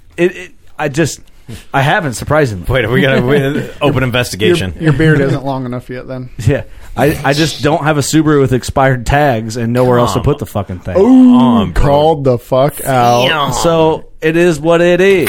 I haven't, surprisingly. Wait, we got to open investigation. Your beard isn't long enough yet, then. Yeah. I just don't have a Subaru with expired tags and nowhere else to put the fucking thing. Ooh, called the fuck out. So it is what it is.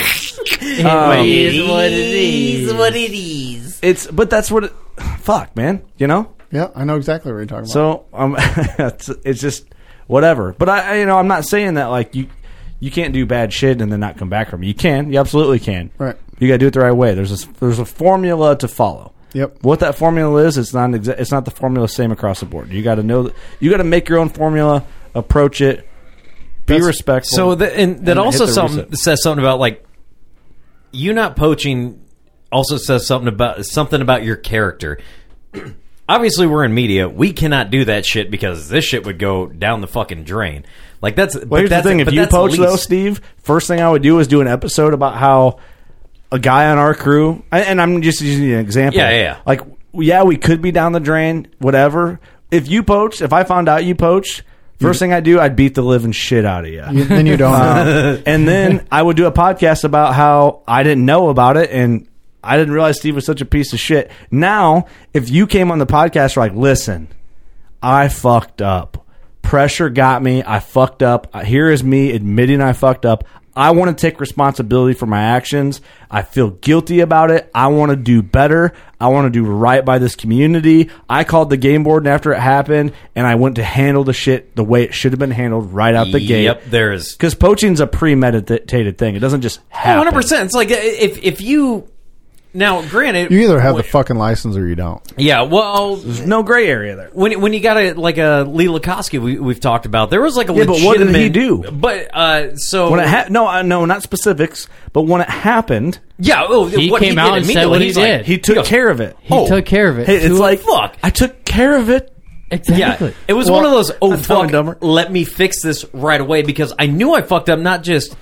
What it is. But that's what it... Fuck, man. Yeah, I know exactly what you're talking about. So it's just whatever. But I'm not saying that like you can't do bad shit and then not come back from it. You can. You absolutely can. Right. You got to do it the right way. There's a formula to follow. Yep. What that formula is, it's not the formula same across the board. You got to know you got to make your own formula, approach it, be respectful. So that also says something about like you not poaching. Also says something about your character. Obviously, we're in media. We cannot do that shit because this shit would go down the fucking drain. Like that's. Well, here's the thing: if you poach though, Steve, first thing I would do is do an episode about how a guy on our crew, and I'm just using an example. Yeah. Like, we could be down the drain, whatever. If you poached, if I found out you poached, first thing I do, I'd beat the living shit out of you. Then you don't know. And then I would do a podcast about how I didn't know about it and I didn't realize Steve was such a piece of shit. Now, if you came on the podcast, you're like, listen, I fucked up. Pressure got me. I fucked up. Here is me admitting I fucked up. I want to take responsibility for my actions. I feel guilty about it. I want to do better. I want to do right by this community. I called the game board after it happened, and I went to handle the shit the way it should have been handled right out the gate. Yep, there is. Because poaching's a premeditated thing. It doesn't just happen. 100%. It's like if you... Now, granted... You either have the fucking license or you don't. Yeah, well... There's no gray area there. When you got a Lee Lukoski we've talked about, there was like a legitimate... but what did he do? But, so... When it no, not specifics, but when it happened... Yeah, he came out and said what he did. Like, he took care of it. He took care of it. Hey, it's like, fuck, I took care of it. Exactly. Yeah, it was one of those, fuck, let me fix this right away, because I knew I fucked up, not just...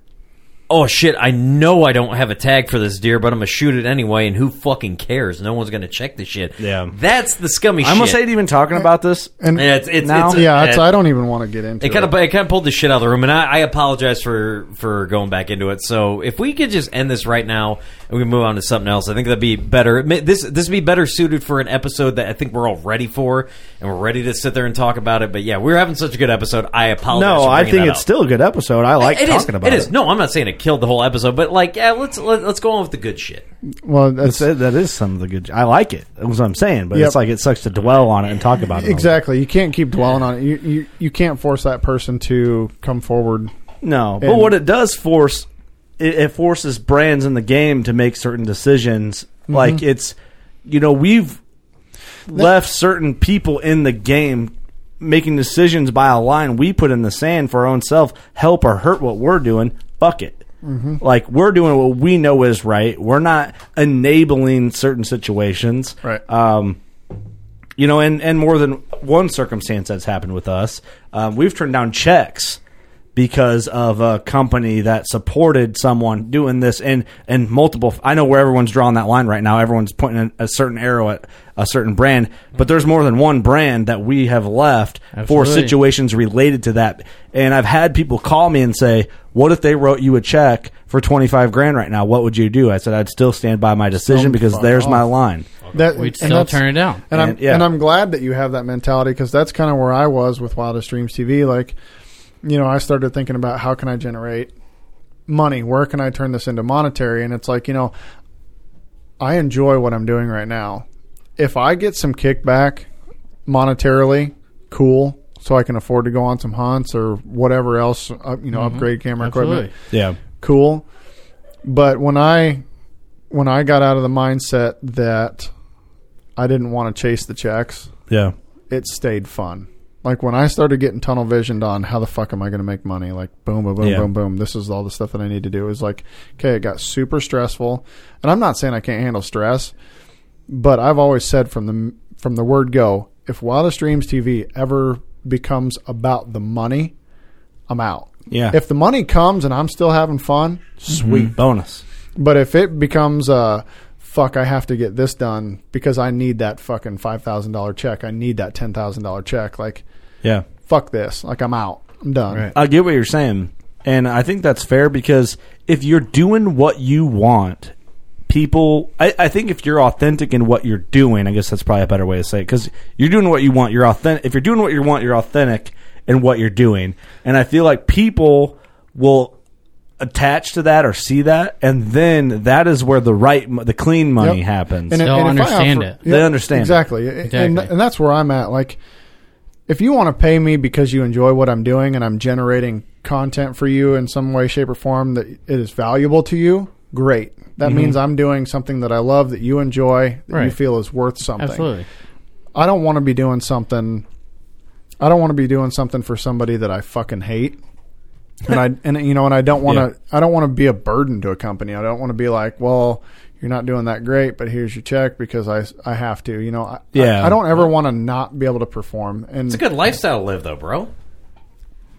Oh shit, I know I don't have a tag for this deer, but I'm going to shoot it anyway, and who fucking cares? No one's going to check the shit. Yeah. That's the scummy shit. I almost hate even talking about this. And it's I don't even want to get into it. It kind of pulled the shit out of the room, and I apologize for going back into it. So if we could just end this right now, and we can move on to something else, I think that'd be better. This would be better suited for an episode that I think we're all ready for, and we're ready to sit there and talk about it. But yeah, we're having such a good episode. I apologize. No, for I think it's up. still a good episode. I like talking about it. It is. No, I'm not saying it killed the whole episode, but like, yeah, let's go on with the good shit. Well, that is some of the good. I like it. That's what I'm saying. But it's like it sucks to dwell on it and talk about it. Exactly. You can't keep dwelling on it. You can't force that person to come forward. No, but what it does force, it forces brands in the game to make certain decisions. Mm-hmm. Like it's, we've left certain people in the game making decisions by a line we put in the sand for our own self, help or hurt what we're doing. Fuck it. Mm-hmm. Like, we're doing what we know is right. We're not enabling certain situations. Right. And more than one circumstance that's happened with us. We've turned down checks because of a company that supported someone doing this and multiple. I know where everyone's drawing that line right now. Everyone's pointing a certain arrow at a certain brand, but there's more than one brand that we have left for situations related to that. And I've had people call me and say, what if they wrote you a check for $25,000 right now? What would you do? I said, I'd still stand by my decision because there's my line. We'd still turn it down. And I'm glad that you have that mentality, because that's kind of where I was with Wildest Dreams TV. Like, I started thinking about how can I generate money? Where can I turn this into monetary? And it's like, I enjoy what I'm doing right now. If I get some kickback monetarily, cool, so I can afford to go on some hunts or whatever else, upgrade camera equipment. Yeah. Cool. But when I got out of the mindset that I didn't want to chase the checks, it stayed fun. Like, when I started getting tunnel visioned on how the fuck am I going to make money, like boom, boom, boom, boom, boom, this is all the stuff that I need to do. It was like, okay, it got super stressful. And I'm not saying I can't handle stress, but I've always said from the word go, if Wildest Dreams TV ever becomes about the money, I'm out. Yeah. If the money comes and I'm still having fun, sweet. Bonus. But if it becomes fuck, I have to get this done because I need that fucking $5,000 check, I need that $10,000 check, like, fuck this. Like, I'm out. I'm done. Right. I get what you're saying. And I think that's fair, because if you're doing what you want, people, I think if you're authentic in what you're doing, I guess that's probably a better way to say it, because you're doing what you want, you're authentic. If you're doing what you want, you're authentic in what you're doing. And I feel like people will attach to that or see that, and then that is where the clean money happens. And they'll understand it. They understand exactly. And that's where I'm at. Like, if you want to pay me because you enjoy what I'm doing and I'm generating content for you in some way, shape, or form that it is valuable to you, great. That means I'm doing something that I love, that you enjoy, that you feel is worth something. Absolutely. I don't want to be doing something. I don't want to be doing something for somebody that I fucking hate. And I don't want to. I don't want to be a burden to a company. I don't want to be like, well, you're not doing that great, but here's your check because I have to. I don't ever want to not be able to perform. And it's a good lifestyle to live, though, bro.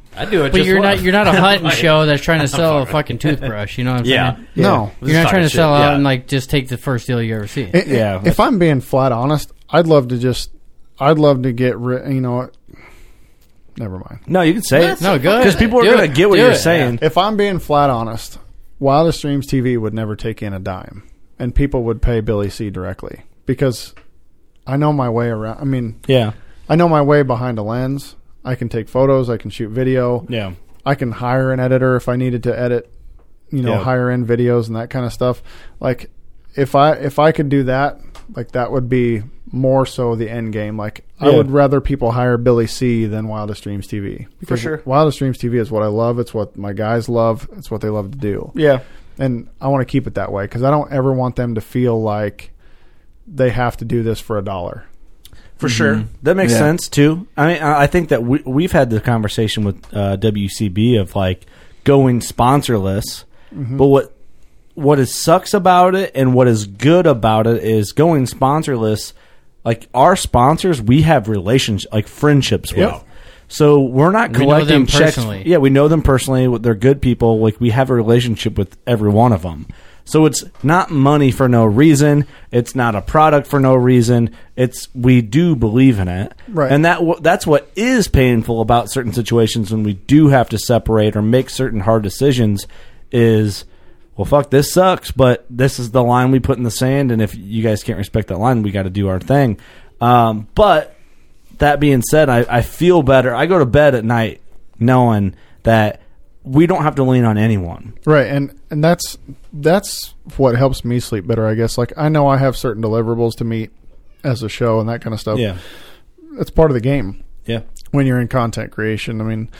I do it. But just you're once. not a hunting show that's trying to sell a fucking toothbrush. You know what I'm saying? No. You're not trying to shit, sell out yeah. and like just take the first deal you ever see. If I'm being flat honest, I'd love to get you know what? Never mind. No, you can say it. No, good. Because people are Do going to it. get what Do you're it. saying. If I'm being flat honest, Wildest Dreams TV would never take in a dime, and people would pay Billy C directly because I know my way around. I mean, Yeah. I know my way behind a lens. I can take photos. I can shoot video. Yeah. I can hire an editor if I needed to edit, Yeah. higher end videos and that kind of stuff. Like, if I could do that, like that would be more so the end game. Like, I would rather people hire Billy C than Wildest Dreams TV. Because sure. Wildest Dreams TV is what I love. It's what my guys love. It's what they love to do. Yeah. And I want to keep it that way because I don't ever want them to feel like they have to do this for $1. For sure. That makes sense, too. I mean, I think that we've had the conversation with WCB of, like, going sponsorless. But what sucks about it and what is good about it is going sponsorless. Like, our sponsors, we have relationships, like friendships with. So we're not We know collecting them checks. personally. Yeah, we know them personally. They're good people. Like, we have a relationship with every one of them. So it's not money for no reason. It's not a product for no reason. We do believe in it. Right. And that's what is painful about certain situations when we do have to separate or make certain hard decisions is, well, fuck, this sucks, but this is the line we put in the sand, and if you guys can't respect that line, we got to do our thing. But that being said, I feel better. I go to bed at night knowing that we don't have to lean on anyone. Right, and that's what helps me sleep better, I guess. Like, I know I have certain deliverables to meet as a show and that kind of stuff. Yeah. It's part of the game. Yeah. When you're in content creation. I mean,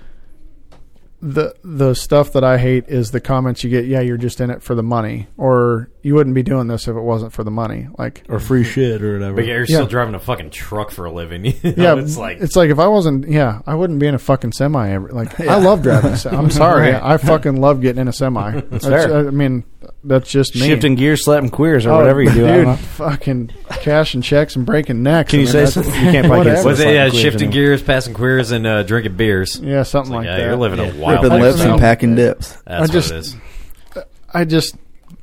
the stuff that I hate is the comments you get, yeah, you're just in it for the money, or you wouldn't be doing this if it wasn't for the money. Like, Or free shit or whatever. But you're still driving a fucking truck for a living. You know, yeah, it's like if I wasn't, I wouldn't be in a fucking semi. I love driving. I'm sorry, I fucking love getting in a semi. That's fair. I mean, that's just me. Shifting gears, slapping queers, or whatever you do. I don't know. Dude, fucking cashing checks and breaking necks. Can you say something? You can't play against was us it like queers shifting anymore. gears, passing queers, and drinking beers? Yeah, something like Yeah, that. you're living a wild Ripping lips lifestyle. and packing dips. That's what it is.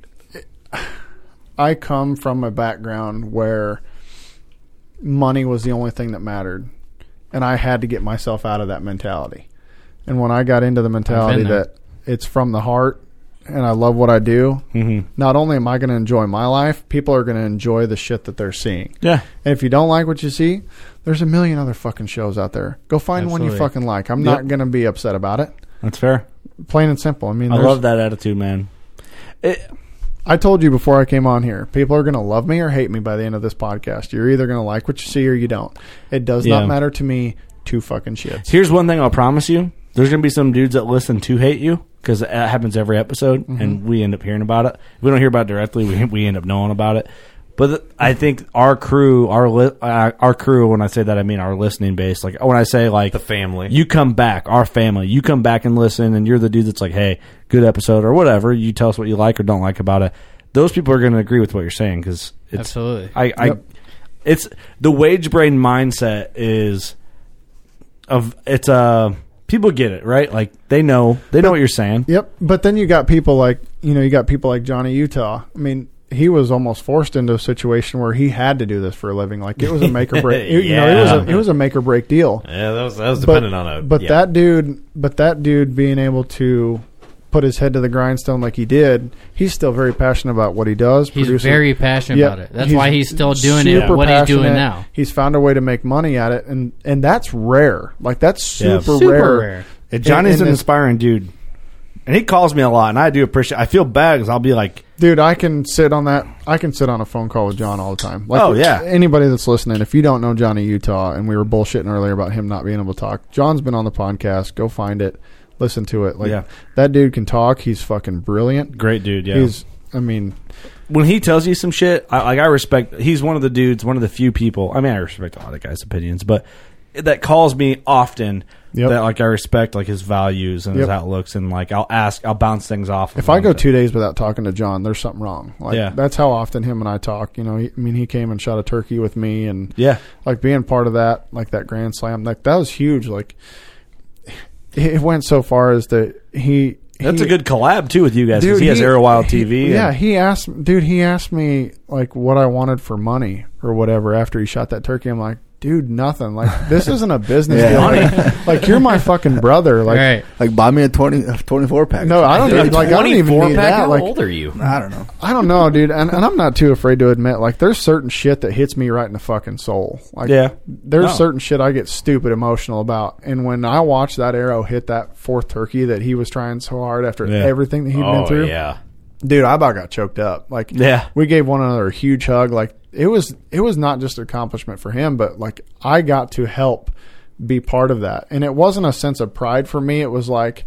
I come from a background where money was the only thing that mattered, and I had to get myself out of that mentality. And when I got into the mentality that it's from the heart and I love what I do, not only am I going to enjoy my life, people are going to enjoy the shit that they're seeing. Yeah. And if you don't like what you see, there's a million other fucking shows out there. Go find one you fucking like. I'm not going to be upset about it. That's fair. Plain and simple. I mean, I love that attitude, man. I told you before I came on here, people are going to love me or hate me by the end of this podcast. You're either going to like what you see or you don't. It does not matter to me two fucking shits. Here's one thing I'll promise you. There's going to be some dudes that listen to hate you because it happens every episode, and we end up hearing about it. We don't hear about it directly. We end up knowing about it. But I think our crew, our crew, when I say that, I mean our listening base. Like when I say like The family. you come back, our family, you come back and listen, and you're the dude that's like, hey, good episode or whatever. You tell us what you like or don't like about it. Those people are going to agree with what you're saying because it's Absolutely. It's the wage brain mindset is people get it, right? Like they know what you're saying. Yep. But then you got people like Johnny Utah. I mean, he was almost forced into a situation where he had to do this for a living. Like it was a make or break. It was a make or break deal. Yeah, that was dependent on it. But that dude being able to put his head to the grindstone like he did, he's still very passionate about what he does. He's very passionate about it. That's why he's still doing it. Super What he's doing passionate. now. He's found a way to make money at it, and that's rare. Like that's super Super rare. rare. Johnny's And an inspiring dude, and he calls me a lot, and I do appreciate. I feel bad because I'll be like, dude, I can sit on a phone call with John all the time. Like, oh yeah, anybody that's listening, if you don't know Johnny Utah, and we were bullshitting earlier about him not being able to talk, John's been on the podcast. Go find it, listen to it. Like that dude can talk. He's fucking brilliant. Great dude. Yeah, when he tells you some shit, I respect. He's one of the dudes, one of the few people. I mean, I respect a lot of guys' opinions, but that calls me often. That like I respect like his values and his outlooks, and like I'll bounce things off. If I go 2 days without talking to John, there's something wrong. Like that's how often him and I talk. You know, he came and shot a turkey with me, and like being part of that, like that Grand Slam, like that was huge. Like it went so far as that That's a good collab too with you guys, because dude, he has Arrow Wild TV. Yeah, he asked me like what I wanted for money or whatever after he shot that turkey. I'm like, dude, nothing. Like, this isn't a business deal. Like, you're my fucking brother. Like, Right. Like, buy me a 24 pack. No, I don't even, like, I don't even need that. How Like, old are you? I don't know. I don't know, dude. And I'm not too afraid to admit, like, there's certain shit that hits me right in the fucking soul. Like, there's certain shit I get stupid emotional about. And when I watched that arrow hit that fourth turkey that he was trying so hard after everything that he'd been through. Yeah. Dude, I about got choked up. Like, we gave one another a huge hug. Like, it was not just an accomplishment for him, but like I got to help be part of that. And it wasn't a sense of pride for me. It was like,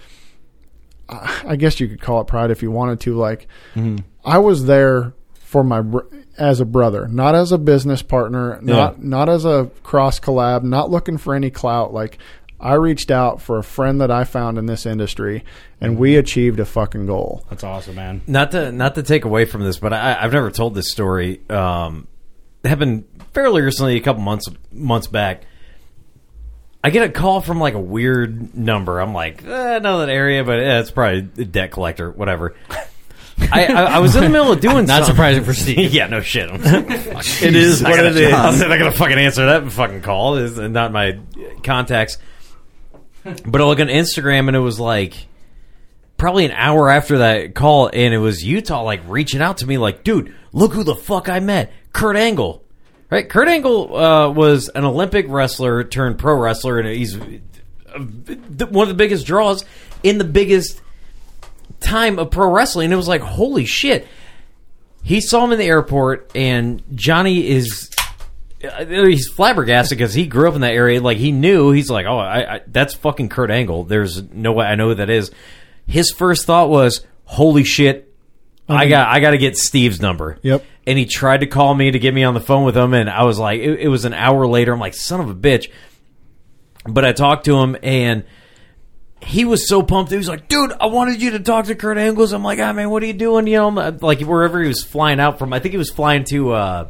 I guess you could call it pride if you wanted to. Like, I was there for as a brother, not as a business partner, not as a cross collab, not looking for any clout. Like, I reached out for a friend that I found in this industry, and we achieved a fucking goal. That's awesome, man. Not to take away from this, but I've never told this story. It happened fairly recently, a couple months back. I get a call from like a weird number. I'm like, I know that area, but it's probably a debt collector, whatever. I was in the middle of doing Not something. surprising for Steve. Yeah, no shit. It is what it is. I'm not going to fucking answer that fucking call. It's not my contacts. But I look on Instagram, and it was like probably an hour after that call, and it was Utah like reaching out to me like, dude, look who the fuck I met. Kurt Angle. Right? Kurt Angle was an Olympic wrestler turned pro wrestler, and he's one of the biggest draws in the biggest time of pro wrestling. And it was like, holy shit. He saw him in the airport, and Johnny is... he's flabbergasted because he grew up in that area. Like, he knew. He's like, oh, that's fucking Kurt Angle. There's no way I know who that is. His first thought was, holy shit, I got to get Steve's number. Yep. And he tried to call me to get me on the phone with him, and I was like, it was an hour later. I'm like, son of a bitch. But I talked to him, and he was so pumped. He was like, dude, I wanted you to talk to Kurt Angle. I'm like, man, what are you doing? You know, like wherever he was flying out from. I think he was flying to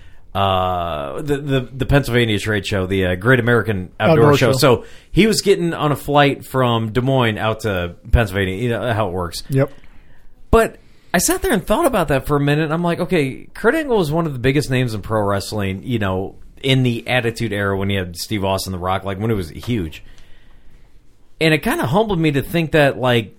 the Pennsylvania trade show, the Great American Outdoor Show. So he was getting on a flight from Des Moines out to Pennsylvania. You know how it works. Yep. But I sat there and thought about that for a minute. And I'm like, okay, Kurt Angle was one of the biggest names in pro wrestling, you know, in the Attitude Era when you had Steve Austin, The Rock, like when it was huge. And it kind of humbled me to think that, like,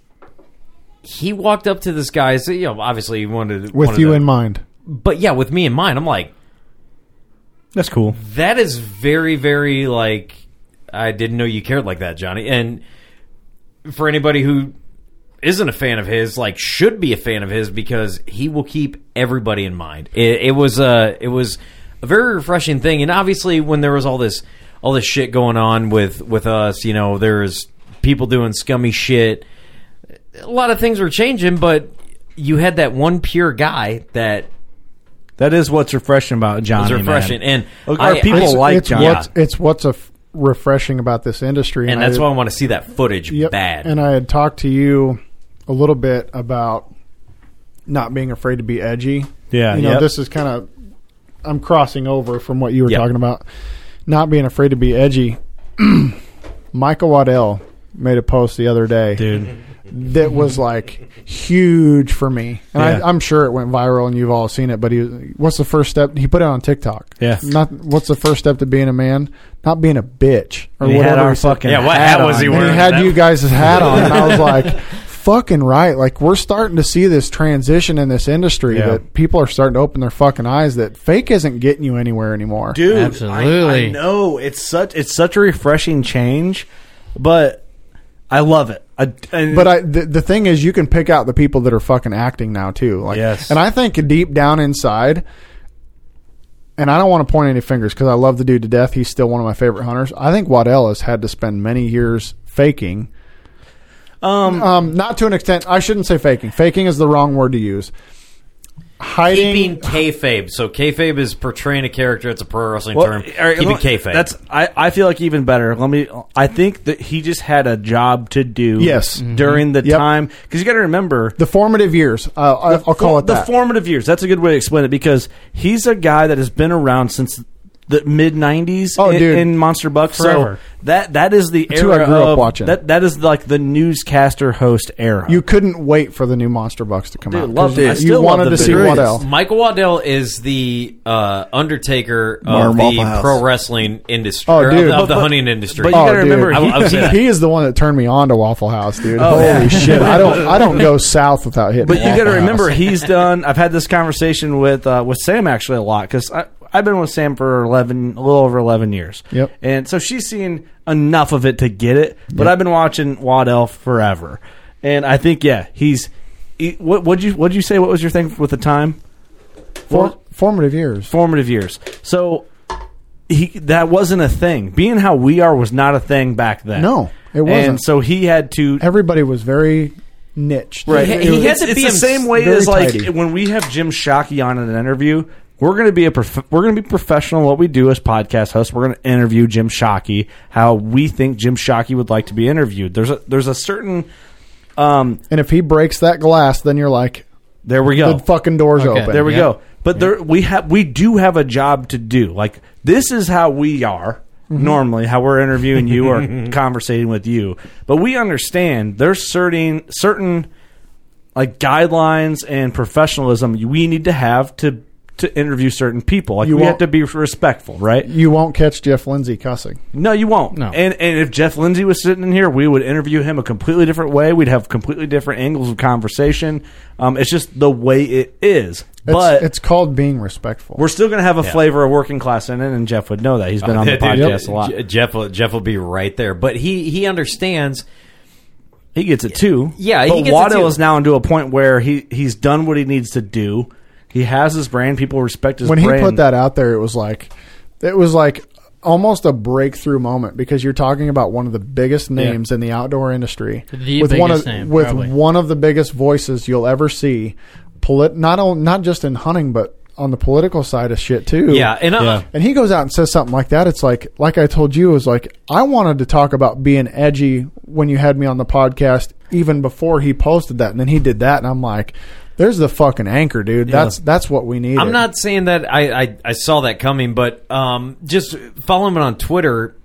he walked up to this guy, so, you know, obviously he wanted you in mind. But yeah, with me in mind, I'm like, that's cool. That is very, very, like, I didn't know you cared like that, Johnny. And for anybody who isn't a fan of his, like, should be a fan of his, because he will keep everybody in mind. It was a very refreshing thing. And obviously, when there was all this shit going on with us, you know, there's people doing scummy shit. A lot of things were changing, but you had that one pure guy that is what's refreshing about Johnny. It's refreshing, man. And people like Johnny. It's what's refreshing about this industry, and that's why I want to see that footage bad. And I had talked to you a little bit about not being afraid to be edgy. Yeah, you know, this is kind of, I'm crossing over from what you were talking about. Not being afraid to be edgy. Michael Waddell made a post the other day, dude, that was like huge for me, and I'm sure it went viral and you've all seen it. But what's the first step? He put it on TikTok. Yeah. What's the first step to being a man? Not being a bitch or he whatever. Had our fucking what hat was he wearing? He had you guys' hat on, and I was like, fucking right. Like, we're starting to see this transition in this industry that people are starting to open their fucking eyes that fake isn't getting you anywhere anymore. Dude, absolutely. I know it's such a refreshing change, but I love it. But the thing is, you can pick out the people that are fucking acting now too. Like, yes. And I think deep down inside, and I don't want to point any fingers because I love the dude to death. He's still one of my favorite hunters. I think Waddell has had to spend many years faking. Not to an extent. I shouldn't say faking. Faking is the wrong word to use. Keeping kayfabe. So kayfabe is portraying a character. It's a pro wrestling term. Keeping kayfabe. I feel like even better. I think that he just had a job to do. Yes. During the time, because you got to remember the formative years. I'll call it that. The formative years. That's a good way to explain it, because he's a guy that has been around since the mid '90s in Monster Bucks. Forever. So that is the That's who era I grew up of watching. That is like the newscaster host era. You couldn't wait for the new Monster Bucks to come out. loved it. I You still love wanted the to see big Waddell. Michael Waddell is the Undertaker Modern of Waffle the House. pro wrestling industry, Oh, or dude. of the hunting industry. but you gotta dude. remember, I would say that. He is the one that turned me on to Waffle House, dude. Oh, Holy yeah. shit! I don't go south without hitting. But you Waffle got to House. remember, he's done. I've had this conversation with Sam actually a lot because I've been with Sam for a little over 11 years. Yep. And so she's seen enough of it to get it. But I've been watching Waddell forever, and I think what'd you say? What was your thing with the time? Formative years. Formative years. So that wasn't a thing. Being how we are was not a thing back then. No, it wasn't. And so he had to. Everybody was very niched. Right. He had to it's be the same way very as like tidy. when we have Jim Shockey on in an interview. We're going to be professional in what we do as podcast hosts. We're going to interview Jim Shockey how we think Jim Shockey would like to be interviewed. There's a certain And if he breaks that glass, then you're like, there we go. the fucking door's Okay. open. There we go. But we do have a job to do. Like this is how we are normally, how we're interviewing you or conversating with you. But we understand there's certain like guidelines and professionalism we need to have to interview certain people. Like You we have won't- to be respectful, right? You won't catch Jeff Lindsay cussing. No, you won't. No. And if Jeff Lindsay was sitting in here, we would interview him a completely different way. We'd have completely different angles of conversation. It's just the way it is. But It's called being respectful. we're still going to have a flavor of working class in it, and Jeff would know that. He's been on the Dude, podcast a lot. Jeff will be right there, but he understands. He gets it too. Yeah, but he gets it Waddell too. is now into a point where he's done what he needs to do. He has his brand. People respect his when brand. he put that out there, it was like almost a breakthrough moment because you're talking about one of the biggest names in the outdoor industry, The with biggest name, with probably. one of the biggest voices you'll ever see. Not just in hunting, but on the political side of shit too. Yeah, and And he goes out and says something like that. It's like I told you, it was like I wanted to talk about being edgy when you had me on the podcast, even before he posted that, and then he did that, and I'm like, there's the fucking anchor, dude. That's what we need. I'm not saying that I saw that coming, but just following him on Twitter,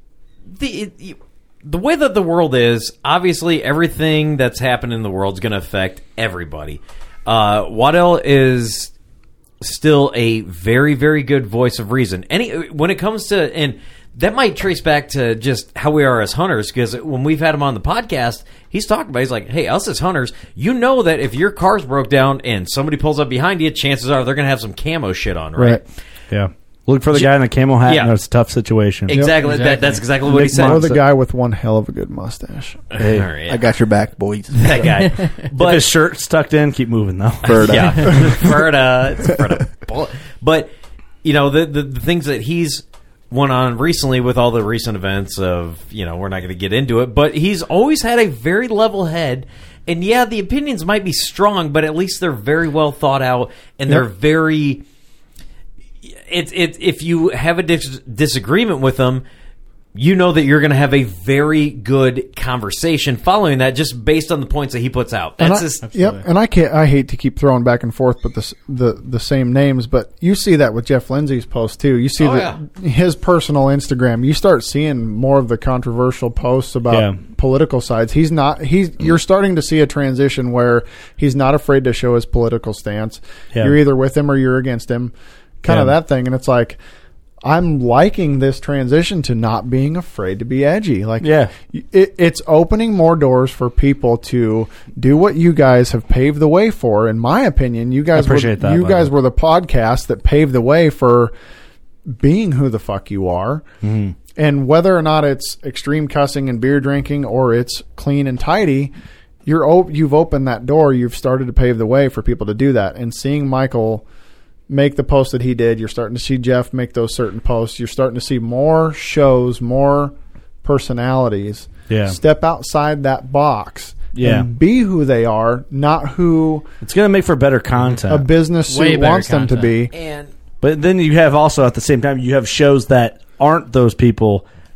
the way that the world is, obviously everything that's happening in the world is going to affect everybody. Waddell is still a very, very good voice of reason. When it comes to, and that might trace back to just how we are as hunters, because when we've had him on the podcast, he's talking about, he's like, hey, us as hunters, you know that if your car's broke down and somebody pulls up behind you, chances are they're going to have some camo shit on, right? Yeah. Look for the guy in the camel hat. Yeah. And it's a tough situation. Exactly. That's exactly what he said. Or the guy with one hell of a good mustache. Hey, All right, I got your back, boys. that guy. If But his shirt's tucked in, keep moving though. yeah, Ferda. But the things that he's went on recently with all the recent events of we're not going to get into it, but he's always had a very level head. And yeah, the opinions might be strong, but at least they're very well thought out, and they're very. If you have a disagreement with them, you know that you're going to have a very good conversation following that, just based on the points that he puts out. That's just And I hate to keep throwing back and forth, but the same names. But you see that with Jeff Lindsay's post too. You see his personal Instagram. You start seeing more of the controversial posts about political sides. You're starting to see a transition where he's not afraid to show his political stance. Yeah. You're either with him or you're against him. Kind of that thing, and it's like I'm liking this transition to not being afraid to be edgy. Like, it's opening more doors for people to do what you guys have paved the way for. In my opinion, you guys were the podcast that paved the way for being who the fuck you are. Mm-hmm. And whether or not it's extreme cussing and beer drinking or it's clean and tidy, you've opened that door. You've started to pave the way for people to do that. And seeing Michael make the post that he did, you're starting to see Jeff make those certain posts. You're starting to see more shows, more personalities step outside that box and be who they are, not who it's going to make for better content. A business suit wants them to be. But then you have also at the same time you have shows that aren't those people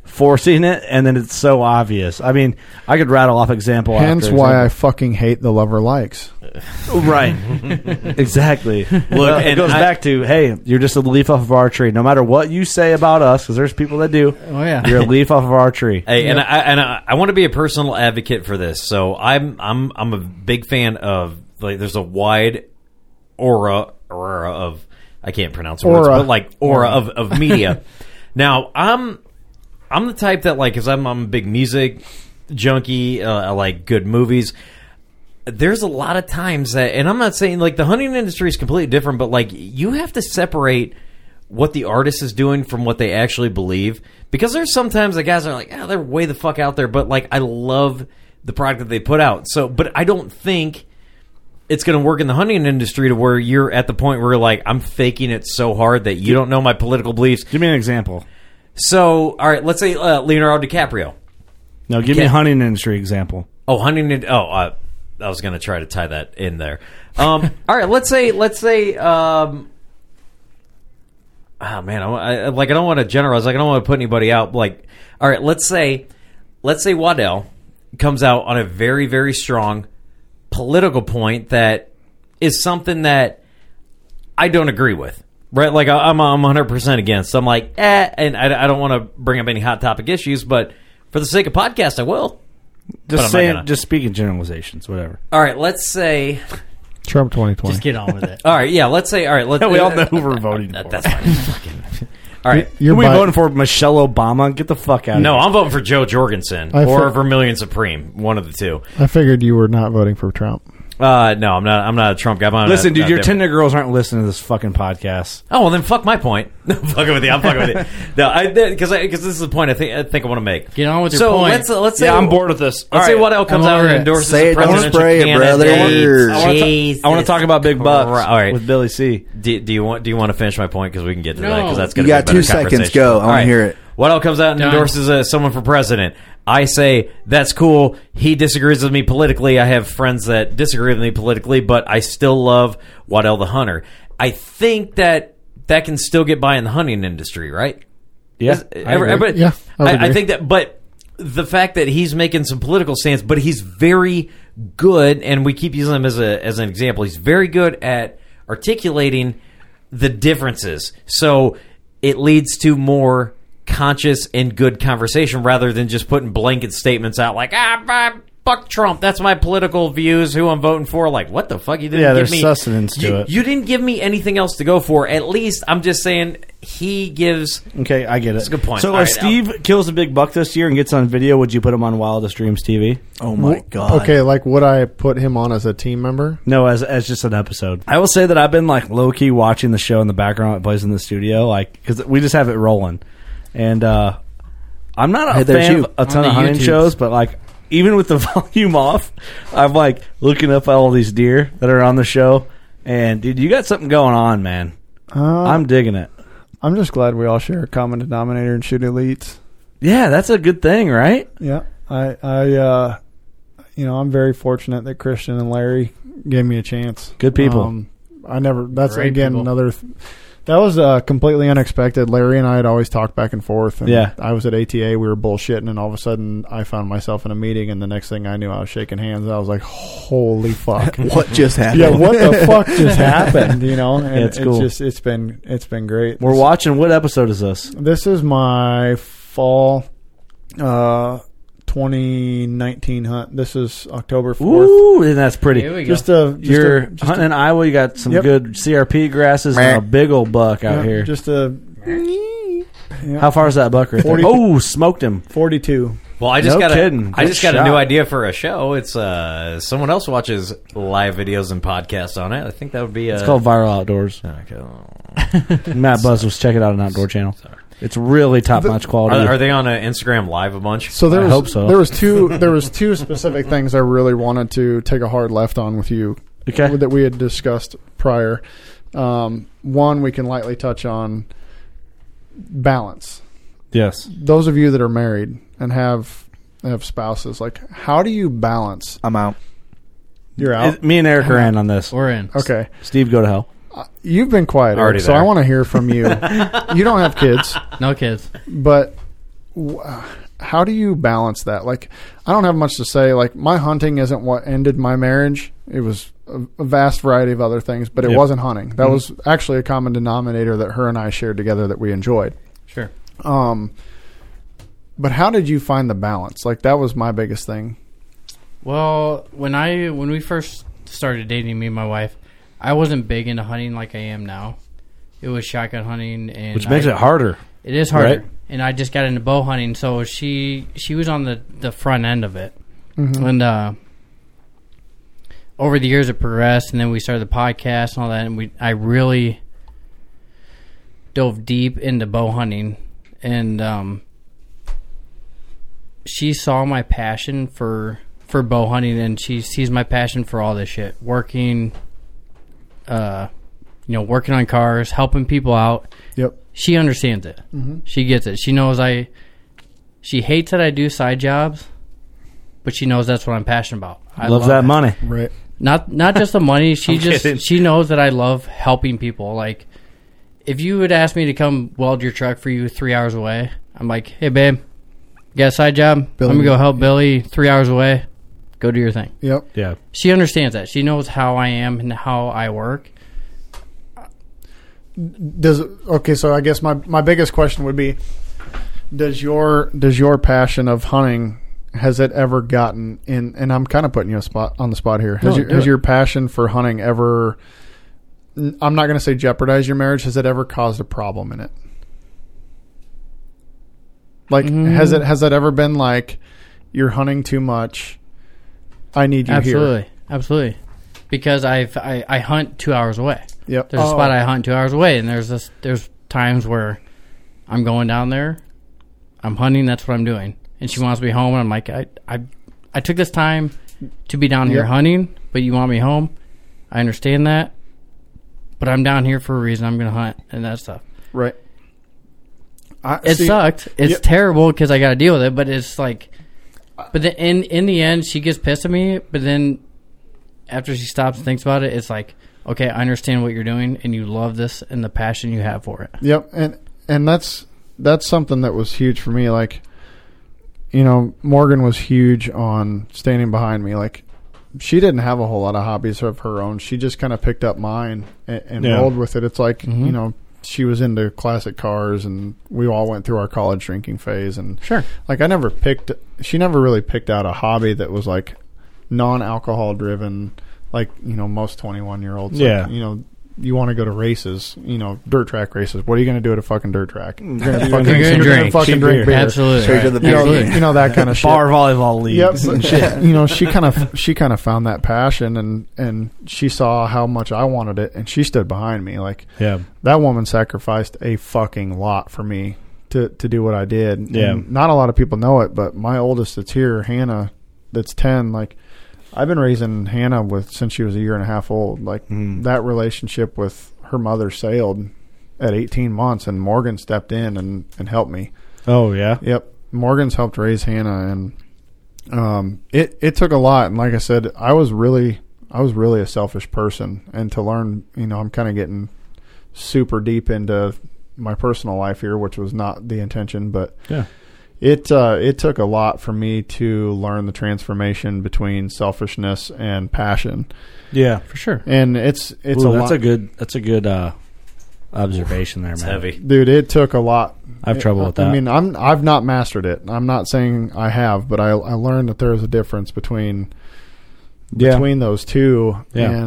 forcing it, and then it's so obvious. I mean, I could rattle off example. Hence after why example. I fucking hate the lover likes. Right. Exactly. Look, it goes back to, hey, you're just a leaf off of our tree. No matter what you say about us, because there's people that do. Oh yeah, you're a leaf off of our tree. Hey, and I want to be a personal advocate for this. So I'm a big fan of, like, there's a wide aura of, I can't pronounce words, but like aura of media. Now I'm the type that, like, because I'm a big music junkie. I like good movies. There's a lot of times that, and I'm not saying, like, the hunting industry is completely different, but, like, you have to separate what the artist is doing from what they actually believe, because there's sometimes the guys are like, they're way the fuck out there, but, like, I love the product that they put out. So, but I don't think it's going to work in the hunting industry to where you're at the point where you're like, I'm faking it so hard that you don't know my political beliefs. Give me an example. So, all right, let's say Leonardo DiCaprio. No, give me a hunting industry example. Oh, I was going to try to tie that in there. All right, let's say. Oh man, I don't want to generalize. Like, I don't want to put anybody out. Like, all right, let's say Waddell comes out on a very, very strong political point that is something that I don't agree with. Right? Like, I'm 100% against. I'm like, and I don't want to bring up any hot topic issues, but for the sake of podcast, I will. Just speaking generalizations, whatever. All right, let's say Trump 2020. just get on with it. All right, yeah. Let's say. All right, let's. We all know who we're voting for. That's fine. Fucking. All right, Who are we voting for? Michelle Obama? Get the fuck out of here. No, I'm voting for Joe Jorgensen or Vermilion Supreme. One of the two. I figured you were not voting for Trump. No, I'm not. I'm not a Trump guy. Listen, dude, your Tinder girls aren't listening to this fucking podcast. Oh, well, then fuck my point. No, fucking with you. I'm fucking with you. No, because this is the point I think I want to make. Get on with your point. So let's say, yeah, I'm bored with this. Let's say Waddell comes out and endorses Say the it, don't presidential spray it, candidate. brother. I want to talk about big bucks. All right. With Billy C. Do you want to finish my point, because we can get to that, No. because that's going You to be got a better 2 seconds. conversation. Go. I want to hear it. Waddell comes out and Done. endorses someone for president. I say, that's cool. He disagrees with me politically. I have friends that disagree with me politically, but I still love Waddell the Hunter. I think that can still get by in the hunting industry, right? Yeah. Everybody, Yeah, I think that, but the fact that he's making some political stance, but he's very good, and we keep using him as an example, he's very good at articulating the differences. So it leads to more conscious and good conversation rather than just putting blanket statements out like, fuck Trump, that's my political views, who I'm voting for. Like, what the fuck? You didn't give there's me sustenance to it. You didn't give me anything else to go for. At least I'm just saying he gives. Okay, I get it. That's a good point. So All if right, Steve kills a big buck this year and gets on video, would you put him on Wildest Dreams TV? Oh my god. Okay, like, would I put him on as a team member? No, as just an episode. I will say that I've been like low key watching the show in the background. It plays in the studio, like, because we just have it rolling. And I'm not a fan of a ton of hunting shows, but like, even with the volume off, I'm like looking up at all these deer that are on the show. And dude, you got something going on, man. I'm digging it. I'm just glad we all share a common denominator and shoot elites. Yeah, that's a good thing, right? Yeah, I I'm very fortunate that Christian and Larry gave me a chance. Good people. That's Great again people. another. That was completely unexpected. Larry and I had always talked back and forth. And Yeah. I was at ATA. We were bullshitting, and all of a sudden, I found myself in a meeting. And the next thing I knew, I was shaking hands. And I was like, "Holy fuck! What just happened? Yeah, what the fuck just happened?" You know, and Yeah, it's cool. it's been great. We're watching. What episode is this? This is my fall 2019 hunt. This is October 4th. Ooh, and that's pretty. Here we go. You're hunting in Iowa. You got some Yep. good CRP grasses and a big old buck out here. Just a How far is that buck right there? 42. Oh, smoked him. 42. Well, I just No got kidding. I just Good got a new shot. idea for a show. It's someone else watches live videos and podcasts on it. I think that would be. It's called Viral Outdoors. Okay. Matt Buzz was checking out an outdoor channel. It's really top notch quality. Are they on Instagram Live a bunch? So I hope so. There was two specific things I really wanted to take a hard left on with you. Okay. That we had discussed prior. One, we can lightly touch on balance. Yes. Those of you that are married and have spouses, like, how do you balance? I'm out. You're out. Me and Eric are in on this. We're in. Okay. Steve, go to hell. You've been quiet, Already Eric, so there. I want to hear from you. You don't have kids, No kids. but how do you balance that? Like, I don't have much to say. Like, my hunting isn't what ended my marriage. It was a vast variety of other things, but it wasn't hunting. That was actually a common denominator that her and I shared together that we enjoyed. Sure. But how did you find the balance? Like, that was my biggest thing. Well, when we first started dating, me and my wife, I wasn't big into hunting like I am now. It was shotgun hunting, and which makes it harder. It is harder, right? And I just got into bow hunting, so she was on the front end of it, and over the years it progressed, and then we started the podcast and all that, and I really dove deep into bow hunting, and she saw my passion for bow hunting, and she sees my passion for all this shit, working working on cars, helping people out. Yep. She understands it. She gets it. She knows she hates that I do side jobs, but she knows that's what I'm passionate about. I love that money. Right. Not just the money. She kidding. she knows that I love helping people. Like, if you would ask me to come weld your truck for you 3 hours away, I'm like, hey babe, you got a side job? Billy, let me go help Billy 3 hours away. Go do your thing. Yep. Yeah. She understands that. She knows how I am and how I work. So I guess my biggest question would be, does your passion of hunting, has it ever gotten in, and I'm kind of putting you on the spot here, has your passion for hunting ever, I'm not going to say jeopardize your marriage, has it ever caused a problem in it? Like, has it ever been like, you're hunting too much, I need you here? Absolutely. Because I hunt 2 hours away. Yep. There's a spot I hunt 2 hours away, and there's times where I'm going down there, I'm hunting, that's what I'm doing, and she wants me home, and I'm like, I took this time to be down here hunting, but you want me home. I understand that, but I'm down here for a reason. I'm going to hunt and that stuff. Right. It sucked. It's terrible because I got to deal with it, but it's like, but then in the end, she gets pissed at me, but then after she stops and thinks about it, it's like, okay, I understand what you're doing, and you love this and the passion you have for it. Yep, and that's something that was huge for me. Like, Morgan was huge on standing behind me. Like, she didn't have a whole lot of hobbies of her own. She just kind of picked up mine and rolled with it. It's like, she was into classic cars, and we all went through our college drinking phase. And sure, like, she never really picked out a hobby that was like non-alcohol driven, like, most 21-year-olds. Yeah. Like, you want to go to races, dirt track races. What are you going to do at a fucking dirt track? You're going to fucking drink beer. Absolutely. Straight to the beer. That kind of shit. Bar volleyball leagues and shit. She kind of found that passion, and she saw how much I wanted it, and she stood behind me. Like, that woman sacrificed a fucking lot for me to do what I did. Yeah. And not a lot of people know it, but my oldest that's here, Hannah, that's 10, like, I've been raising Hannah since she was a year and a half old. Like, that relationship with her mother sailed at 18 months, and Morgan stepped in and helped me. Oh, yeah? Yep. Morgan's helped raise Hannah, and it took a lot. And like I said, I was really a selfish person. And to learn, I'm kind of getting super deep into my personal life here, which was not the intention, but yeah. It took a lot for me to learn the transformation between selfishness and passion. Yeah, for sure. And it's a lot. That's a good observation there, man. It's heavy, dude. It took a lot. I have trouble with that. I mean, I've not mastered it. I'm not saying I have, but I learned that there's a difference between those two. Yeah.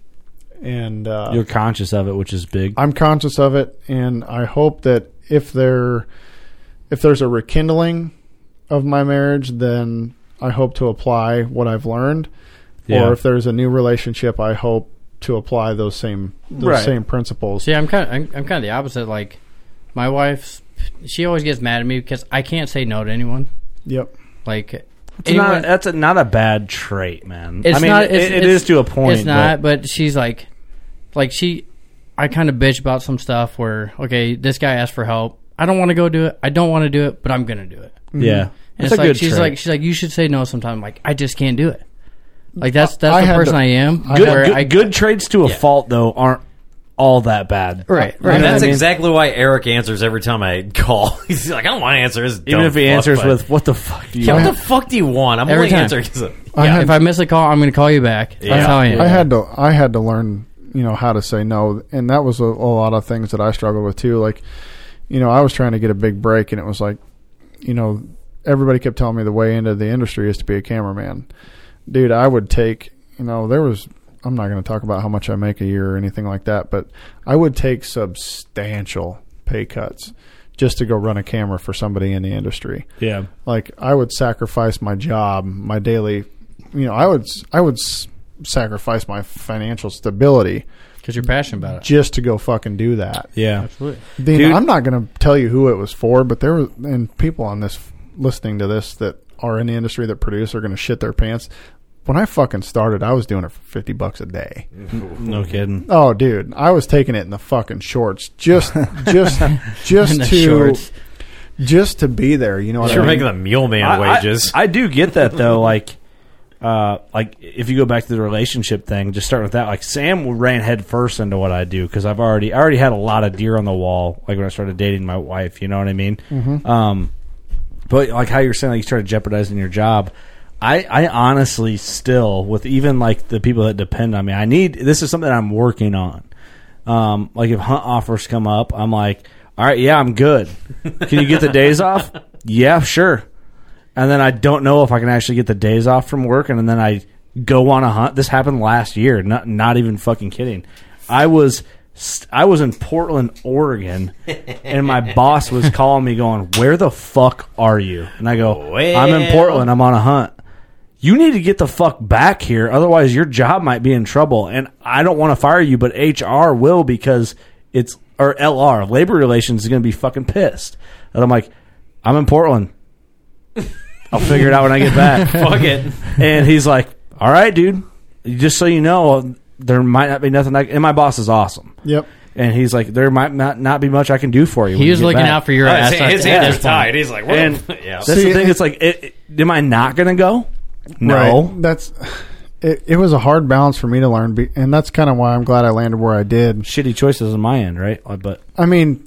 And you're conscious of it, which is big. I'm conscious of it, and I hope that if there's a rekindling of my marriage, then I hope to apply what I've learned. Yeah. Or if there's a new relationship, I hope to apply those same principles. See, I'm kind of the opposite. Like, my wife, she always gets mad at me because I can't say no to anyone. Yep. Like, that's not a bad trait, man. It is to a point. It's not, but she's like I kind of bitch about some stuff where, okay, this guy asked for help. I don't want to go do it. I don't want to do it, but I'm going to do it. Yeah. And it's like, she's like, you should say no sometime. I'm like, I just can't do it. Like, that's the person I am. Good traits to a fault, though, all that bad. Right. And that's exactly why Eric answers every time I call. He's like, I don't want to answer this. Even if he answers with, what the fuck do you want? What the fuck do you want? I'm Every only time. answering. If I miss a call, I'm going to call you back. That's how I am. I had to learn, how to say no. And that was a lot of things that I struggled with too. Like, I was trying to get a big break, and it was like, everybody kept telling me the way into the industry is to be a cameraman. Dude, I would take, I'm not going to talk about how much I make a year or anything like that, but I would take substantial pay cuts just to go run a camera for somebody in the industry. Yeah. Like, I would sacrifice my job, my daily, I would sacrifice my financial stability. Because you're passionate about it. Just to go fucking do that. Yeah. Absolutely. Dude, I'm not going to tell you who it was for, but there were, and people on this, listening to this that are in the industry that produce are going to shit their pants. When I fucking started, I was doing it for $50 a day. No kidding. Oh, dude, I was taking it in the fucking shorts, just to be there. You know what I mean? You're making the mule man wages. I do get that though. Like if you go back to the relationship thing, just start with that. Like Sam ran head first into what I do because I already had a lot of deer on the wall. Like when I started dating my wife, you know what I mean? Mm-hmm. But like how you're saying, like you started jeopardizing your job. I honestly still, with even like the people that depend on me, this is something I'm working on. Like if hunt offers come up, I'm like, all right, yeah, I'm good. Can you get the days off? Yeah, sure. And then I don't know if I can actually get the days off from work, and then I go on a hunt. This happened last year, not even fucking kidding. I was in Portland, Oregon, and my boss was calling me going, where the fuck are you? And I go, I'm in Portland. I'm on a hunt. You need to get the fuck back here, otherwise your job might be in trouble. And I don't want to fire you, but HR will because or LR, Labor Relations, is going to be fucking pissed. And I'm like, I'm in Portland. I'll figure it out when I get back. Fuck it. And he's like, all right, dude. Just so you know, there might not be nothing. And my boss is awesome. Yep. And he's like, there might not be much I can do for you. He was looking out for your ass. His hands are tied. He's like, what? That's the thing. It's like, am I not going to go? No. Right. It was a hard balance for me to learn, and that's kind of why I'm glad I landed where I did. Shitty choices on my end, right? But I mean,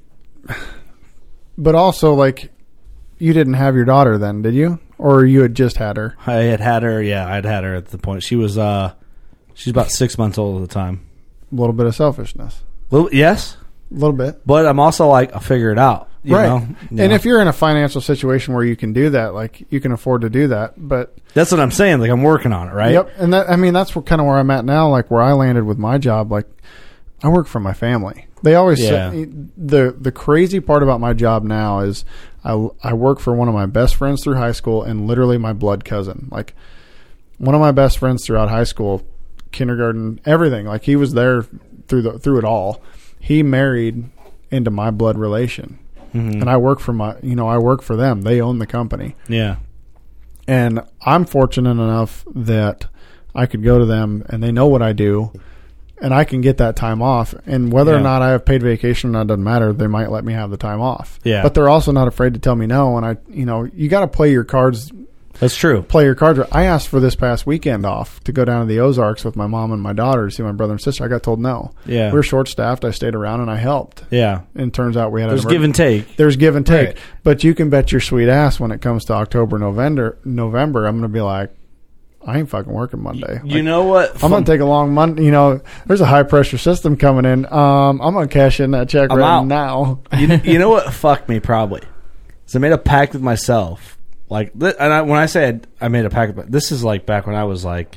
but also, like, you didn't have your daughter then, did you? Or you had just had her? I had her, yeah. I'd had her at the point. She's about 6 months old at the time. A little bit of selfishness. Yes. A little bit. But I'm also like, I'll figure it out. You know? And if you're in a financial situation where you can do that, like, you can afford to do that. But that's what I'm saying. Like, I'm working on it, right? Yep. And that's kind of where I'm at now. Like, where I landed with my job, like, I work for my family. They always say, the crazy part about my job now is I work for one of my best friends through high school and literally my blood cousin. Like, one of my best friends throughout high school, kindergarten, everything. Like, he was there through it all. He married into my blood relation. Mm-hmm. And I work for I work for them. They own the company. Yeah. And I'm fortunate enough that I could go to them and they know what I do and I can get that time off. And whether or not I have paid vacation, that doesn't matter. They might let me have the time off. Yeah. But they're also not afraid to tell me no. And you got to play your cards. That's true. Play your cards. I asked for this past weekend off to go down to the Ozarks with my mom and my daughter to see my brother and sister. I got told no. Yeah. We were short-staffed. I stayed around and I helped. Yeah. And turns out we had There's give and take. There's give and take. Right. But you can bet your sweet ass when it comes to October, November, I'm going to be like, I ain't fucking working Monday. You know what? I'm going to take a long Monday. There's a high-pressure system coming in. I'm going to cash in that check now. You know what fucked me probably? Is I made a pact with myself. Like, when I say I made a pact, this is like back when I was like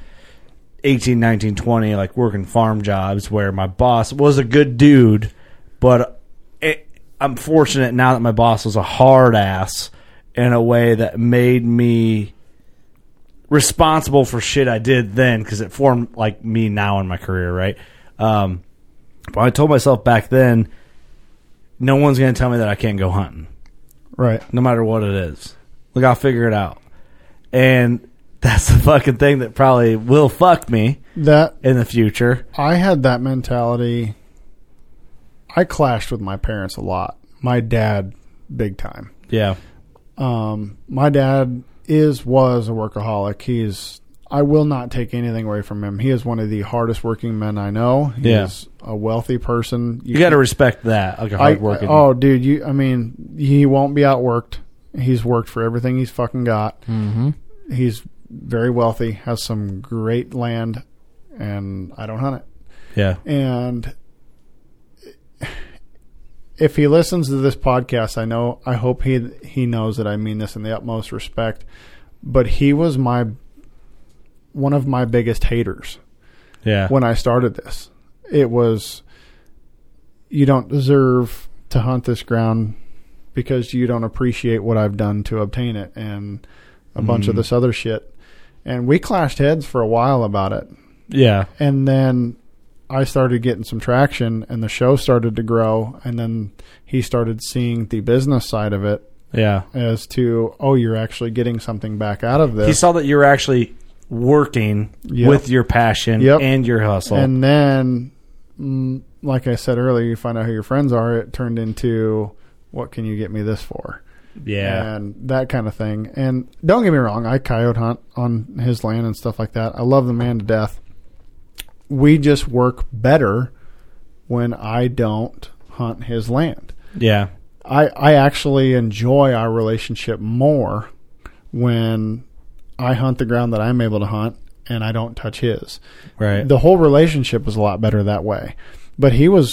18, 19, 20, like working farm jobs where my boss was a good dude, but I'm fortunate now that my boss was a hard ass in a way that made me responsible for shit I did then because it formed like me now in my career, right? But I told myself back then, no one's going to tell me that I can't go hunting. Right. No matter what it is. Like, I'll figure it out. And that's the fucking thing that probably will fuck me in the future. I had that mentality. I clashed with my parents a lot. My dad, big time. Yeah. My dad was a workaholic. He's I will not take anything away from him. He is one of the hardest working men I know. He is a wealthy person. You got to respect that. Like a hard working. Oh, dude, he won't be outworked. He's worked for everything he's fucking got. Mm-hmm. He's very wealthy, has some great land, and I don't hunt it. Yeah. And if he listens to this podcast, I hope he knows that I mean this in the utmost respect. But he was one of my biggest haters. Yeah. When I started this, it was, you don't deserve to hunt this ground because you don't appreciate what I've done to obtain it, and a bunch of this other shit. And we clashed heads for a while about it. Yeah. And then I started getting some traction, and the show started to grow, and then he started seeing the business side of it. Yeah. As to, you're actually getting something back out of this. He saw that you were actually working with your passion and your hustle. And then, like I said earlier, you find out who your friends are. It turned into, what can you get me this for? Yeah. And that kind of thing. And don't get me wrong, I coyote hunt on his land and stuff like that. I love the man to death. We just work better when I don't hunt his land. Yeah. I actually enjoy our relationship more when I hunt the ground that I'm able to hunt and I don't touch his. Right. The whole relationship was a lot better that way. But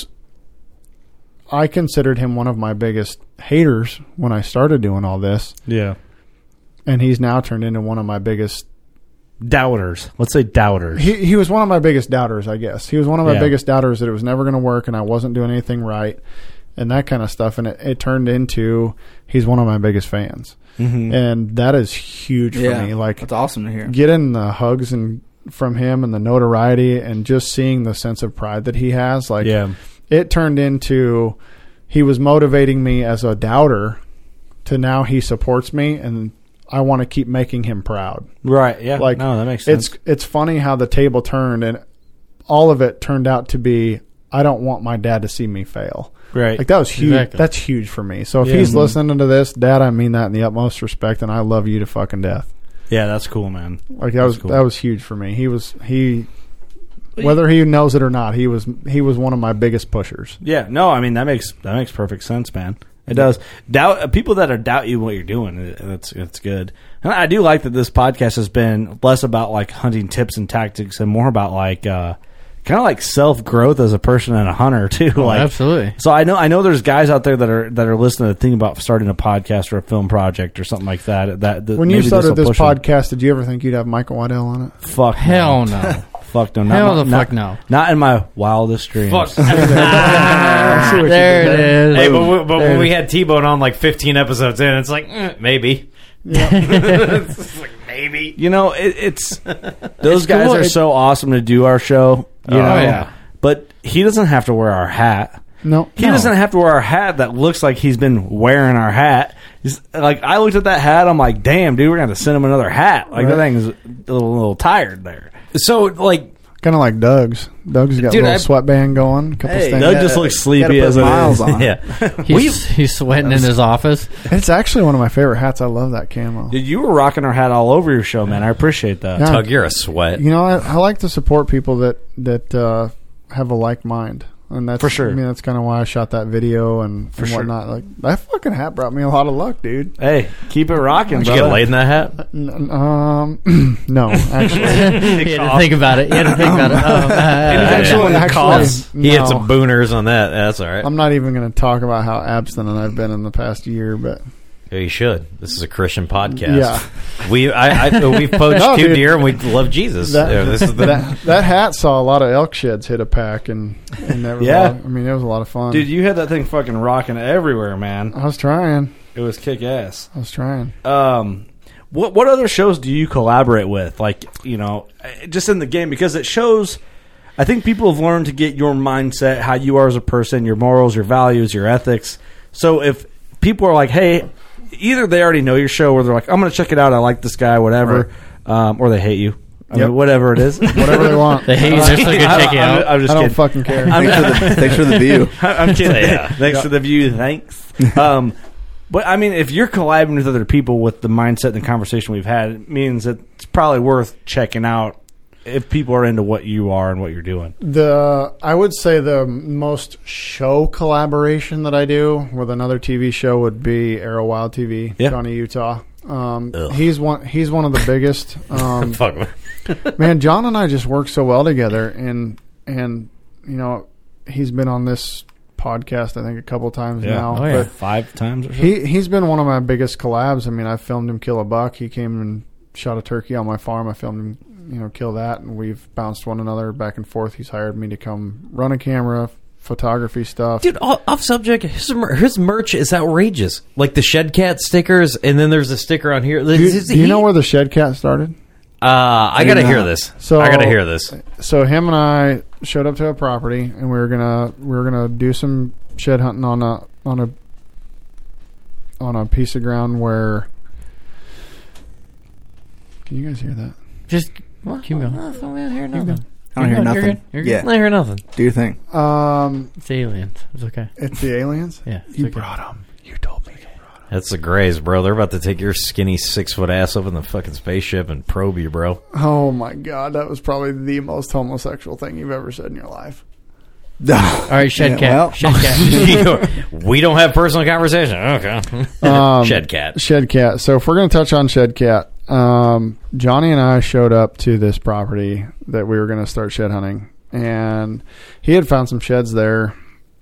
I considered him one of my biggest haters when I started doing all this. Yeah. And he's now turned into one of my biggest doubters. Let's say doubters. He was one of my biggest doubters, I guess. He was one of my biggest doubters that it was never going to work and I wasn't doing anything right and that kind of stuff. And it turned into, he's one of my biggest fans. Mm-hmm. And that is huge for me. Like, that's awesome to hear. Getting the hugs from him and the notoriety and just seeing the sense of pride that he has. Like, it turned into, he was motivating me as a doubter to now he supports me and I want to keep making him proud. Right. Yeah. Like, no, that makes sense. It's funny how the table turned and all of it turned out to be, I don't want my dad to see me fail. Right. Like, that was huge. Exactly. That's huge for me. So if he's listening to this, Dad, I mean that in the utmost respect and I love you to fucking death. Yeah, that's cool, man. Like, that was huge for me. Whether he knows it or not, he was one of my biggest pushers. Yeah, no, I mean that makes perfect sense, man. It does. People that doubt you what you're doing, that's good. And I do like that this podcast has been less about like hunting tips and tactics and more about like kind of like self growth as a person and a hunter too. Oh, like, absolutely. So I know there's guys out there that are listening to think about starting a podcast or a film project or something like that. That when you started this podcast, did you ever think you'd have Michael Waddell on it? Fuck hell no. Fuck no. Fuck no. Not in my wildest dreams. Fuck. There it is. Hey, but when we had T-Bone on like 15 episodes in, it's like, maybe. It's like, maybe. You know, it's those guys cool. Are so awesome to do our show. You know? Yeah. But he doesn't have to wear our hat. No. He doesn't have to wear our hat that looks like he's been wearing our hat. Like, I looked at that hat, I'm like, damn, dude, we're going to have to send him another hat. Like, that thing is a little tired there. So, like... Kind of like Doug's. Doug's got a little sweatband going. Doug just looks sleepy as it is. On. Yeah. He's sweating in his office. It's actually one of my favorite hats. I love that camo. Dude, you were rocking our hat all over your show, man. I appreciate that. Yeah. Tug, you're a sweat. You know, I like to support people that have a like mind. And that's, for sure. I mean, that's kind of why I shot that video and whatnot. Like, that fucking hat brought me a lot of luck, dude. Hey, keep it rocking, Did you get laid in that hat? No, actually. You had to think about it. He had some booners on that. That's all right. I'm not even going to talk about how abstinent I've been in the past year, but... Yeah, you should. This is a Christian podcast. Yeah. We've poached two deer and we love Jesus. That hat saw a lot of elk sheds hit a pack and that was I mean, it was a lot of fun. Dude, you had that thing fucking rocking everywhere, man. I was trying. It was kick ass. I was trying. What other shows do you collaborate with? Like, you know, just in the game, because it shows. I think people have learned to get your mindset, how you are as a person, your morals, your values, your ethics. So if people are like, hey, either they already know your show or they're like, I'm going to check it out. I like this guy, whatever. Right. Or they hate you. I mean, whatever it is. Whatever they want. They hate you just so they can check you out. I'm just I don't kidding. fucking care. Thanks for the view. I'm kidding. Thanks for the view. Thanks. But I mean, if you're collabing with other people with the mindset and the conversation we've had, it means that it's probably worth checking out if people are into what you are and what you're doing. I would say the most show collaboration that I do with another TV show would be Arrow Wild TV, Johnny Utah. He's one of the biggest. Fuck. Man, John and I just work so well together, and he's been on this podcast I think a couple times now. Oh, yeah. 5 times or so. He's been one of my biggest collabs. I mean, I filmed him kill a buck. He came and shot a turkey on my farm. I filmed him, kill that, and we've bounced one another back and forth. He's hired me to come run a camera, photography stuff. Dude, off subject, his merch is outrageous. Like the Shed Cat stickers, and then there's a sticker on here. Do you know where the Shed Cat started? I gotta hear this. I gotta hear this. So him and I showed up to a property, and we were gonna do some shed hunting on a piece of ground where. Can you guys hear that? Just keep going. I don't hear nothing. I don't hear nothing. You're good. Yeah. I hear nothing. Do your thing. It's aliens. It's okay. It's the aliens? Yeah. You brought them. You told me. That's the Greys, bro. They're about to take your skinny 6-foot ass up in the fucking spaceship and probe you, bro. Oh my God, that was probably the most homosexual thing you've ever said in your life. All right, Shed Cat. Well. Shed Cat. We don't have personal conversation. Okay. Shed Cat. Shed Cat. So if we're going to touch on Shed Cat, Johnny and I showed up to this property that we were going to start shed hunting, and he had found some sheds there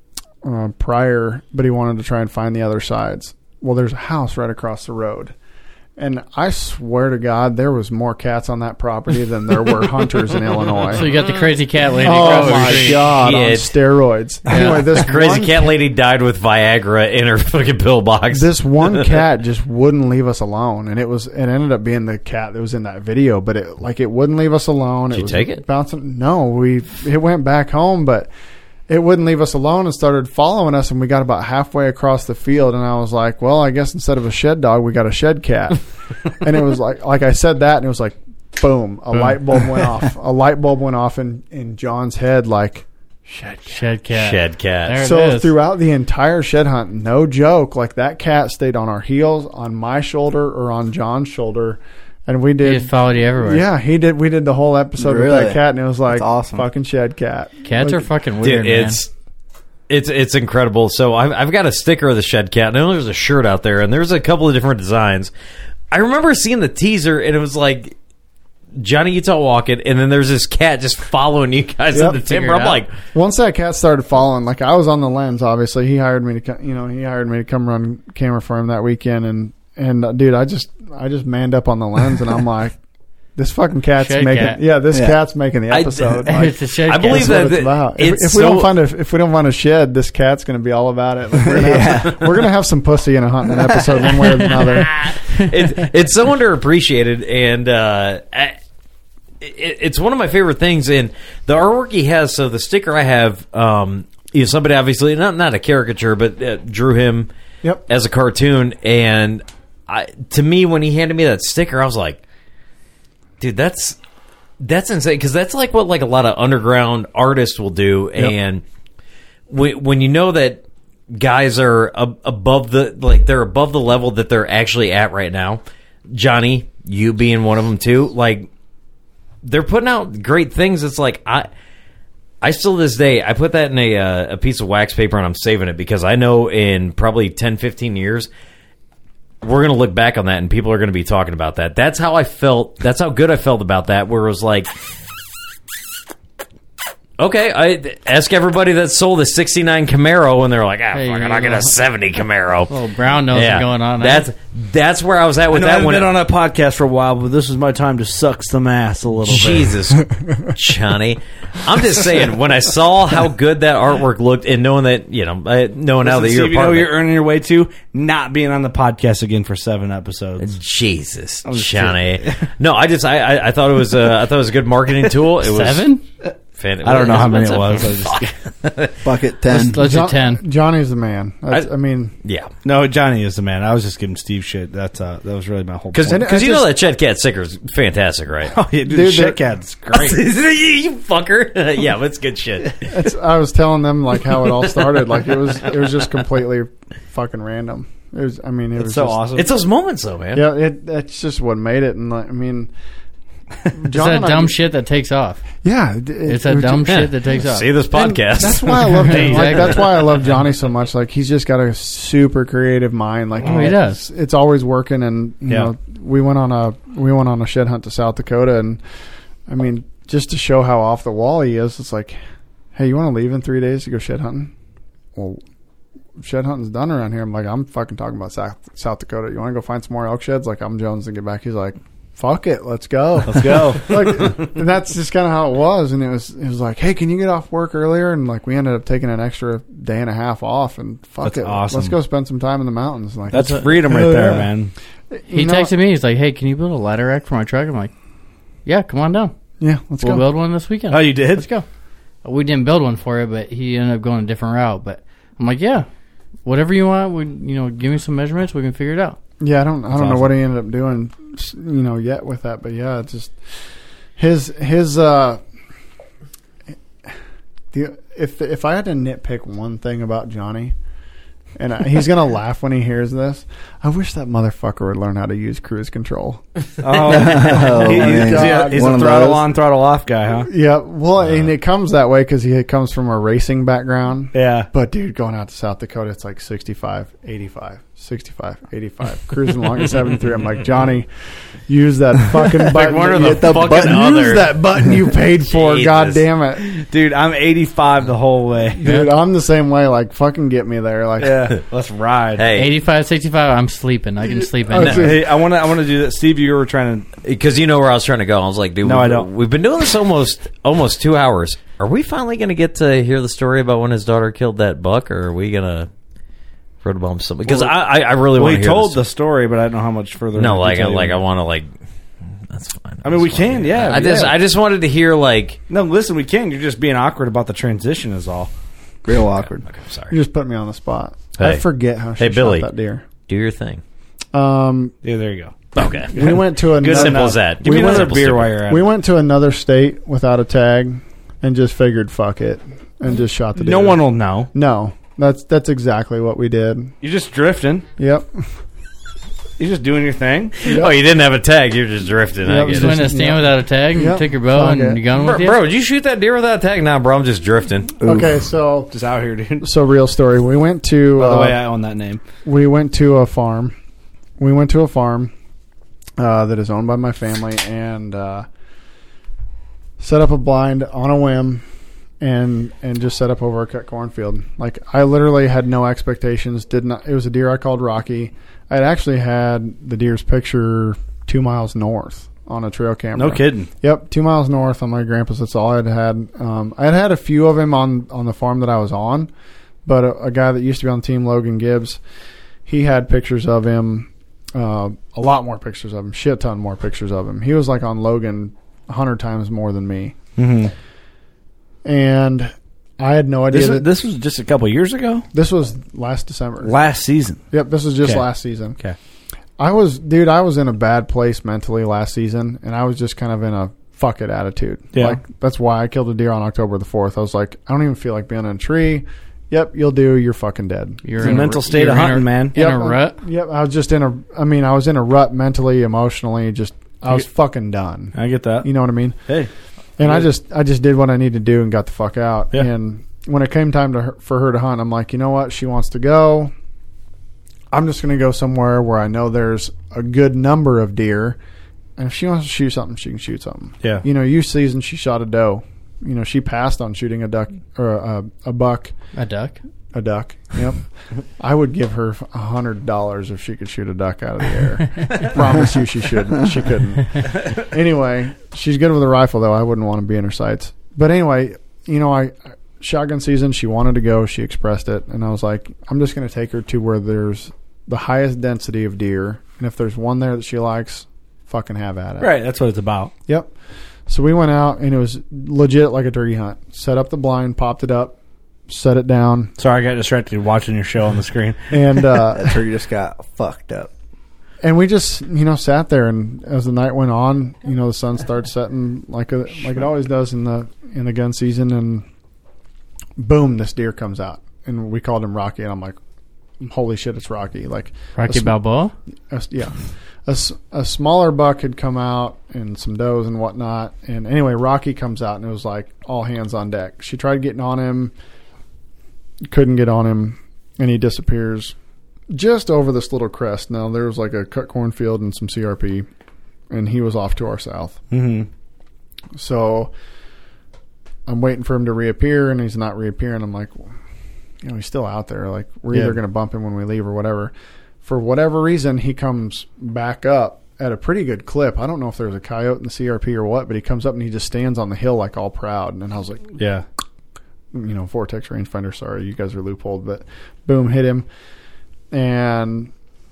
prior, but he wanted to try and find the other sides. Well, there's a house right across the road, and I swear to God, there was more cats on that property than there were hunters in Illinois. So you got the crazy cat lady. Oh my God, on steroids. Yeah. Anyway, this crazy cat lady died with Viagra in her fucking pillbox. This one cat just wouldn't leave us alone, and it ended up being the cat that was in that video, but it wouldn't leave us alone. Did you take it? Bouncing. No, it went back home, but it wouldn't leave us alone and started following us, and we got about halfway across the field, and I was like, well, I guess instead of a shed dog, we got a shed cat. And it was like I said that, and it was like, boom, a light bulb went off. A light bulb went off in John's head, like, shed cat. Shed cat. There So it is. throughout the entire shed hunt, no joke, like that cat stayed on our heels, on my shoulder, or on John's shoulder. And we He did. just followed you everywhere. Yeah, he did. We did the whole episode with Really? that cat, and it was like, That's awesome. fucking shed cat. Cats are fucking weird, Dude, man. it's incredible. So I've got a sticker of the Shed Cat. I know there's a shirt out there, and there's a couple of different designs. I remember seeing the teaser, and it was like Johnny Utah walking, and then there's this cat just following you guys Yep. in the timber. I'm like, Once that cat started following, like I was on the lens. Obviously, he hired me to come run camera for him that weekend, and dude, I just manned up on the lens, and I'm like, this fucking cat's Shed making, cat. this cat's making the episode. Like, It's a shed I cat. believe that's what that it's about. it's If we don't find a shed, this cat's going to be all about it. Like, we're gonna have some pussy in a hunting episode one way or another. it's so underappreciated, and it's one of my favorite things. And the artwork he has, so the sticker I have, somebody obviously not a caricature, but drew him as a cartoon. And to me, when he handed me that sticker, I was like, dude, that's insane, because that's like what like a lot of underground artists will do. And when you know that guys are above the level that they're actually at right now, Johnny, you being one of them too, like they're putting out great things. It's like I still to this day, I put that in a piece of wax paper, and I'm saving it, because I know in probably 10, 15 years we're going to look back on that, and people are going to be talking about that. That's how I felt. That's how good I felt about that, where it was like, okay, I ask everybody that sold a 69 Camaro, and they're like, fuck it, I'll get a 70 Camaro. Oh, Brown knows what's going on. That's where I was at with that one. I've been on that podcast for a while, but this is my time to suck some ass a little bit. Jesus, Johnny. I'm just saying, when I saw how good that artwork looked, and knowing that, knowing how that you're a part of it. You're earning your way to not being on the podcast again for 7 episodes. Jesus, Johnny. No, I thought it was a good marketing tool. It was 7? I don't know how many it was. Bucket 10. Let's do 10. Johnny's the man. Yeah. No, Johnny is the man. I was just giving Steve shit. That was really my whole point. Because you know that Shed Cat sticker's fantastic, right? Oh, yeah, dude, Shed Cat's great. You fucker. Yeah, but it's good shit. I was telling them like how it all started. Like it was just completely fucking random. It was. I mean, it was so just, awesome. It's those moments, though, man. Yeah, that's just what made it. And I mean, It's that dumb shit that takes off. Yeah, it's that dumb shit that takes off. See this podcast. And that's why I love Exactly. that's why I love Johnny so much. Like he's just got a super creative mind. Like he does. It's always working. And you know, we went on a shed hunt to South Dakota, and I mean, just to show how off the wall he is, it's like, hey, you want to leave in 3 days to go shed hunting? Well, shed hunting's done around here. I'm like, I'm fucking talking about South Dakota. You want to go find some more elk sheds? Like, I'm Jones and get back. He's like, fuck it, let's go. Let's go. Like, and that's just kind of how it was. And it was like, hey, can you get off work earlier? And like, we ended up taking an extra day and a half off. And fuck That's it, awesome. let's go spend some time in the mountains. Like, That's freedom right there, man. He texted me. He's like, "Hey, can you build a ladder rack for my truck?" I'm like, "Yeah, come on down. Yeah, let's we'll go. build one this weekend." Oh, you did? Let's go. We didn't build one for it, but he ended up going a different route. But I'm like, "Yeah, whatever you want. Give me some measurements. We can figure it out." Yeah, I don't know what he ended up doing, yet with that. But yeah, it's just if I had to nitpick one thing about Johnny, and he's gonna laugh when he hears this, I wish that motherfucker would learn how to use cruise control. He's a throttle on, throttle off guy, huh? Yeah, well, and it comes that way because he comes from a racing background. Yeah. But, dude, going out to South Dakota, it's like 65, 85, 65, 85. Cruising along at 73. I'm like, Johnny, use that fucking button. one of the Hit fucking button. other. Use that button you paid for, Jesus. God damn it. Dude, I'm 85 the whole way. Dude, I'm the same way. Like, fucking get me there. Like, Yeah, let's ride. Hey, 85, 65. I'm sleeping. I can sleep in. Oh, there. Hey, I want to do that. Steve, you were trying to. because you know where I was trying to go. I was like, dude, No, I don't. We've been doing this almost 2 hours. Are we finally going to get to hear the story about when his daughter killed that buck, or are we going to photobomb something? Because I really want to He hear told this. the story, but I don't know how much further. No, I can tell you. I want to That's fine. I mean, we can, yeah. I just wanted to hear No, listen, we can. You're just being awkward about the transition, is all. Real awkward. Okay, I'm sorry. you just put me on the spot. Hey. I forget how she Hey, Billy. shot that deer. Do your thing. Yeah, there you go. Okay. We went to another. Simple as that. Give me We went- another beer while you're at We it. went to another state without a tag and just figured, fuck it, and just shot the deer. No one will know. No, that's exactly what we did. You're just drifting. Yep. You're just doing your thing. Oh, you didn't have a tag. You're just drifting. Yep, I get Just it. went to stand without a tag and Yep. took your bow Fuck and it. your gun with you. Bro, did you shoot that deer without a tag? Nah, bro, I'm just drifting. Okay, so Just out here, dude. real story. We went to By the way, I own that name. we went to a farm. We went to a farm that is owned by my family and set up a blind on a whim and just set up over a cut cornfield. Like I literally had no expectations. Did not. It was a deer I called Rocky. I had actually had the deer's picture 2 miles north on a trail camera. No kidding. Yep, 2 miles north on my grandpa's. That's all I'd had. I had had a few of him on the farm that I was on, but a guy that used to be on the team, Logan Gibbs, he had pictures of him, a lot more pictures of him, shit ton more pictures of him. He was like on Logan 100 times more than me. Mm-hmm. And I had no idea This was just a couple years ago? this was last December. Last season. Yep, this was just Okay. last season. Okay. I was in a bad place mentally last season, and I was just kind of in a fuck it attitude. Yeah. Like, that's why I killed a deer on October the 4th. I was like, I don't even feel like being in a tree. Yep, you'll do. You're fucking dead. You're It's a in mental state you're of in hunting, man. In a rut. Yep, I was just in a rut mentally, emotionally, just, I was fucking done. I get that. You know what I mean? Hey. And I just did what I needed to do and got the fuck out. Yeah. And when it came time for her to hunt, I'm like, you know what? She wants to go. I'm just going to go somewhere where I know there's a good number of deer. And if she wants to shoot something, she can shoot something. Yeah. You season, she shot a doe. She passed on shooting a duck or a buck. A duck. A duck. Yep. I would give her $100 if she could shoot a duck out of the air. I promise you she shouldn't. She couldn't. Anyway, she's good with a rifle, though. I wouldn't want to be in her sights. But anyway, I shotgun season, she wanted to go. She expressed it. And I was like, I'm just going to take her to where there's the highest density of deer. And if there's one there that she likes, fucking have at it. Right, that's what it's about. Yep. So we went out, and it was legit like a turkey hunt. Set up the blind, popped it up, set it down. Sorry, I got distracted watching your show on the screen. And That turkey just got fucked up. and we just sat there, and as the night went on, the sun starts setting like it always does in the gun season, and boom, this deer comes out, and we called him Rocky, and I'm like, holy shit, it's Rocky. Like Rocky Balboa? Yeah. A smaller buck had come out and some does and whatnot. And anyway, Rocky comes out and it was like all hands on deck. She tried getting on him, couldn't get on him, and he disappears just over this little crest. Now, there was like a cut cornfield and some CRP, and he was off to our south. Mm-hmm. So I'm waiting for him to reappear, and he's not reappearing. I'm like, he's still out there. Like, we're either going to bump him when we leave or whatever. For whatever reason, he comes back up at a pretty good clip. I don't know if there's a coyote in the CRP or what, but he comes up and he just stands on the hill like all proud. And I was like, yeah, Vortex rangefinder, sorry, you guys are loopholed, but boom, hit him. And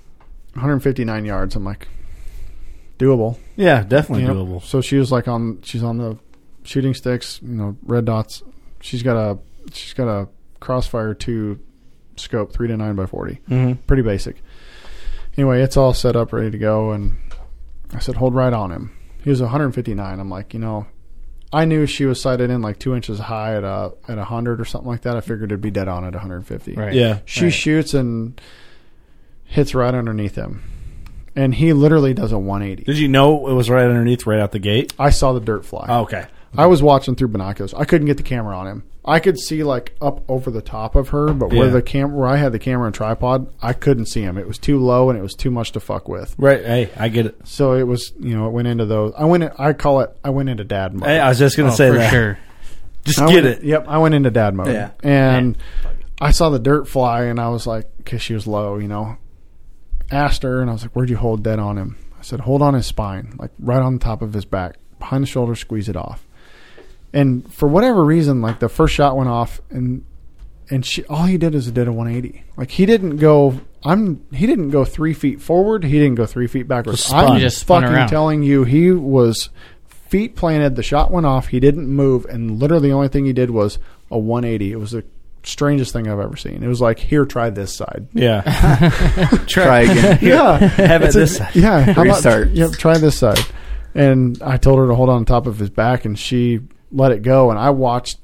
159 yards. I'm like, doable. Yeah, definitely doable. So she was like she's on the shooting sticks, red dots. She's got a Crossfire 2 scope, 3 to 9x40. Mm-hmm. Pretty basic. Anyway, it's all set up, ready to go, and I said, hold right on him. He was 159. I'm like, I knew she was sighted in like 2 inches high at 100 or something like that. I figured it'd be dead on at 150. Right. Yeah. She shoots and hits right underneath him. And he literally does a 180. Did you know it was right underneath, right out the gate? I saw the dirt fly. Oh, okay. I was watching through binoculars. I couldn't get the camera on him. I could see like up over the top of her, but where I had the camera and tripod, I couldn't see him. It was too low and it was too much to fuck with. Right. Hey, I get it. So it was, it went into those. I went into dad mode. Hey, I was just going to say that. Sure. Just get it. Yep. I went into dad mode. Yeah. And I saw the dirt fly and I was like, because she was low, asked her and I was like, where'd you hold dead on him? I said, hold on his spine, like right on the top of his back, behind the shoulder, squeeze it off. And for whatever reason, like the first shot went off, and all he did is did a 180. Like he didn't go 3 feet forward. He didn't go 3 feet backwards. I'm just fucking around. Telling you, he was feet planted. The shot went off. He didn't move, and literally the only thing he did was a 180. It was the strangest thing I've ever seen. It was like, here, try this side. Yeah. Try again. Yeah. Have it this side. Yeah. How Restart. Yep. Try this side. And I told her to hold on top of his back, and she let it go. And I watched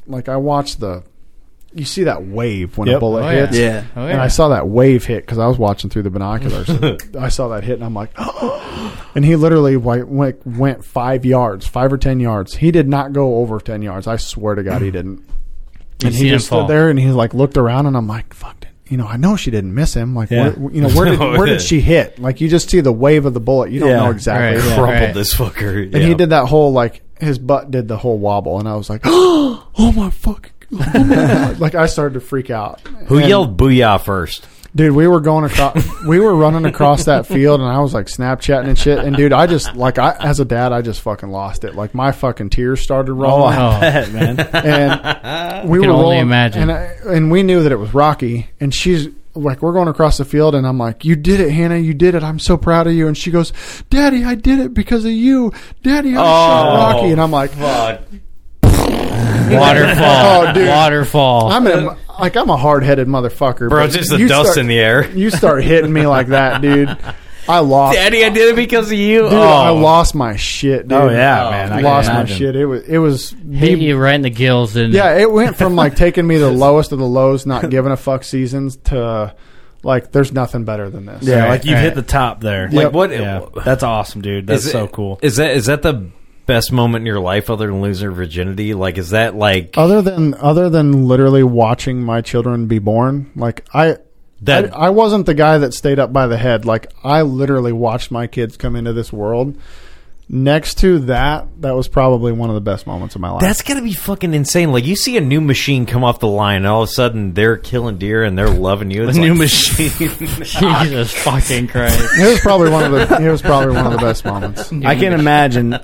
you see that wave when a bullet hits. Yeah. Oh, yeah. And I saw that wave hit because I was watching through the binoculars. I saw that hit, and I'm like, oh. And he literally went 5 yards, 5 or 10 yards. He did not go over 10 yards. I swear to God, he didn't. And he just stood there, and he looked around, and I'm like, fuck it. I know she didn't miss him. Like, where did she hit? Like, you just see the wave of the bullet. You don't know exactly. Right. Crumpled this fucker. And he did that whole, his butt did the whole wobble, and I was like, oh my fucking God. Like, I started to freak out. Who yelled booyah first? Dude, we were running across that field, and I was like Snapchatting and shit. And dude, as a dad, I just fucking lost it. Like, my fucking tears started rolling. Oh, I bet, man. And we can were only rolling, imagine. and we knew that it was Rocky. And she's like, we're going across the field, and I'm like, you did it, Hannah, you did it. I'm so proud of you. And she goes, Daddy, I did it because of you. Daddy, I shot Rocky. And I'm like, fuck. Waterfall. Oh, dude. Waterfall. I'm a hard-headed motherfucker. Bro, just the dust in the air. You start hitting me like that, dude. I lost. Daddy, I did it because of you. Dude, I lost my shit, dude. Oh, yeah, man. I lost my shit. It was hit you right in the gills, didn't it? It went from taking me the lowest of the lows, not giving a fuck seasons, to there's nothing better than this. Yeah, you hit the top there. Yep. What? Yeah, that's awesome, dude. That's so cool. Is that the best moment in your life other than losing virginity? Like, is that other than literally watching my children be born? I wasn't the guy that stayed up by the head. Like, I literally watched my kids come into this world. Next to that was probably one of the best moments of my life. That's gotta be fucking insane. Like, you see a new machine come off the line, and all of a sudden they're killing deer and they're loving you. It's new machine. Jesus fucking Christ! It was probably one of the best moments. I can imagine.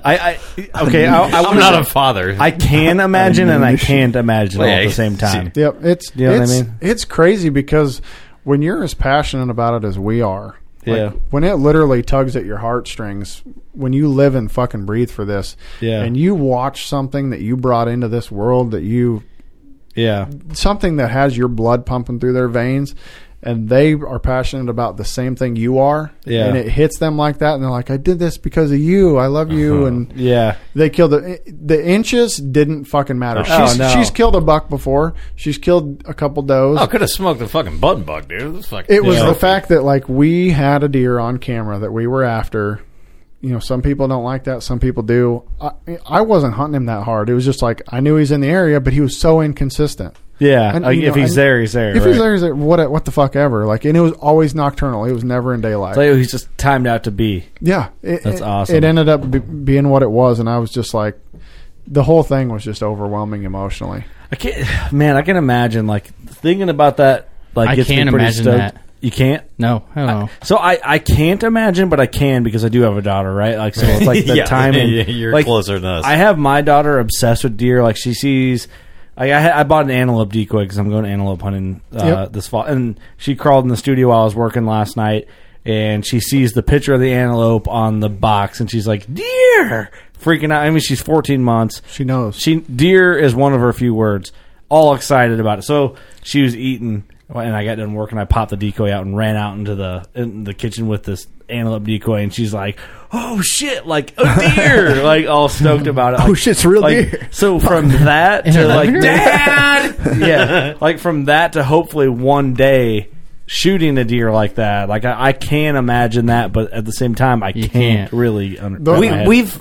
I'm not a father. I can imagine, and I can't imagine all at the same time. Yep, what I mean? It's crazy because when you're as passionate about it as we are. When it literally tugs at your heartstrings, when you live and fucking breathe for this, and you watch something that you brought into this world, something that has your blood pumping through their veins, and they are passionate about the same thing you are, and it hits them like that, and they're like, I did this because of you. I love you. And they killed the inches didn't fucking matter. She's killed a buck before. She's killed a couple does. Oh, could have smoked the fucking button buck, dude. It was the fact that like we had a deer on camera that we were after. You know, some people don't like that. Some people do. I wasn't hunting him that hard. It was just like I knew he's in the area, but he was so inconsistent. Yeah, and, if he's there, he's there. If he's there, he's there. What the fuck ever. Like, and it was always nocturnal. It was never in daylight. So he's just timed out to be. Yeah, that's awesome. It ended up being what it was, and I was just like, the whole thing was just overwhelming emotionally. I can imagine like thinking about that. Like, I can't imagine that. You can't? No, I don't know. So I can't imagine, but I can because I do have a daughter, right? Like, so it's like the timing. You're like, closer than us. I have my daughter obsessed with deer. Like, she sees. Like, I bought an antelope decoy because I'm going antelope hunting this fall, and she crawled in the studio while I was working last night, and she sees the picture of the antelope on the box, and she's like, "Deer!" Freaking out. I mean, she's 14 months. She knows. Deer is one of her few words. All excited about it. So she was eating. And I got done working. I popped the decoy out and ran out into the kitchen with this antelope decoy. And she's like, "Oh shit! Like a deer!" Like all stoked about it. Like, oh shit! It's real deer. So from that to like, Dad, yeah, like from that to hopefully one day shooting a deer like that. Like I can imagine that, but at the same time, I can't really. We've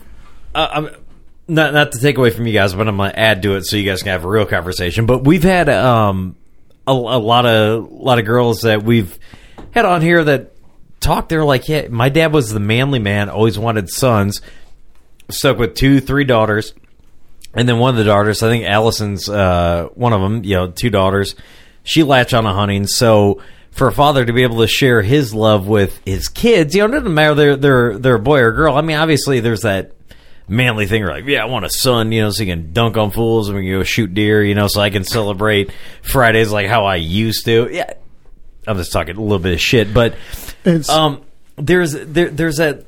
not to take away from you guys, but I'm gonna add to it so you guys can have a real conversation. But we've had a lot of girls that we've had on here that talk. They're like, yeah, my dad was the manly man, always wanted sons, stuck with 2-3 daughters, and then one of the daughters, I think Allison's one of them, 2 daughters, she latched on to hunting. So for a father to be able to share his love with his kids, it doesn't matter they're a boy or girl. I mean, obviously there's that manly thing, like, yeah, I want a son, so you can dunk on fools and we can go shoot deer, so I can celebrate Fridays like how I used to. Yeah, I'm just talking a little bit of shit, but there's that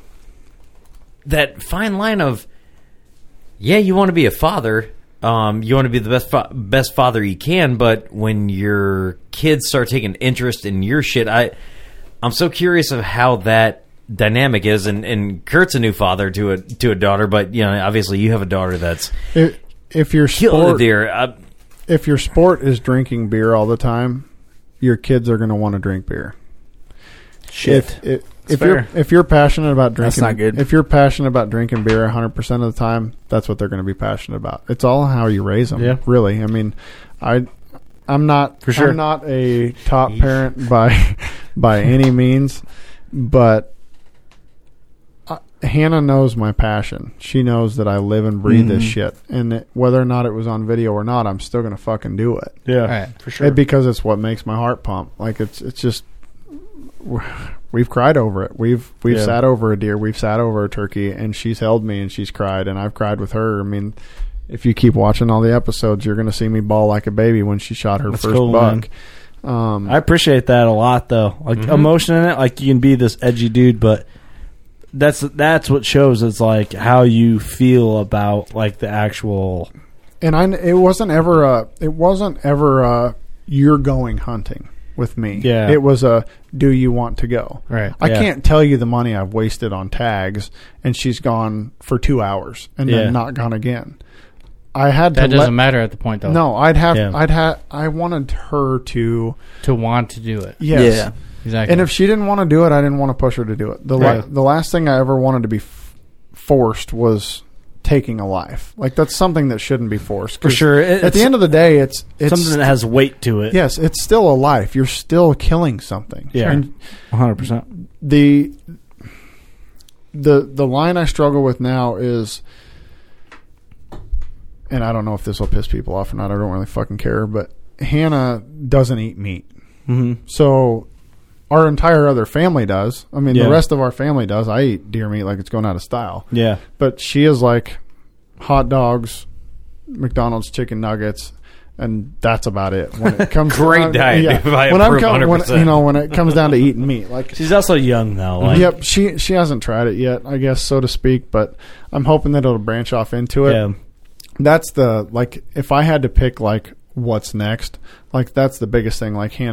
fine line of, yeah, you want to be a father, you want to be the best father you can, but when your kids start taking interest in your shit, I'm so curious of how that dynamic is, and Kurt's a new father to a daughter, but obviously you have a daughter that's if your sport if your sport is drinking beer all the time, your kids are going to want to drink beer. Shit. If you're passionate about drinking, that's not good. If you're passionate about drinking beer 100% of the time, that's what they're going to be passionate about. It's all how you raise them. Yeah. Really. I mean, I'm not for sure. I'm not a top parent by any means, but Hannah knows my passion. She knows that I live and breathe this shit, and whether or not it was on video or not, I'm still gonna fucking do it. Yeah, right, for sure. Because it's what makes my heart pump. Like it's just we've cried over it. We've sat over a deer. We've sat over a turkey, and she's held me and she's cried, and I've cried with her. I mean, if you keep watching all the episodes, you're gonna see me bawl like a baby when she shot her first buck. I appreciate that a lot, though. Like emotion in it. Like you can be this edgy dude, but that's what shows. It's like how you feel about like the actual. And it wasn't ever you're going hunting with me. Yeah, it was do you want to go? Right. I can't tell you the money I've wasted on tags, and she's gone for 2 hours and then not gone again. I had that doesn't matter at the point though. No, I wanted her to want to do it. Yes. Yeah. Exactly. And if she didn't want to do it, I didn't want to push her to do it. The last thing I ever wanted to be forced was taking a life. Like that's something that shouldn't be forced. For sure. At the end of the day, it's something that has weight to it. Yes, it's still a life. You're still killing something. Yeah, and 100%. The line I struggle with now is, and I don't know if this will piss people off or not. I don't really fucking care. But Hannah doesn't eat meat. Mm-hmm. So our entire other family does. I mean, the rest of our family does. I eat deer meat like it's going out of style. Yeah. But she is like hot dogs, McDonald's chicken nuggets, and that's about it. When it comes great diet. Yeah. When it comes down to eating meat, like she's also young though. Like, yep. She hasn't tried it yet, I guess, so to speak. But I'm hoping that it'll branch off into it. Yeah. That's if I had to pick like what's next, like that's the biggest thing. Like Hannah,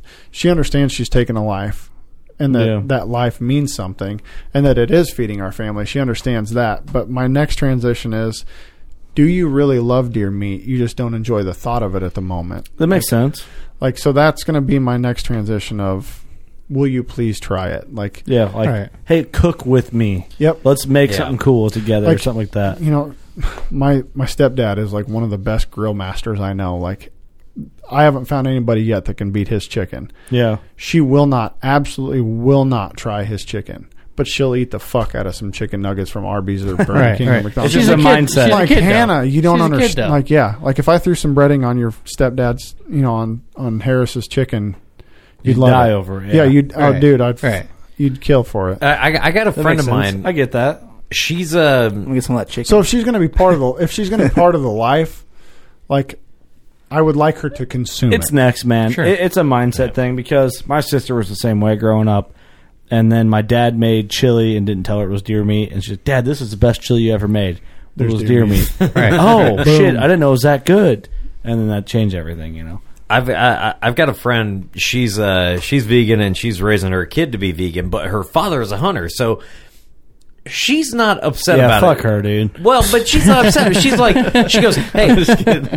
she understands she's taken a life, and that that life means something, and that it is feeding our family. She understands that. But my next transition is, do you really love deer meat? You just don't enjoy the thought of it at the moment. That makes sense. Like, so that's going to be my next transition of, will you please try it? Like, hey, cook with me. Yep. Let's make something cool together or something like that. You know, my stepdad is like one of the best grill masters I know. Like, I haven't found anybody yet that can beat his chicken. Yeah. She absolutely will not try his chicken. But she'll eat the fuck out of some chicken nuggets from Arby's or Burger King or McDonald's. It's just a mindset. Like, Hannah, you don't understand. Like, like if I threw some breading on your stepdad's, you know, on Harris's chicken, you'd love die it. over it. Yeah, you'd, dude, you'd kill for it. I got a friend of mine. I get that. She's Let me get some of that chicken. So if she's going to be part of the life, like, I would like her to consume It's it. next, man. Sure. It's a mindset thing because my sister was the same way growing up. And then my dad made chili and didn't tell her it was deer meat. And she said, Dad, this is the best chili you ever made. It was deer meat. Right. Oh, shit. I didn't know it was that good. And then that changed everything, you know. I've got a friend. She's vegan and she's raising her kid to be vegan, but her father is a hunter, so she's not upset about it. Yeah, fuck her, dude. Well, but she's not upset. She's like, she goes, "Hey," but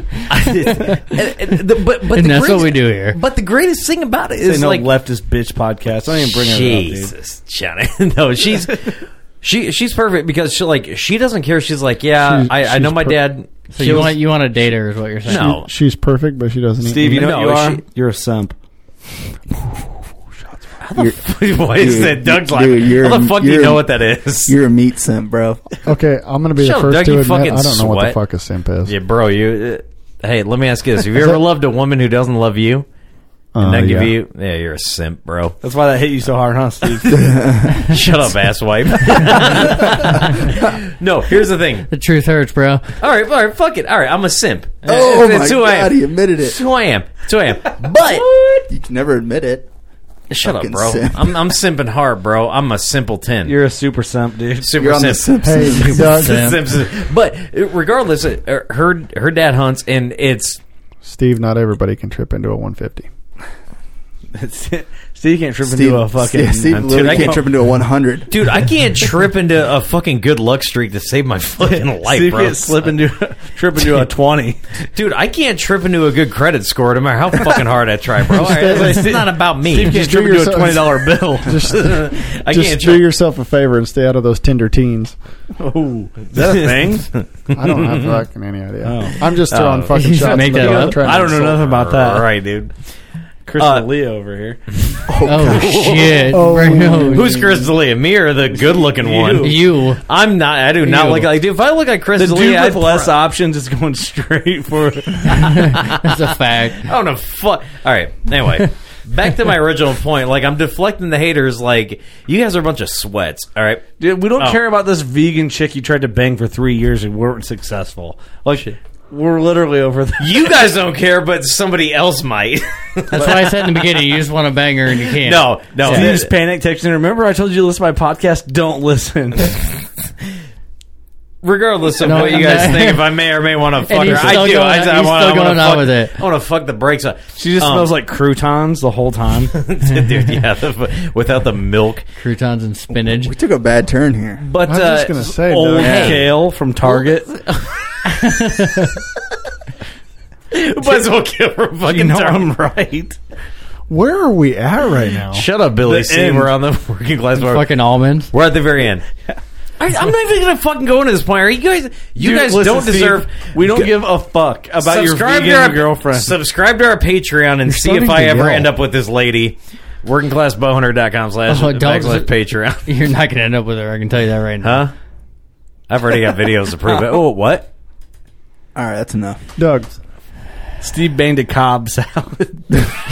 that's what we do here. But the greatest thing about it is like leftist bitch podcast. I don't even bring her up, dude. Jesus, Johnny. No, she's perfect because she doesn't care. She's like, I know my dad. So you want to date her is what you're saying? No, she's perfect, but she doesn't. Steve, eat you know no, what you are? You're a simp. What is that? Doug's like, how the fuck do you know what that is? You're a meat simp, bro. Okay, I'm going to be the first Doug, to you admit fucking I don't know what the sweat. fuck a simp is. Yeah, bro, hey, let me ask you this. Have you ever loved a woman who doesn't love you? And then give you... Yeah, you're a simp, bro. That's why that hit you so hard, huh, Steve? Shut up, asswipe. No, here's the thing. The truth hurts, bro. All right, fuck it. All right, I'm a simp. Oh, my It's who I am. God, he admitted it. It's who I am. It's who I am. But... You can never admit it. Shut up, Fucking bro. simp. I'm simping hard, bro. I'm a simpleton. You're a super simp, dude. Super You're on the simp. Simpsons. Hey, Doug, But regardless, her dad hunts, and it's... Steve, not everybody can trip into a 150. Steve can't trip into a fucking... Steve literally can't trip into a 100. Dude, I can't trip into a fucking good luck streak to save my fucking life, Steve bro. can't trip into a 20. Dude, I can't trip into a good credit score no matter how fucking hard I try, bro. It's not about me. Steve can't trip into a $20 bill. Just do yourself a favor and stay out of those Tinder teens. Oh, is that a thing? I don't have fucking any idea. Oh. I'm just throwing fucking You shots. make in the that dark, up? trying to I don't know insult- nothing about that. Right, dude. Chris D'Elia over here. Oh, shit. Bro. Who's Chris D'Elia? Me or the good-looking one? You. I'm not. I do not You. look like... Dude, if I look like Chris The D'Elia, dude with less options is going straight for... That's a fact. I don't know. Fuck. All right. Anyway, back to my original point. Like, I'm deflecting the haters. Like, you guys are a bunch of sweats. All right. Dude, we don't care about this vegan chick you tried to bang for 3 years and weren't successful. Like, we're literally over there. You guys don't care, but somebody else might. That's why I said in the beginning, you just want to bang her and you can't. No. Steve's panic texting. Remember I told you to listen to my podcast? Don't listen. Regardless of what you guys think, if I may or may want to fuck her, I do. I want to with it. I want to fuck the brakes up. She just smells like croutons the whole time. Dude, yeah, without the milk. Croutons and spinach. We took a bad turn here. But I was just going to say, old Doug, Kale from Target. might as well kill her fucking You know term. I'm right. where are we at right now? Shut up, Billy The C. end. We're on the working class. Fucking almonds. We're at the very end. I'm not even gonna fucking go into this point. Are you guys? You Dude, guys listen, don't Steve, deserve. We don't give a fuck about your Subscribe vegan to our girlfriend. Subscribe to our Patreon and see if starting I to ever yell. end up with this lady. WorkingClassBowhunter.com/backslash don't- Patreon. You're not going to end up with her. I can tell you that right now. Huh? I've already got videos to prove it. Oh, what? All right, that's enough. Doug, Steve banged a Cobb salad.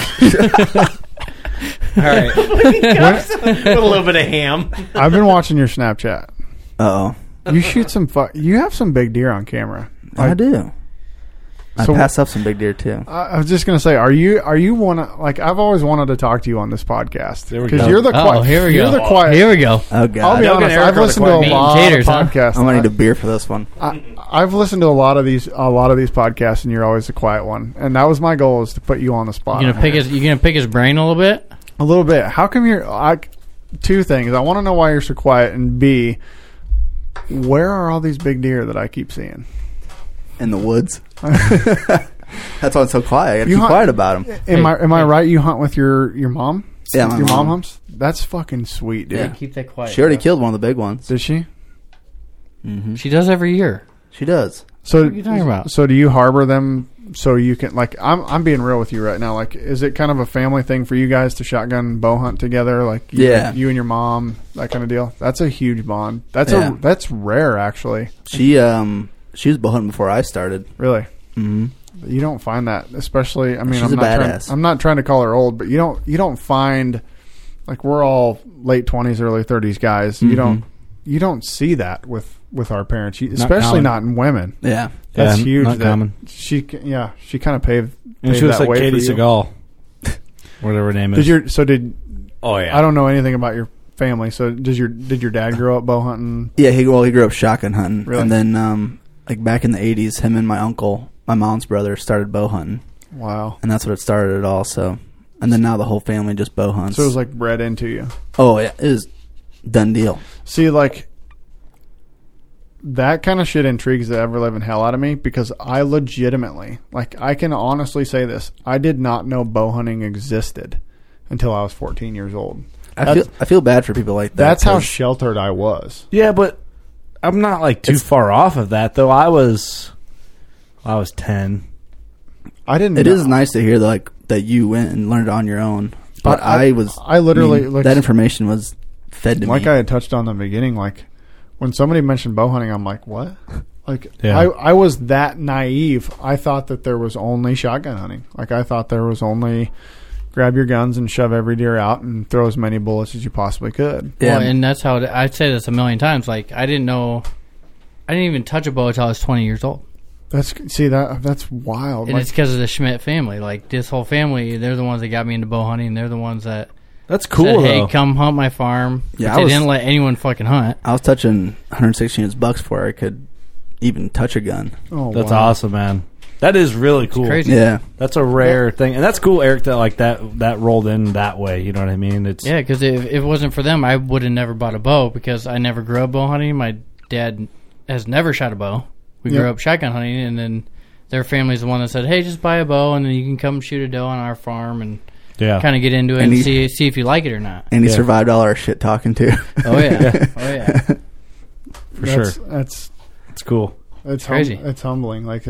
All right. With a little bit of ham. I've been watching your Snapchat. Uh-oh. You shoot some you have some big deer on camera. I do. I pass up some big deer too. I was just gonna say, are you one like I've always wanted to talk to you on this podcast because you're the quiet. Here we you're go. the quiet. Here we go. Oh God! I'll be honest. I've listened to a lot of podcasts. I'm gonna need a beer for this one. I've listened to a lot of these podcasts, and you're always the quiet one. And that was my goal, is to put you on the spot. You gonna pick his brain a little bit? A little bit. How come you're? Two things. I want to know why you're so quiet, and B, where are all these big deer that I keep seeing? In the woods. That's why it's so quiet. I gotta You keep hunt- quiet about them. Am I right? You hunt with your mom? Yeah, my your mom mom. hunts. That's fucking sweet, dude. Yeah. Keep that quiet. She already killed one of the big ones. Did she? Mm-hmm. She does every year. She does. So What are you talking about? So do you harbor them so you can like? I'm being real with you right now. Like, is it kind of a family thing for you guys to shotgun bow hunt together? Like, you and your mom, that kind of deal. That's a huge bond. That's rare, actually. She was bow hunting before I started. Really. Mm-hmm. You don't find that, especially. I mean, She's a badass. I'm not trying to call her old, but you don't find, like, we're all late 20s, early 30s guys. Mm-hmm. You don't see that with our parents, especially not in women. Yeah, that's huge. Not common. She kind of paved And she was that like way Katie for you. Seagal, whatever her name is. Oh yeah. I don't know anything about your family. So did your dad grow up bow hunting? Yeah, he grew up shotgun hunting, Really? and then like back in the 80s, him and my uncle, my mom's brother, started bow hunting. Wow. And that's what it started it all. So, and then now the whole family just bow hunts. So it was like bred into you. Oh yeah, it was done deal. See, like, that kind of shit intrigues the ever-living hell out of me, because I legitimately, like, I can honestly say this, I did not know bow hunting existed until I was 14 years old. I feel bad for people like that. That's how sheltered I was. Yeah, but I'm not like too far off of that though. I was 10. I didn't. It is nice to hear that you went and learned it on your own. But I literally that information was fed to me. Like I had touched on in the beginning, like when somebody mentioned bow hunting, I'm like, what? Like, Yeah. I was that naive. I thought that there was only shotgun hunting. Like, I thought there was only grab your guns and shove every deer out and throw as many bullets as you possibly could. Yeah. Well, and that's how I'd say this a million times. Like, I didn't even touch a bow until I was 20 years old. That's wild. And it's because of the Schmidt family. Like, this whole family, they're the ones that got me into bow hunting. They're the ones that That's cool, said, hey, though. come hunt my farm. Yeah, But they didn't let anyone fucking hunt. I was touching 116 inch bucks before I could even touch a gun. Oh, That's wow. awesome, man. That is really cool. Crazy. Yeah. That's a rare thing. And that's cool, Eric, that rolled in that way. You know what I mean? Yeah, because if it wasn't for them, I would have never bought a bow, because I never grew up bow hunting. My dad has never shot a bow. We grew up shotgun hunting, and then their family's the one that said, hey, just buy a bow, and then you can come shoot a doe on our farm and kind of get into it and see if you like it or not. And he survived all our shit talking too. Oh, yeah. Oh, yeah. For sure. That's cool. It's crazy. It's humbling. Like,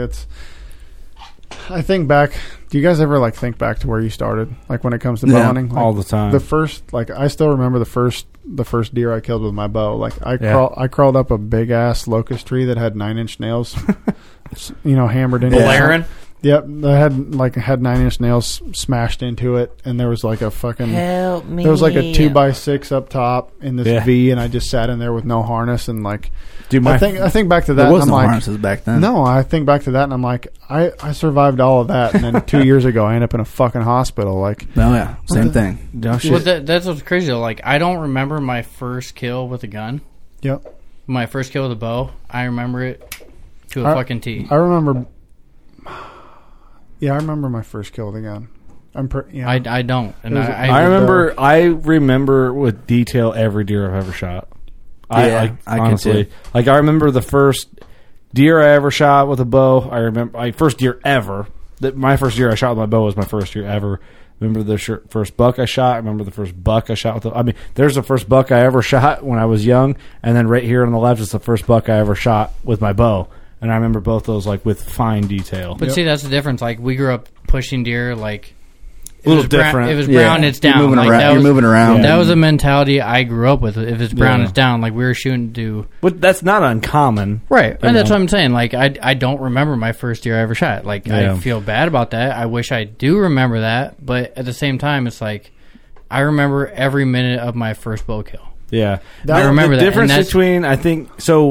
I think back. Do you guys ever like think back to where you started? Like, when it comes to bow hunting, like, all the time. The first, like, I still remember the first deer I killed with my bow. Like, I crawled up a big ass locust tree that had 9-inch nails, hammered into Blaring? it. Yep, that had 9-inch nails smashed into it, and there was like a fucking help me. There was like a 2x6 up top in this V, and I just sat in there with no harness, and like, dude, I think back to that. There was and I'm no like, harnesses back then. No, I think back to that, and I'm like, I survived all of that, and then 2 years ago, I ended up in a fucking hospital. Like, Oh yeah, same thing. No shit. Well, that's what's crazy, though. Like, I don't remember my first kill with a gun. Yep. My first kill with a bow, I remember it to a fucking T. I remember. Yeah, I remember my first kill with a gun. I don't, and I remember with detail every deer I've ever shot. I honestly, can too. I remember the first deer I ever shot with a bow. I remember my first deer ever. My first deer I shot with my bow was my first deer ever. Remember the first buck I shot. I remember the first buck I shot with. There's the first buck I ever shot when I was young, and then right here on the left is the first buck I ever shot with my bow. And I remember both those like with fine detail. But see, that's the difference. Like, we grew up pushing deer like a little different. If it's brown, it's down. You're moving like, around. You're moving around. That was a mentality I grew up with. If it's brown, it's down. Like, we were shooting to. But that's not uncommon, right? And that's what I'm saying. Like, I don't remember my first deer I ever shot. Like, I feel bad about that. I wish I do remember that. But at the same time, it's like I remember every minute of my first bow kill. Yeah, I remember the that. difference between I think so.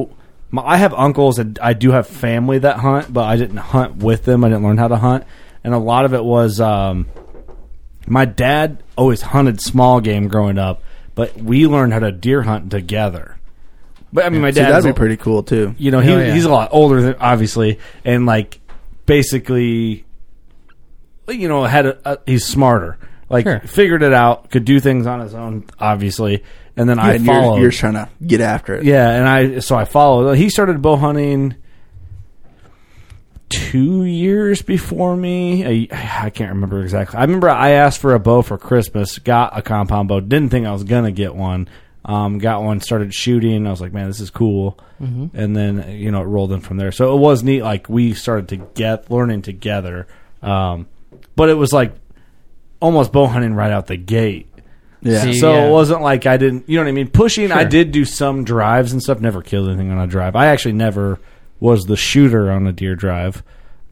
I have uncles and I do have family that hunt, but I didn't hunt with them. I didn't learn how to hunt. And a lot of it was my dad always hunted small game growing up, but we learned how to deer hunt together. But I mean, my dad that'd be pretty cool too. You know, he's a lot older than obviously, and like basically, you know, he's smarter. Like figured it out, could do things on his own, obviously. And then I followed. You're trying to get after it. Yeah, and I followed. He started bow hunting 2 years before me. I can't remember exactly. I remember I asked for a bow for Christmas, got a compound bow, didn't think I was going to get one. Got one, started shooting. I was like, man, this is cool. Mm-hmm. And then, you know, it rolled in from there. So it was neat. Like, we started to learning together. But it was like almost bow hunting right out the gate. Yeah. It wasn't like I didn't, you know what I mean? Pushing, sure. I did do some drives and stuff. Never killed anything on a drive. I actually never was the shooter on a deer drive.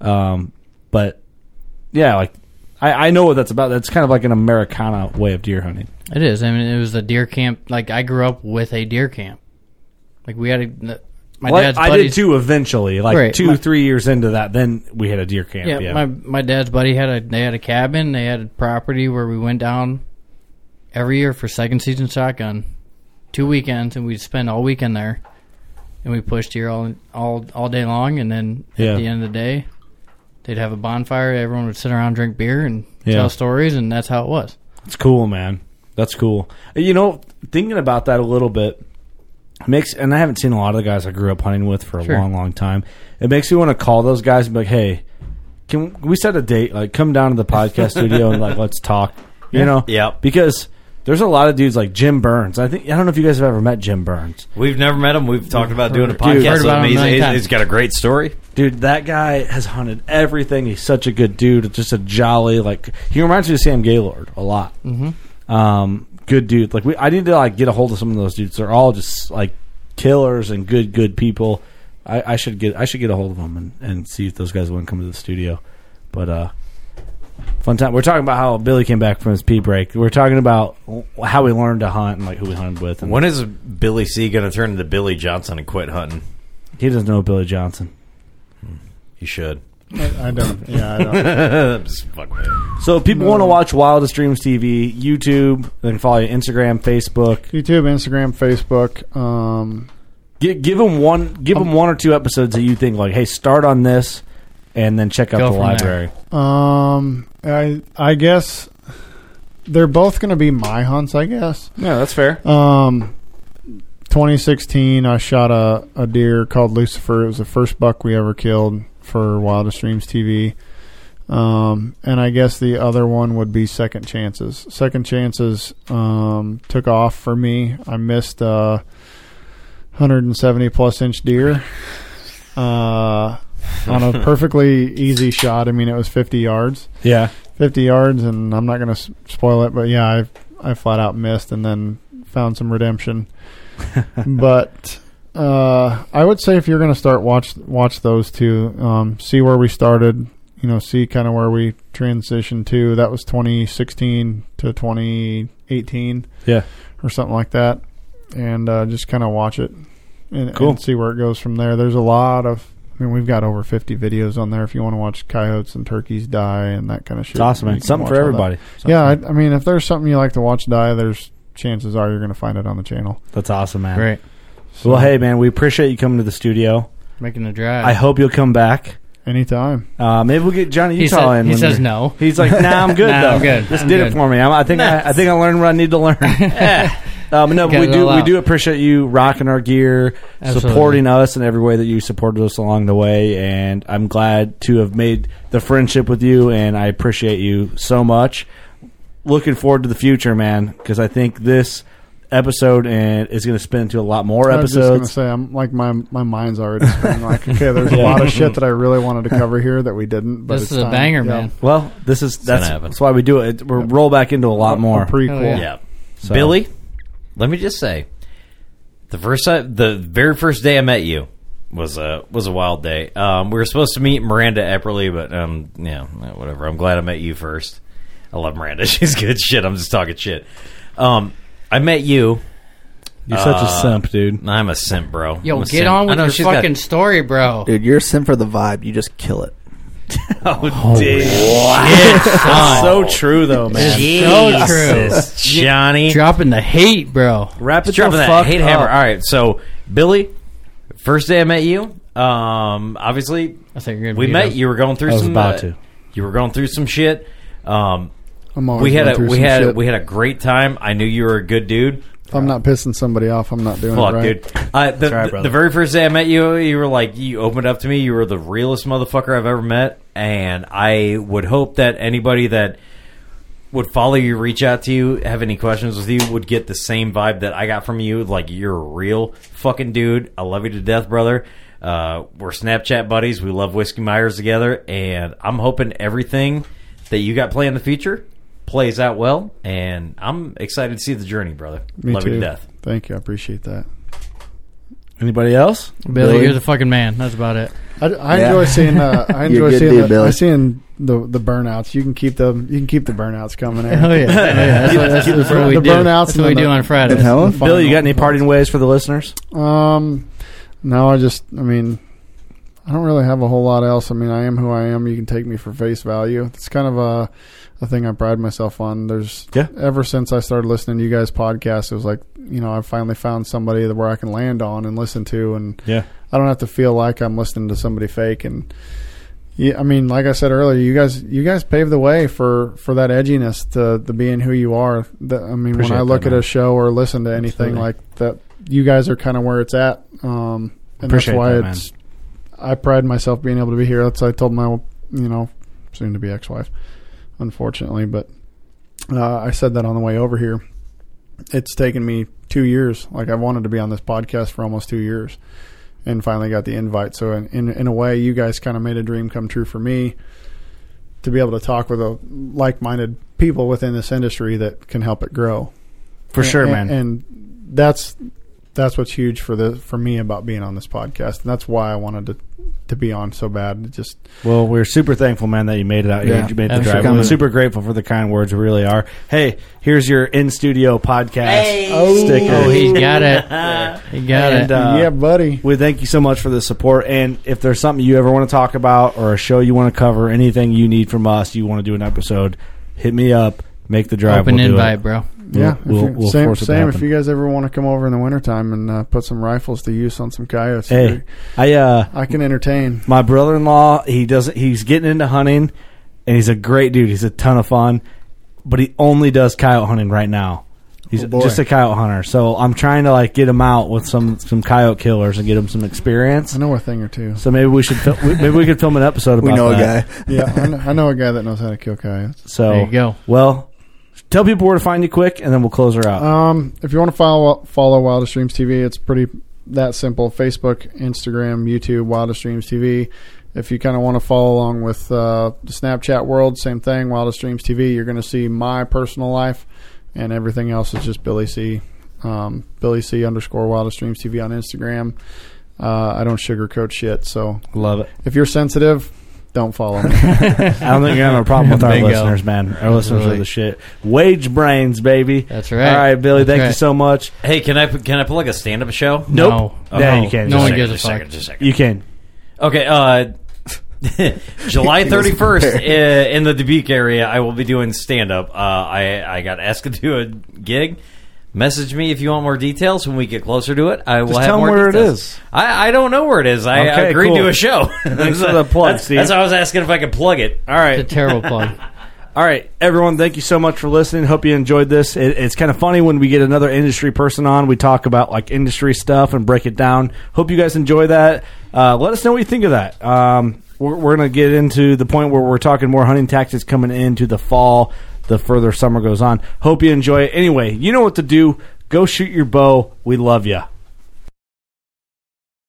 But yeah, like I know what that's about. That's kind of like an Americana way of deer hunting. It is. I mean, it was a deer camp. Like, I grew up with a deer camp. Like, we had dad's buddies. I did too eventually. Like, right. 3 years into that, then we had a deer camp. Yeah. My dad's buddy had a cabin. They had a property where we went down every year for second season shotgun, 2 weekends, and we'd spend all weekend there. And we pushed deer all day long, and then at the end of the day, they'd have a bonfire. Everyone would sit around, drink beer, and tell stories, and that's how it was. It's cool, man. That's cool. You know, thinking about that a little bit and I haven't seen a lot of the guys I grew up hunting with for a long, long time. It makes me want to call those guys and be like, hey, can we set a date? Like, come down to the podcast studio and, like, let's talk. You know? Yeah. Because there's a lot of dudes like Jim Burns. I don't know if you guys have ever met Jim Burns. We've never met him. We've talked about doing a podcast with him. He's got a great story. Dude, that guy has hunted everything. He's such a good dude. Just a jolly, like, he reminds me of Sam Gaylord a lot. Mm-hmm. Good dude. Like, I need to, like, get a hold of some of those dudes. They're all just, like, killers and good people. I should get a hold of them and see if those guys want to come to the studio. But fun time. We're talking about how Billy came back from his pee break. We're talking about how we learned to hunt and, like, who we hunted with. And when is Billy C going to turn into Billy Johnson and quit hunting? He doesn't know Billy Johnson. He should. I don't. Yeah, I don't. So if people want to watch Wildest Dreams TV, YouTube, they can follow you Instagram, Facebook. YouTube, Instagram, Facebook. Give them one or two episodes that you think, like, hey, start on this, and then check out the library. I guess they're both going to be my hunts, I guess. Yeah, that's fair. 2016, I shot a deer called Lucifer. It was the first buck we ever killed for Wildest Dreams TV. And I guess the other one would be Second Chances. Second Chances took off for me. I missed 170-plus inch deer on a perfectly easy shot. I mean, it was 50 yards. Yeah. 50 yards, and I'm not going to spoil it, but yeah, I flat out missed and then found some redemption. But I would say if you're going to start, watch those two. See where we started. You know, see kind of where we transitioned to. That was 2016 to 2018. Yeah, or something like that. And just kind of watch it and see where it goes from there. There's a lot of. I mean, we've got over 50 videos on there if you want to watch coyotes and turkeys die and that kind of shit. It's awesome, man. Something for everybody. Yeah, I mean, if there's something you like to watch die, there's chances are you're going to find it on the channel. That's awesome, man. Great. So, well, hey, man, we appreciate you coming to the studio. Making the drive. I hope you'll come back. Anytime. Maybe we'll get Johnny Utah in. He says no. He's like, nah, I'm good, though. I'm good. Just did it for me. I think I learned what I need to learn. No, but we do appreciate you rocking our gear, supporting us in every way that you supported us along the way, and I'm glad to have made the friendship with you, and I appreciate you so much. Looking forward to the future, man, because I think this episode is going to spin into a lot more episodes. I was just going to say, I'm like my mind's already spinning. Like, okay, there's a lot of shit that I really wanted to cover here that we didn't. But this is a banger, man. Well, that's why we do it. We'll roll back into a lot more. A prequel. Yeah. So. Billy, let me just say, the very first day I met you was a wild day. We were supposed to meet Miranda Epperly, but whatever. I'm glad I met you first. I love Miranda. She's good shit. I'm just talking shit. I met you. You're such a simp, dude. I'm a simp, bro. Yo, I'm a get simp. on with I know your she's fucking story, bro. Dude, you're a simp for the vibe. You just kill it. Dude. Wow. So true, though, man. So true. Johnny. Dropping the hate, bro. Wrap it Dropping the that fuck hate up. hammer. All right, so, Billy, first day I met you, obviously, I thought you were gonna we beat met. him. You were going through I was some... about to. You were going through some shit. I'm always We going through some shit. had a great time. I knew you were a good dude. If I'm not pissing somebody off, I'm not doing Fuck, it right. dude. The very first day I met you, you were like, you opened up to me. You were the realest motherfucker I've ever met. And I would hope that anybody that would follow you, reach out to you, have any questions with you, would get the same vibe that I got from you. Like, you're a real fucking dude. I love you to death, brother. We're Snapchat buddies. We love Whiskey Myers together. And I'm hoping everything that you got planned in the future plays out well, and I'm excited to see the journey, brother. Me Love too. you to death. Thank you. I appreciate that. Anybody else? Billy, you're the fucking man. That's about it. I enjoy seeing. I enjoy good seeing. dude, Billy. I seeing the burnouts. You can keep the burnouts coming in. Oh yeah, That's what we The do. burnouts That's and what we then do the- on Fridays. And Helen? Billy, you got any parting ways for the listeners? No, I mean, I don't really have a whole lot else. I mean, I am who I am. You can take me for face value. It's kind of a thing I pride myself on. Ever since I started listening to you guys' podcasts, it was like, I finally found somebody where I can land on and listen to, and I don't have to feel like I'm listening to somebody fake. And yeah, I mean, like I said earlier, you guys paved the way for that edginess to being who you are. When I look at a show or listen to anything like that, you guys are kind of where it's at. And that's why I pride myself being able to be here. That's what I told my, soon to be ex-wife, unfortunately, but I said that on the way over here. It's taken me 2 years. Like, I wanted to be on this podcast for almost 2 years, and finally got the invite. So in a way, you guys kind of made a dream come true for me, to be able to talk with like-minded people within this industry that can help it grow. For sure, man. And that's what's huge for me about being on this podcast, and that's why I wanted to be on so bad. Well, we're super thankful, man, that you made it out here. You made the drive. We're super grateful for the kind words. We really are. Hey, here's your in-studio podcast sticker. Oh, he's got it. He got it. Yeah, buddy. We thank you so much for the support. And if there's something you ever want to talk about, or a show you want to cover, anything you need from us, you want to do an episode, hit me up. Make the drive. Open invite, bro. Yeah, we'll same. force it to happen. If you guys ever want to come over in the wintertime and put some rifles to use on some coyotes, hey, I can entertain. My brother-in-law, he's getting into hunting, and he's a great dude. He's a ton of fun, but he only does coyote hunting right now. He's just a coyote hunter. So I'm trying to get him out with some coyote killers and get him some experience. I know a thing or two. So maybe we should maybe we could film an episode about that. We know a guy. Yeah, I know a guy that knows how to kill coyotes. So there you go. Well, tell people where to find you quick, and then we'll close her out. If you want to follow Wildest Dreams TV, it's pretty that simple. Facebook, Instagram, YouTube, Wildest Dreams TV. If you kind of want to follow along with the Snapchat world, same thing, Wildest Dreams TV. You're going to see my personal life, and everything else is just Billy C. Billy C _ Wildest Dreams TV on Instagram. I don't sugarcoat shit, so love it. If you're sensitive, don't follow me. I don't think you're going to have a problem with our listeners, man. Our listeners are the shit. Wage brains, baby. That's right. All right, Billy, thank you so much. Hey, can I put like a stand-up show? Nope. No. Yeah, you can. No one gives a fuck. Just a second. You can. Okay, July 31st in the Dubuque area, I will be doing stand-up. I got asked to do a gig. Message me if you want more details. When we get closer to it, I will Just have tell more them where details. it is. I don't know where it is. I agreed to a show. Thanks for the plug, Steve. That's why I was asking if I could plug it. All right. It's a terrible plug. All right, everyone, thank you so much for listening. Hope you enjoyed this. It's kind of funny when we get another industry person on. We talk about industry stuff and break it down. Hope you guys enjoy that. Let us know what you think of that. We're going to get into the point where we're talking more hunting tactics coming into the fall, the further summer goes on. Hope you enjoy it. Anyway, you know what to do. Go shoot your bow. We love you.